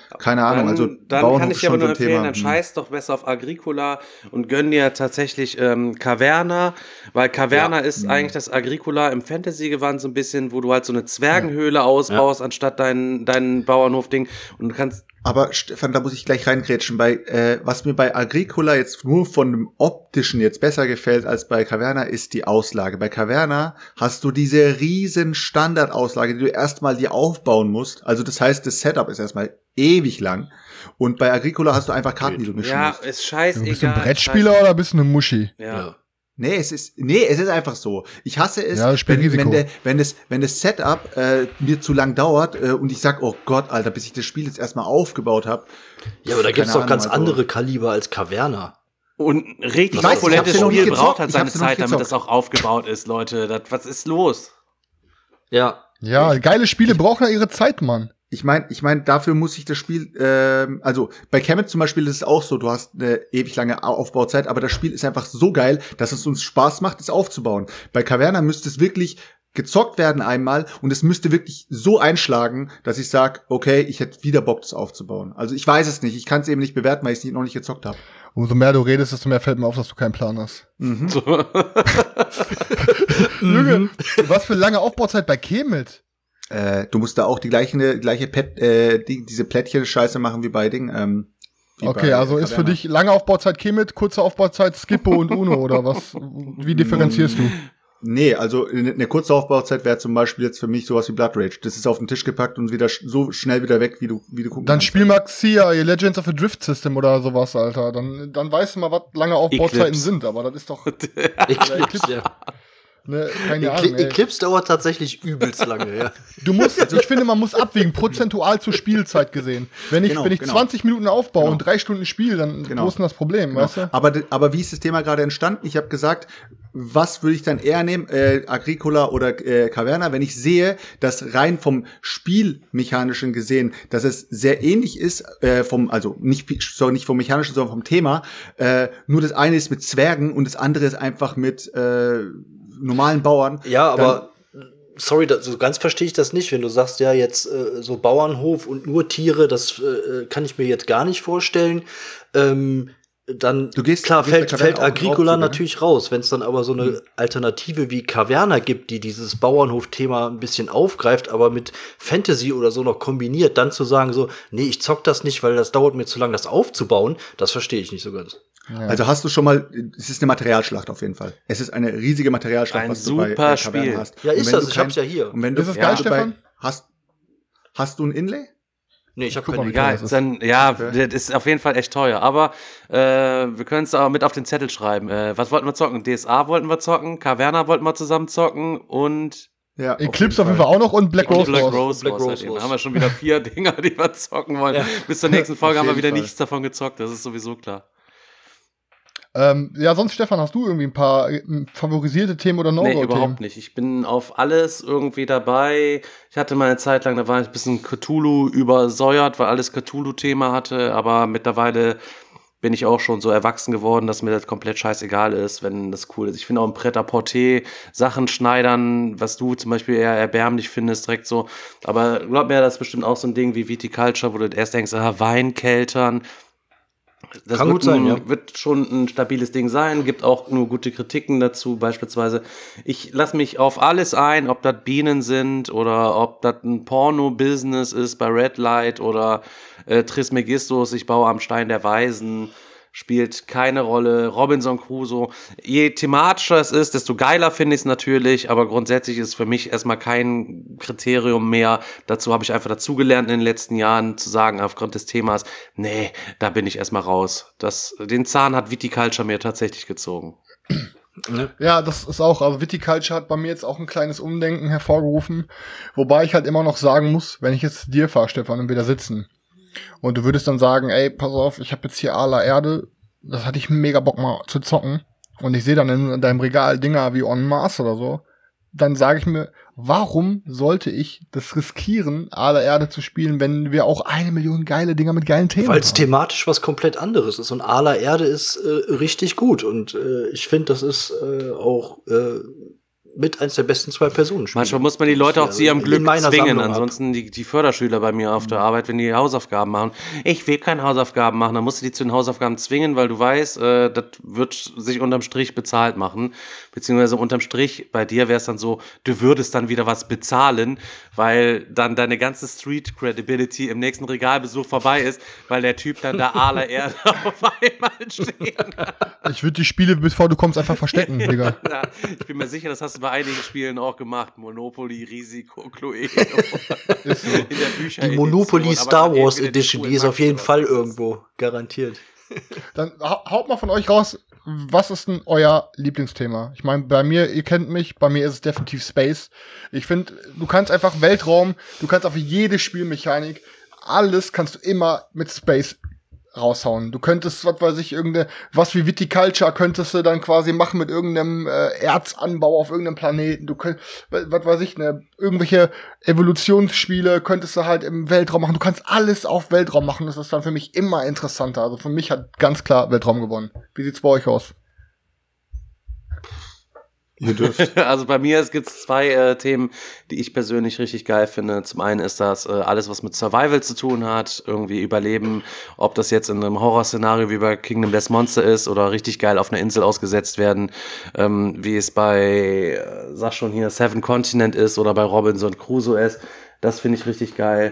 keine Ahnung. Dann, also dann Bauernhof kann ich ist dir aber schon so nur ein empfehlen, Thema. dann Hm. scheiß doch besser auf Agricola und gönn dir tatsächlich ähm, Caverna, weil Caverna ist Mhm. eigentlich das Agricola im Fantasy-Gewand so ein bisschen, wo du halt so eine Zwergenhöhle ausbaust, anstatt dein, dein Bauernhof-Ding und du kannst Aber Stefan, da muss ich gleich reingrätschen. Bei, äh, was mir bei Agricola jetzt nur von dem Optischen jetzt besser gefällt als bei Caverna, ist die Auslage. Bei Caverna hast du diese riesen Standardauslage, die du erstmal dir aufbauen musst. Also das heißt, das Setup ist erstmal ewig lang. Und bei Agricola hast du einfach Karten, die du mischen ja, musst. ist scheißegal. Bist du ein Brettspieler oder bist du eine Muschi? Ja. ja. Nee, es ist, nee, es ist einfach so. Ich hasse es, Ja, wenn, Risiko. wenn, der, wenn, das, wenn das Setup äh, mir zu lang dauert äh, und ich sag, oh Gott, Alter, bis ich das Spiel jetzt erstmal aufgebaut habe. Ja, aber da gibt's doch Ahnung, ganz also, andere Kaliber als Caverna. Und ein richtig Ich weiß, ich opulentes hab's ja noch Spiel nicht gezockt. braucht halt Ich seine hab's ja noch nicht Zeit, damit gezockt. das auch aufgebaut ist, Leute. Das, was ist los? Ja. Ja, geile Spiele brauchen ja ihre Zeit, Mann. Ich meine, ich mein, dafür muss ich das Spiel, ähm, also bei Kemet zum Beispiel ist es auch so, du hast eine ewig lange Aufbauzeit, aber das Spiel ist einfach so geil, dass es uns Spaß macht, es aufzubauen. Bei Caverna müsste es wirklich gezockt werden einmal und es müsste wirklich so einschlagen, dass ich sag, okay, ich hätte wieder Bock, das aufzubauen. Also ich weiß es nicht, ich kann es eben nicht bewerten, weil ich es noch nicht gezockt habe. Umso mehr du redest, desto mehr fällt mir auf, dass du keinen Plan hast. Mhm. So. Junge, was für lange Aufbauzeit bei Kemet? Äh, du musst da auch die gleiche, gleiche Pet, äh, die, diese Plättchen-Scheiße machen wie bei Ding. Ähm, wie Okay, bei also ist für Caverna. dich lange Aufbauzeit Kemet, kurze Aufbauzeit Skippo und Uno oder was? Wie differenzierst du? Nee, also eine kurze Aufbauzeit wäre zum Beispiel jetzt für mich sowas wie Blood Rage. Das ist auf den Tisch gepackt und wieder sch- so schnell wieder weg, wie du, wie du gucken Dann kannst. spiel mal Xia, ihr Legends of the Drift System oder sowas, Alter. Dann, dann weißt du mal, was lange Aufbauzeiten Eclipse. sind, aber das ist doch, Eclipse, ja. ne, keine Ekli- Ahnung, ey. Eclipse dauert tatsächlich übelst lange, ja. Du musst, ich finde, man muss abwägen, prozentual zur Spielzeit gesehen. Wenn ich, Genau, wenn ich genau. zwanzig Minuten aufbaue Genau. und drei Stunden spiele, dann Genau. wo ist denn das Problem, Genau. weißt du? Aber, d- aber wie ist das Thema gerade entstanden? Ich habe gesagt, was würde ich dann eher nehmen, äh, Agricola oder äh, Caverna, wenn ich sehe, dass rein vom Spielmechanischen gesehen, dass es sehr ähnlich ist, äh, vom, also nicht, sorry, nicht vom Mechanischen, sondern vom Thema, äh, nur das eine ist mit Zwergen und das andere ist einfach mit äh, normalen Bauern. Ja, aber sorry, das, so ganz verstehe ich das nicht, wenn du sagst, ja, jetzt äh, so Bauernhof und nur Tiere, das äh, kann ich mir jetzt gar nicht vorstellen. Ähm, dann, Du gehst- klar, du gehst bei fällt, Caverna fällt auch in Agricola Raubzüge, ne? natürlich raus. Wenn es dann aber so eine Alternative wie Caverna gibt, die dieses Bauernhof-Thema ein bisschen aufgreift, aber mit Fantasy oder so noch kombiniert, dann zu sagen so, nee, ich zock das nicht, weil das dauert mir zu lang, das aufzubauen, das verstehe ich nicht so ganz. Also hast du schon mal, es ist eine Materialschlacht auf jeden Fall. Es ist eine riesige Materialschlacht, Ein was du bei, super bei Caverna Spiel. hast. Ja, Und ist wenn das, du ich kein- hab's ja hier. Und wenn du, Ist es wenn geil, du bei- Stefan? Hast, hast du ein Inlay? Nee, ich habe Guck keine mal, wie Idee. teuer Egal, das ist. dann, ja, Okay. das ist auf jeden Fall echt teuer. Aber äh, wir können es auch mit auf den Zettel schreiben. Äh, was wollten wir zocken? D S A wollten wir zocken, Caverna wollten wir zusammen zocken und Ja. Eclipse auf jeden Fall auch noch und Black und Rose Black Wars. Rose Black Wars Rose halt eben. Wars. Da haben wir schon wieder vier Dinger, die wir zocken wollen. Ja. Bis zur nächsten Folge Auf haben wir jeden wieder Fall. nichts davon gezockt. Das ist sowieso klar. Ähm, ja, sonst, Stefan, hast du irgendwie ein paar äh, favorisierte Themen oder Nee, No-Go-Themen? überhaupt nicht. Ich bin auf alles irgendwie dabei. Ich hatte mal eine Zeit lang, da war ich ein bisschen Cthulhu übersäuert, weil alles Cthulhu-Thema hatte, aber mittlerweile bin ich auch schon so erwachsen geworden, dass mir das komplett scheißegal ist, wenn das cool ist. Ich finde auch im Pret-à-Porter Sachen schneidern, was du zum Beispiel eher erbärmlich findest, direkt so. Aber glaub mir, das ist bestimmt auch so ein Ding wie Viticulture, wo du erst denkst, ah, Weinkeltern. Das Kann wird gut sein, ein, ja. wird schon ein stabiles Ding sein, gibt auch nur gute Kritiken dazu, beispielsweise. Ich lasse mich auf alles ein, ob das Bienen sind oder ob das ein Porno-Business ist bei Red Light oder äh, Trismegistus, ich baue am Stein der Weisen, spielt keine Rolle. Robinson Crusoe. Je thematischer es ist, desto geiler finde ich es natürlich, aber grundsätzlich ist für mich erstmal kein Kriterium mehr. Dazu habe ich einfach dazugelernt in den letzten Jahren, zu sagen, aufgrund des Themas, nee, da bin ich erstmal raus. Das, den Zahn hat Viticulture mir tatsächlich gezogen. Ja, das ist auch, also Viticulture hat bei mir jetzt auch ein kleines Umdenken hervorgerufen, wobei ich halt immer noch sagen muss, wenn ich jetzt dir fahre, Stefan, und wir da sitzen und du würdest dann sagen, ey, pass auf, ich habe jetzt hier Ala Erde, das hatte ich mega Bock mal zu zocken und ich sehe dann in deinem Regal Dinger wie On Mars oder so, dann sage ich mir, warum sollte ich das riskieren, Ala Erde zu spielen, wenn wir auch eine Million geile Dinger mit geilen Themen Weil es haben? thematisch was komplett anderes ist. Und Ala Erde ist äh, richtig gut. Und äh, ich finde, das ist äh, auch äh, mit eins der besten zwei Personen spiele. Manchmal muss man die Leute auch zu ihrem Glück zwingen, ansonsten die, die Förderschüler bei mir auf der Arbeit, wenn die Hausaufgaben machen, ich will keine Hausaufgaben machen, dann musst du die zu den Hausaufgaben zwingen, weil du weißt, äh, das wird sich unterm Strich bezahlt machen, beziehungsweise unterm Strich, bei dir wäre es dann so, du würdest dann wieder was bezahlen, weil dann deine ganze Street Credibility im nächsten Regalbesuch vorbei ist, weil der Typ dann da allererst auf einmal stehen kann. Ich würde die Spiele, bevor du kommst, einfach verstecken, Digga. Ja, ich bin mir sicher, das hast du bei einigen Spielen auch gemacht. Monopoly, Risiko, Cluedo. In der Bücher die Monopoly Star Wars Edition, die ist auf jeden Fall irgendwo, garantiert. Dann haut mal von euch raus, was ist denn euer Lieblingsthema? Ich meine, bei mir, ihr kennt mich, bei mir ist es definitiv Space. Ich finde, du kannst einfach Weltraum, du kannst auf jede Spielmechanik, alles kannst du immer mit Space raushauen. Du könntest, was weiß ich, irgendeine, was wie Viticulture könntest du dann quasi machen mit irgendeinem äh, Erzanbau auf irgendeinem Planeten. Du könntest, was weiß ich, ne, irgendwelche Evolutionsspiele könntest du halt im Weltraum machen. Du kannst alles auf Weltraum machen. Das ist dann für mich immer interessanter. Also für mich hat ganz klar Weltraum gewonnen. Wie sieht's bei euch aus? Ihr dürft. Also bei mir gibt es zwei äh, Themen, die ich persönlich richtig geil finde. Zum einen ist das äh, alles, was mit Survival zu tun hat, irgendwie Überleben, ob das jetzt in einem Horrorszenario wie bei Kingdom Death Monster ist oder richtig geil auf einer Insel ausgesetzt werden, ähm, wie es bei, äh, sag schon hier, Seven Continent ist oder bei Robinson Crusoe ist. Das finde ich richtig geil.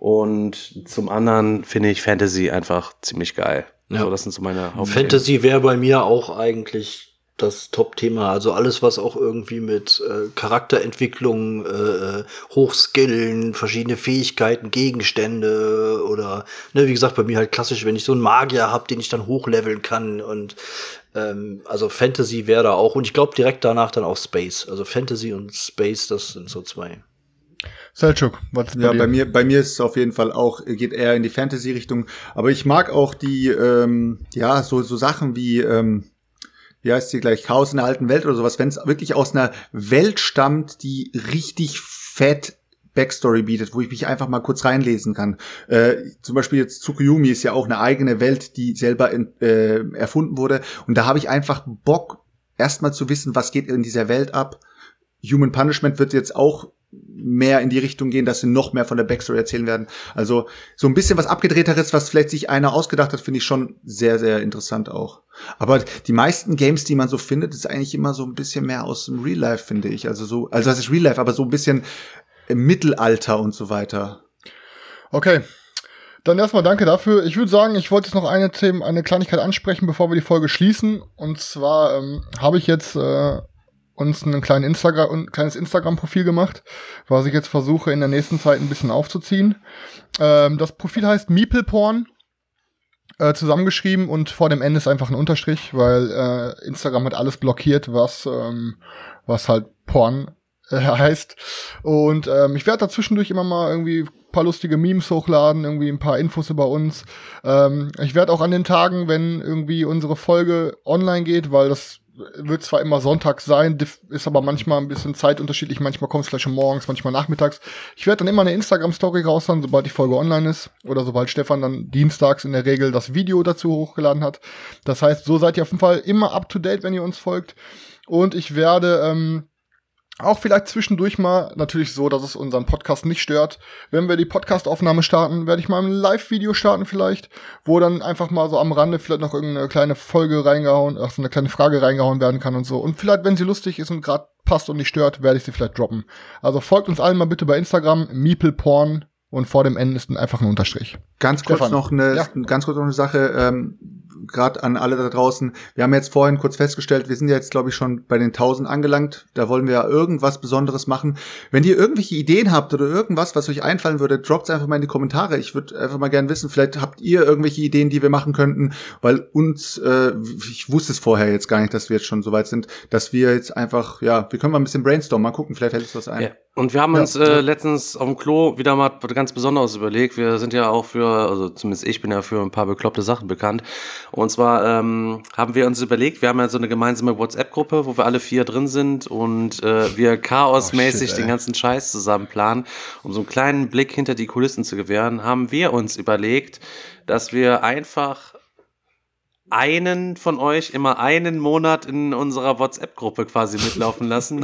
Und zum anderen finde ich Fantasy einfach ziemlich geil. Ja. So, das sind so meine Hauptthemen. Fantasy wäre bei mir auch eigentlich das Top-Thema, also alles, was auch irgendwie mit äh, Charakterentwicklung, äh, Hochskillen, verschiedene Fähigkeiten, Gegenstände oder, ne, wie gesagt, bei mir halt klassisch, wenn ich so einen Magier hab, den ich dann hochleveln kann und ähm, also Fantasy wäre da auch und ich glaube direkt danach dann auch Space, also Fantasy und Space, das sind so zwei. Selçuk, was Ja, bei mir, bei mir ist es auf jeden Fall auch, geht eher in die Fantasy-Richtung, aber ich mag auch die, ähm, ja, so, so Sachen wie, ähm, wie heißt sie gleich, Chaos in der alten Welt oder sowas, wenn es wirklich aus einer Welt stammt, die richtig fett Backstory bietet, wo ich mich einfach mal kurz reinlesen kann. Äh, zum Beispiel jetzt Tsukuyomi ist ja auch eine eigene Welt, die selber in, äh, erfunden wurde. Und da habe ich einfach Bock, erstmal zu wissen, was geht in dieser Welt ab. Human Punishment wird jetzt auch mehr in die Richtung gehen, dass sie noch mehr von der Backstory erzählen werden. Also so ein bisschen was Abgedrehteres, was vielleicht sich einer ausgedacht hat, finde ich schon sehr, sehr interessant auch. Aber die meisten Games, die man so findet, ist eigentlich immer so ein bisschen mehr aus dem Real Life, finde ich. Also so, also das ist Real Life, aber so ein bisschen im Mittelalter und so weiter. Okay. Dann erstmal danke dafür. Ich würde sagen, ich wollte jetzt noch eine Thema, eine Kleinigkeit ansprechen, bevor wir die Folge schließen. Und zwar ähm, habe ich jetzt äh, uns ein kleinen Instagram, ein kleines Instagram-Profil gemacht, was ich jetzt versuche in der nächsten Zeit ein bisschen aufzuziehen. Ähm, das Profil heißt MeeplePorn, äh, zusammengeschrieben und vor dem N ist einfach ein Unterstrich, weil äh, Instagram hat alles blockiert, was ähm, was halt Porn äh, heißt. Und ähm, ich werde da zwischendurch immer mal irgendwie ein paar lustige Memes hochladen, irgendwie ein paar Infos über uns. Ähm, ich werde auch an den Tagen, wenn irgendwie unsere Folge online geht, weil das wird zwar immer sonntags sein, ist aber manchmal ein bisschen zeitunterschiedlich. Manchmal kommt es vielleicht schon morgens, manchmal nachmittags. Ich werde dann immer eine Instagram-Story raushauen, sobald die Folge online ist. Oder sobald Stefan dann dienstags in der Regel das Video dazu hochgeladen hat. Das heißt, so seid ihr auf jeden Fall immer up to date, wenn ihr uns folgt. Und ich werde ähm, auch vielleicht zwischendurch mal, natürlich so, dass es unseren Podcast nicht stört. Wenn wir die Podcast-Aufnahme starten, werde ich mal ein Live-Video starten vielleicht, wo dann einfach mal so am Rande vielleicht noch irgendeine kleine Folge reingehauen, ach so eine kleine Frage reingehauen werden kann und so. Und vielleicht, wenn sie lustig ist und gerade passt und nicht stört, werde ich sie vielleicht droppen. Also folgt uns allen mal bitte bei Instagram, MeeplePorn, und vor dem N ist dann einfach ein Unterstrich. Ganz kurz Stefan. noch eine, Ja. ganz kurz noch eine Sache, ähm, gerade an alle da draußen. Wir haben jetzt vorhin kurz festgestellt, wir sind jetzt, glaube ich, schon bei den tausend angelangt. Da wollen wir ja irgendwas Besonderes machen. Wenn ihr irgendwelche Ideen habt oder irgendwas, was euch einfallen würde, droppt einfach mal in die Kommentare. Ich würde einfach mal gerne wissen, vielleicht habt ihr irgendwelche Ideen, die wir machen könnten, weil uns, äh, ich wusste es vorher jetzt gar nicht, dass wir jetzt schon so weit sind, dass wir jetzt einfach, ja, wir können mal ein bisschen brainstormen, mal gucken, vielleicht fällt uns was ein. Ja. Und wir haben Ja. uns äh, letztens auf dem Klo wieder mal was ganz Besonderes überlegt. Wir sind ja auch für, also zumindest ich bin ja für ein paar bekloppte Sachen bekannt. Und zwar ähm, haben wir uns überlegt, wir haben ja so eine gemeinsame WhatsApp-Gruppe, wo wir alle vier drin sind und äh, wir chaosmäßig Oh, shit, ey. den ganzen Scheiß zusammen planen. Um so einen kleinen Blick hinter die Kulissen zu gewähren, haben wir uns überlegt, dass wir einfach einen von euch immer einen Monat in unserer WhatsApp-Gruppe quasi mitlaufen lassen.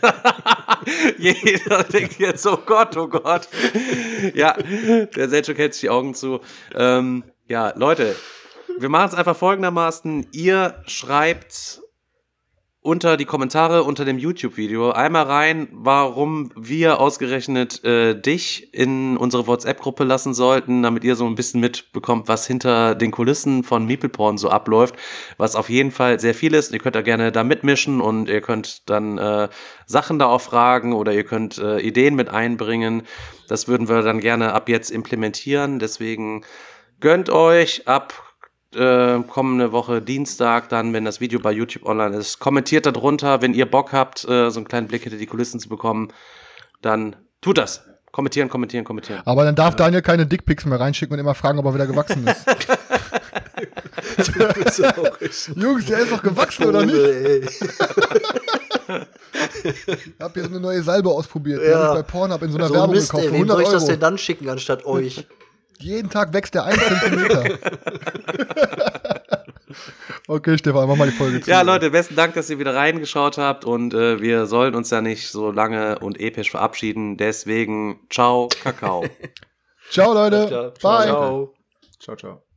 Jeder denkt jetzt, oh Gott, oh Gott. Ja, der Selchuk hält sich die Augen zu. Ähm, ja, Leute, wir machen es einfach folgendermaßen. Ihr schreibt unter die Kommentare unter dem YouTube-Video einmal rein, warum wir ausgerechnet äh, dich in unsere WhatsApp-Gruppe lassen sollten, damit ihr so ein bisschen mitbekommt, was hinter den Kulissen von MeeplePorn so abläuft, was auf jeden Fall sehr viel ist. Ihr könnt da gerne da mitmischen und ihr könnt dann äh, Sachen da auch fragen oder ihr könnt äh, Ideen mit einbringen. Das würden wir dann gerne ab jetzt implementieren. Deswegen gönnt euch ab Äh, kommende Woche Dienstag dann, wenn das Video bei YouTube online ist. Kommentiert da drunter, wenn ihr Bock habt, äh, so einen kleinen Blick hinter die Kulissen zu bekommen, dann tut das. Kommentieren, kommentieren, kommentieren. Aber dann darf ja. Daniel keine Dickpics mehr reinschicken und immer fragen, ob er wieder gewachsen ist. Jungs, der ist doch gewachsen, oder nicht? Ich hab hier so eine neue Salbe ausprobiert. Die ja. hab ich bei Pornhub in so einer so Werbung Mist, gekauft. Ey, für wem soll ich hundert das Euro. denn dann schicken, anstatt euch? Jeden Tag wächst der ein Zentimeter. Okay, Stefan, mach mal die Folge zu. Ja, Leute, besten Dank, dass ihr wieder reingeschaut habt und äh, wir sollen uns ja nicht so lange und episch verabschieden. Deswegen, ciao, Kakao. Ciao, Leute. Ciao, Bye. ciao. Ciao, ciao.